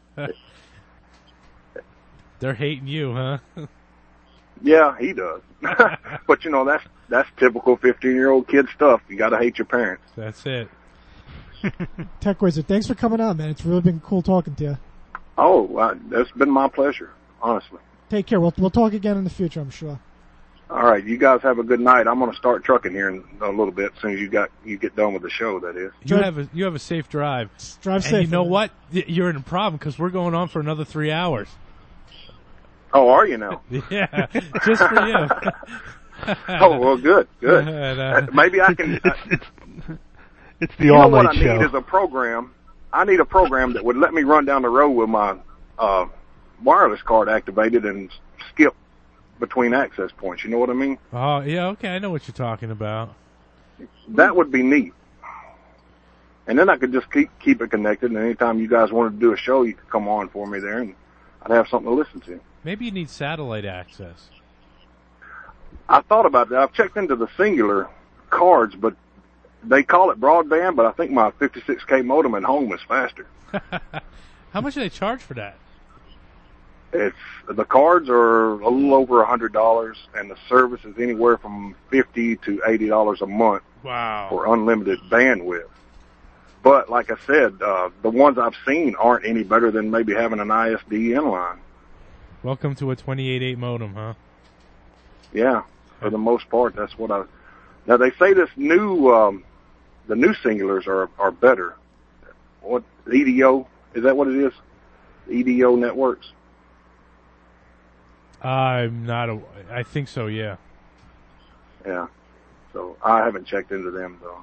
They're hating you, huh? Yeah, he does. But you know, that's that's typical fifteen-year-old kid stuff. You got to hate your parents. That's it. Tech Wizard, thanks for coming on, man. It's really been cool talking to you. Oh, uh, it's been my pleasure, honestly. Take care. We'll we'll talk again in the future, I'm sure. All right, you guys have a good night. I'm going to start trucking here in a little bit as soon as you got you get done with the show. That is. You have a you have a safe drive. Drive and safe. you know man. what? Y- You're in a problem because we're going on for another three hours. Oh, are you now? Yeah, just for you. Oh, well, good, good. And, uh, Uh, Maybe I can. It's it's it's the You know all what night I need show. is a program. I need a program that would let me run down the road with my uh, wireless card activated and skip between access points. You know what I mean? oh yeah, okay, I know what you're talking about. That would be neat. And then I could just keep keep it connected, and anytime you guys wanted to do a show, you could come on for me there, and I'd have something to listen to. Maybe you need satellite access. I thought about that. I've checked into the Singular cards, but they call it broadband, but I think my fifty-six K modem at home is faster. How much do they charge for that? It's the cards are a little over a hundred dollars, and the service is anywhere from fifty to eighty dollars a month Wow. for unlimited bandwidth. But like I said, uh, the ones I've seen aren't any better than maybe having an I S D N line. Welcome to a twenty-eight eight modem, huh? Yeah, for the most part, that's what I. Now they say this new, um, the new Singulars are are better. What E D O is that? What it is? E D O networks. I'm not a. I think so. Yeah. Yeah. So I haven't checked into them though.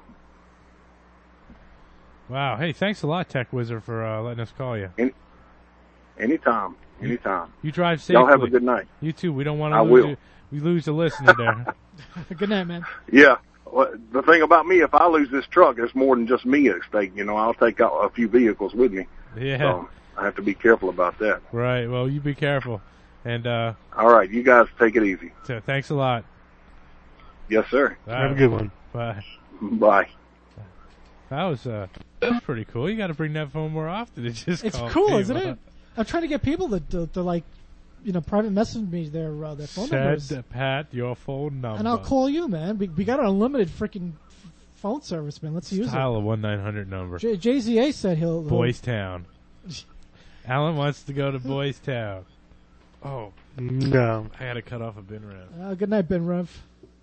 Wow. Hey, thanks a lot, Tech Wizard, for uh, letting us call you. Any, anytime, anytime. You drive safely. Y'all have a good night. You too. We don't want to I lose will. you. We lose a listener there. Good night, man. Yeah. Well, the thing about me, if I lose this truck, it's more than just me at stake. You know, I'll take out a few vehicles with me. Yeah. So I have to be careful about that. Right. Well, you be careful. And uh, All right, you guys take it easy. so thanks a lot. Yes, sir. All Have a right. good one. Bye. Bye. That was uh, that was pretty cool. You got to bring that phone more often. It just It's call cool, people. isn't it? I'm trying to get people to, to, to like, you know, private message me their uh, their phone numbers, Send Pat your phone number. and I'll call you, man. We we got an unlimited freaking phone service, man. Let's use it. Dial a one nine hundred number. J- JZA said he'll, he'll Boys Town. Alan wants to go to Boys Town. Oh, No. I got to cut off a bin rev. Uh, good night, Ben Rev.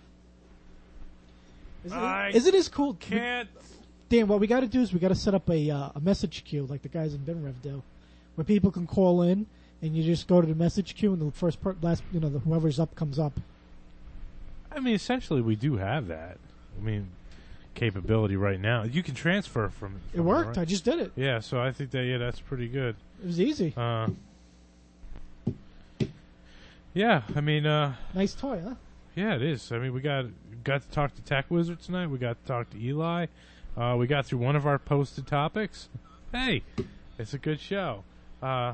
Is I it, is it as cool? Can't. Dan, what we got to do is we got to set up a uh, a message queue like the guys in Ben Rev do, where people can call in and you just go to the message queue and the first per- last you know the, whoever's up comes up. I mean, essentially, we do have that. I mean, capability right now. You can transfer from. It from worked. right? I just did it. Yeah, so I think that yeah, that's pretty good. It was easy. Uh, yeah, I mean, uh, Nice toy, huh? yeah, it is. I mean, we got got to talk to Tech Wizard tonight. We got to talk to Eli. Uh, we got through one of our posted topics. Hey, it's a good show. Uh,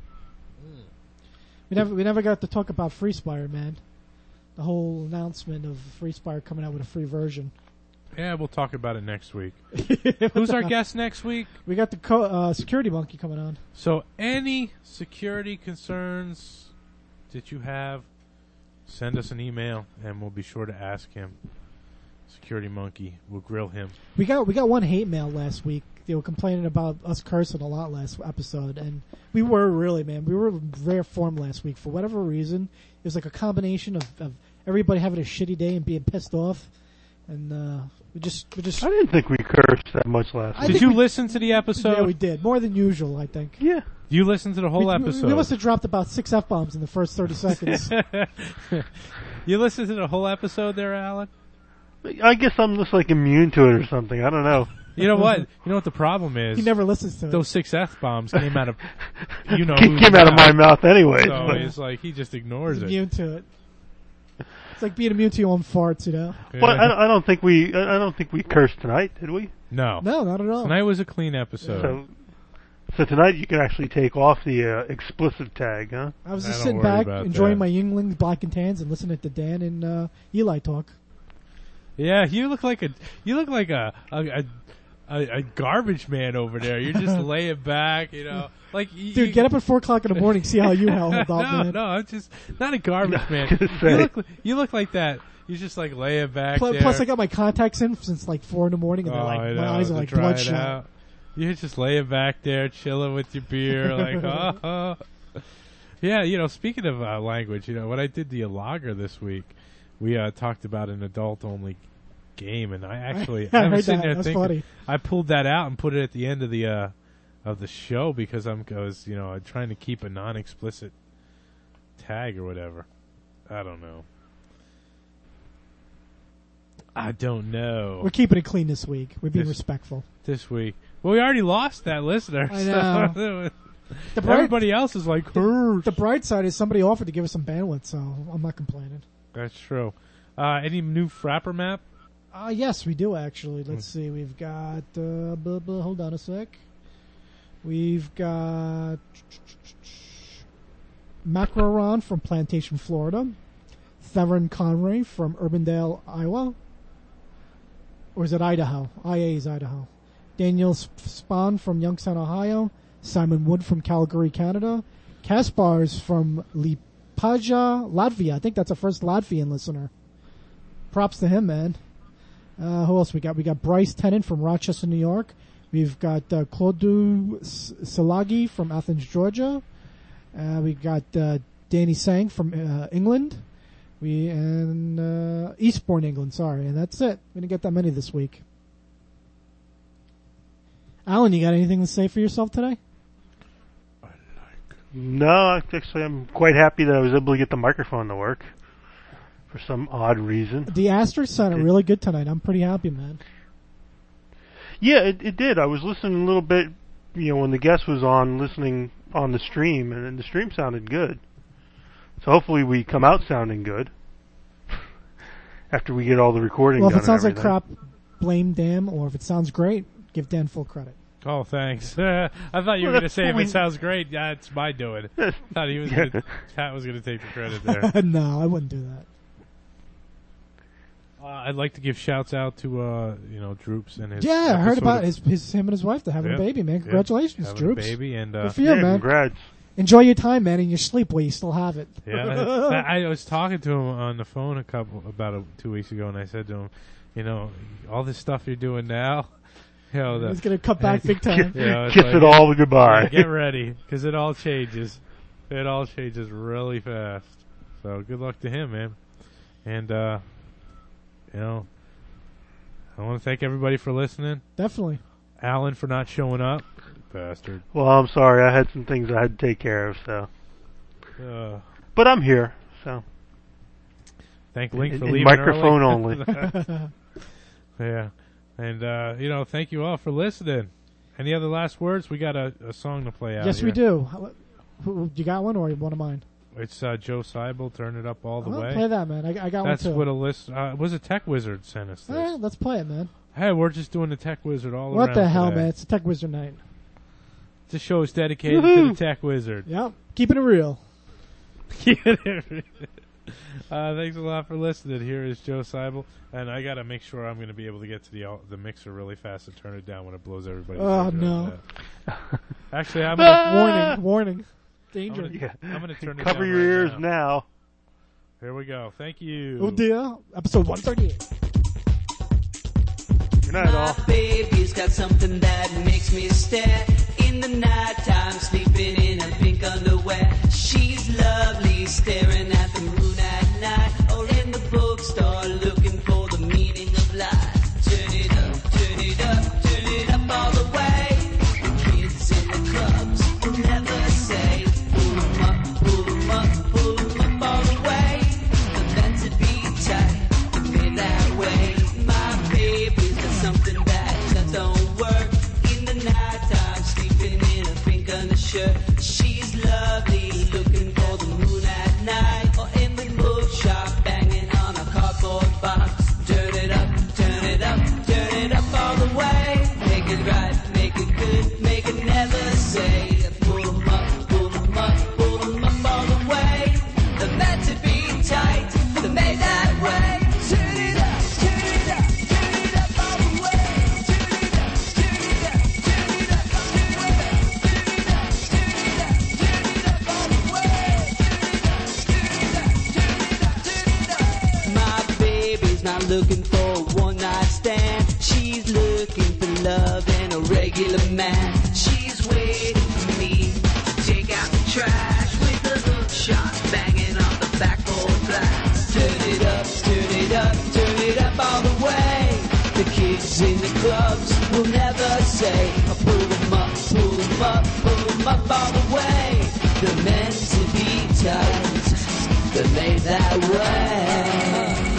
We never we never got to talk about FreeSpire, man. The whole announcement of FreeSpire coming out with a free version. yeah, we'll talk about it next week. Who's our guest next week? We got the co- uh, security monkey coming on. So, any security concerns that you have, send us an email, and we'll be sure to ask him. Security Monkey, we'll grill him. We got we got one hate mail last week. They were complaining about us cursing a lot last episode, and we were really, man. We were in rare form last week for whatever reason. It was like a combination of, of everybody having a shitty day and being pissed off, and uh, we just we just. I didn't think we cursed that much last I week. Did think you we- listen to the episode? Yeah, we did more than usual, I think. Yeah. You listened to the whole we, episode. We must have dropped about six f bombs in the first thirty seconds. You listened to the whole episode there, Alan? I guess I'm just like immune to it or something. I don't know. You know what? You know what the problem is? He never listens to it. Those six F bombs came out of, you know, Came whose out of my mouth. mouth anyway. So but- it's like he just ignores He's it. immune to it. It's like being immune to your own farts, you know. Yeah. Well, I, don't- I don't think we, I I don't think we cursed tonight, did we? No, No, not at all. tonight was a clean episode. So, so tonight you can actually take off the uh, explicit tag, huh? I was I just don't sitting worry back, about enjoying that. my Yinglings, Black and Tans, and listening to Dan and uh, Eli talk. Yeah, you look like a you look like a a, a, a, a garbage man over there. You're just laying back, you know. Like you, Dude, you, get up at four o'clock in the morning, see how you held up, no, man. no, I'm just not a garbage No, man. just You say. look you look like that. You're just like laying back Plus, there. plus, I got my contacts in since like four in the morning, and oh, they're like I my know, eyes are to like dry it bloodshot. out. You're just laying back there, chilling with your beer, like oh. oh. Yeah, you know. Speaking of uh, language, you know, when I did the lager this week, we uh, talked about an adult-only game, and I actually I I was heard sitting that. there That's thinking, funny. I pulled that out and put it at the end of the uh, of the show because I'm cause, you know, trying to keep a non-explicit tag or whatever. I don't know. I don't know. We're keeping it clean this week. We're being This- respectful. This week, well, we already lost that listener. I so know. The bright, everybody else is like, "Grr." the bright side is somebody offered to give us some bandwidth, so I'm not complaining. That's true. Uh, any new Frapper map? Uh, yes, we do actually. Let's Hmm. see. We've got. Uh, blah, blah, hold on a sec. We've got Macroron from Plantation, Florida. Theron Conray from Urbandale, Iowa. Or is it Idaho? I A is Idaho. Daniel Spahn from Youngstown, Ohio. Simon Wood from Calgary, Canada. Kaspars from Lipaja, Latvia. I think that's our first Latvian listener. Props to him, man. Uh, who else we got? We got Bryce Tennant from Rochester, New York. We've got uh, Claudio Salagi from Athens, Georgia. Uh, we got uh, Danny Sang from uh, England. We and uh, Eastbourne, England. Sorry, and that's it. We didn't get that many this week. Alan, you got anything to say for yourself today? No, actually, I'm quite happy that I was able to get the microphone to work for some odd reason. The Asterisk sounded really good tonight. I'm pretty happy, man. Yeah, it, it did. I was listening a little bit, you know, when the guest was on, listening on the stream, and, and the stream sounded good. So hopefully we come out sounding good after we get all the recording Well, done. if it sounds and like everything. crap, blame Dan, or if it sounds great, give Dan full credit. Oh, thanks. I thought you were Well, going to say that's if what it we- sounds great, yeah, it's my doing. I thought he was gonna, Pat was going to take the credit there. No, I wouldn't do that. Uh, I'd like to give shouts out to uh, you know Droops and his. Yeah, I heard episode about of- his, his him and his wife. They're having Yep. a baby, man. Yep. Congratulations, Having a Droops. baby and uh, Good for you, yeah, man. congrats. Enjoy your time, man, in your sleep while you still have it. Yeah, I, I was talking to him on the phone a couple about a, two weeks ago, and I said to him, you know, all this stuff you're doing now, you know, the, He's gonna cut back big time. you know, it's Kiss like- it all goodbye. yeah, get ready because it all changes. It all changes really fast. So good luck to him, man. And uh, you know, I want to thank everybody for listening. Definitely. Alan for not showing up, bastard. Well, I'm sorry. I had some things I had to take care of, so. Uh, But I'm here, so. thank Link In- for in leaving microphone early. only. Yeah, and uh, you know, thank you all for listening. Any other last words? We got a, a song to play out. Yes, here. we do. How- who- You got one, or one of mine? It's uh, Joe Seibel, Turn It Up All the Oh, Way. play that, man. I, I got That's one too. what a list. Uh, was a Tech Wizard sent us this. All right, let's play it, man. Hey, we're just doing the Tech Wizard all What around the hell, today. man? It's a Tech Wizard night. This show is dedicated to Woohoo! the Tech Wizard. Yep, keeping it real. uh, thanks a lot for listening. Here is Joe Seibel, and I got to make sure I'm going to be able to get to the the mixer really fast and turn it down when it blows everybody. Oh, no. Actually, I'm gonna, Warning, warning. I'm Danger. gonna, Yeah. I'm gonna turn it Cover down your right ears now. now. Here we go. Thank you. Oh, dear. Episode one thirty-eight. Good night, all. My baby's got something that makes me stare. In the night time, sleeping in her pink underwear. She's lovely, staring at the moon at night. Or in the bookstore, looking for the meaning of life. Turn it up, turn it up, turn it up all the way. The kids in the clubs will never say, pull 'em up, pull 'em up, pull 'em up all the way. They're meant to be tight, they're made that way. My baby's got something that I don't sailor man. She's waiting for me to take out the trash with a hook shot banging on the backboard glass. Turn it up, turn it up, turn it up all the way. The kids in the clubs will never say, pull them up, pull them up, pull them up all the way. They're meant to be tight, they're made that way.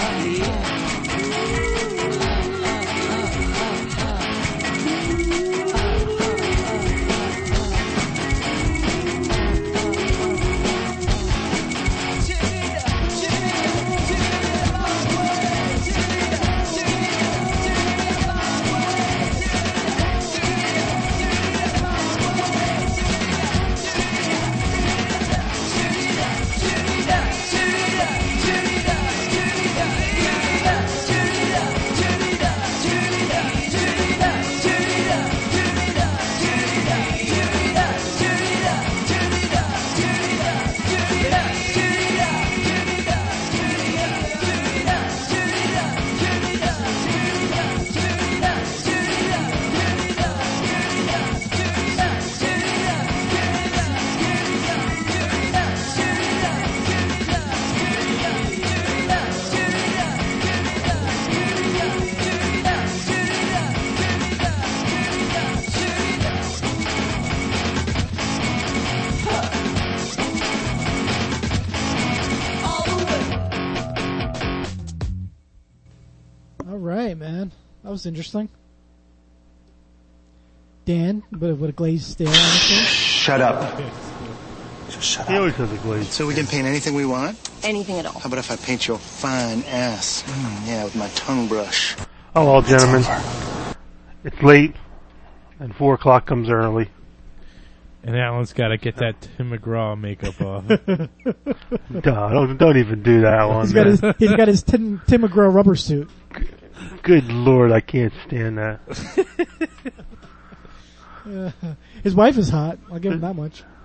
Man, that was interesting. Dan, with a, with a glazed stare on his face. Shut up. Just shut He up. always has a glaze. So we can paint anything we want? Anything at all. How about if I paint your fine ass? Mm, yeah, with my tongue brush. Oh well, gentlemen, it's late, and four o'clock comes early. And Alan's got to get that Tim McGraw makeup off. Duh, don't don't even do that one. He's got man. his, he's got his Tim, Tim McGraw rubber suit. Good Lord, I can't stand that. Uh, his wife is hot. I'll give him that much.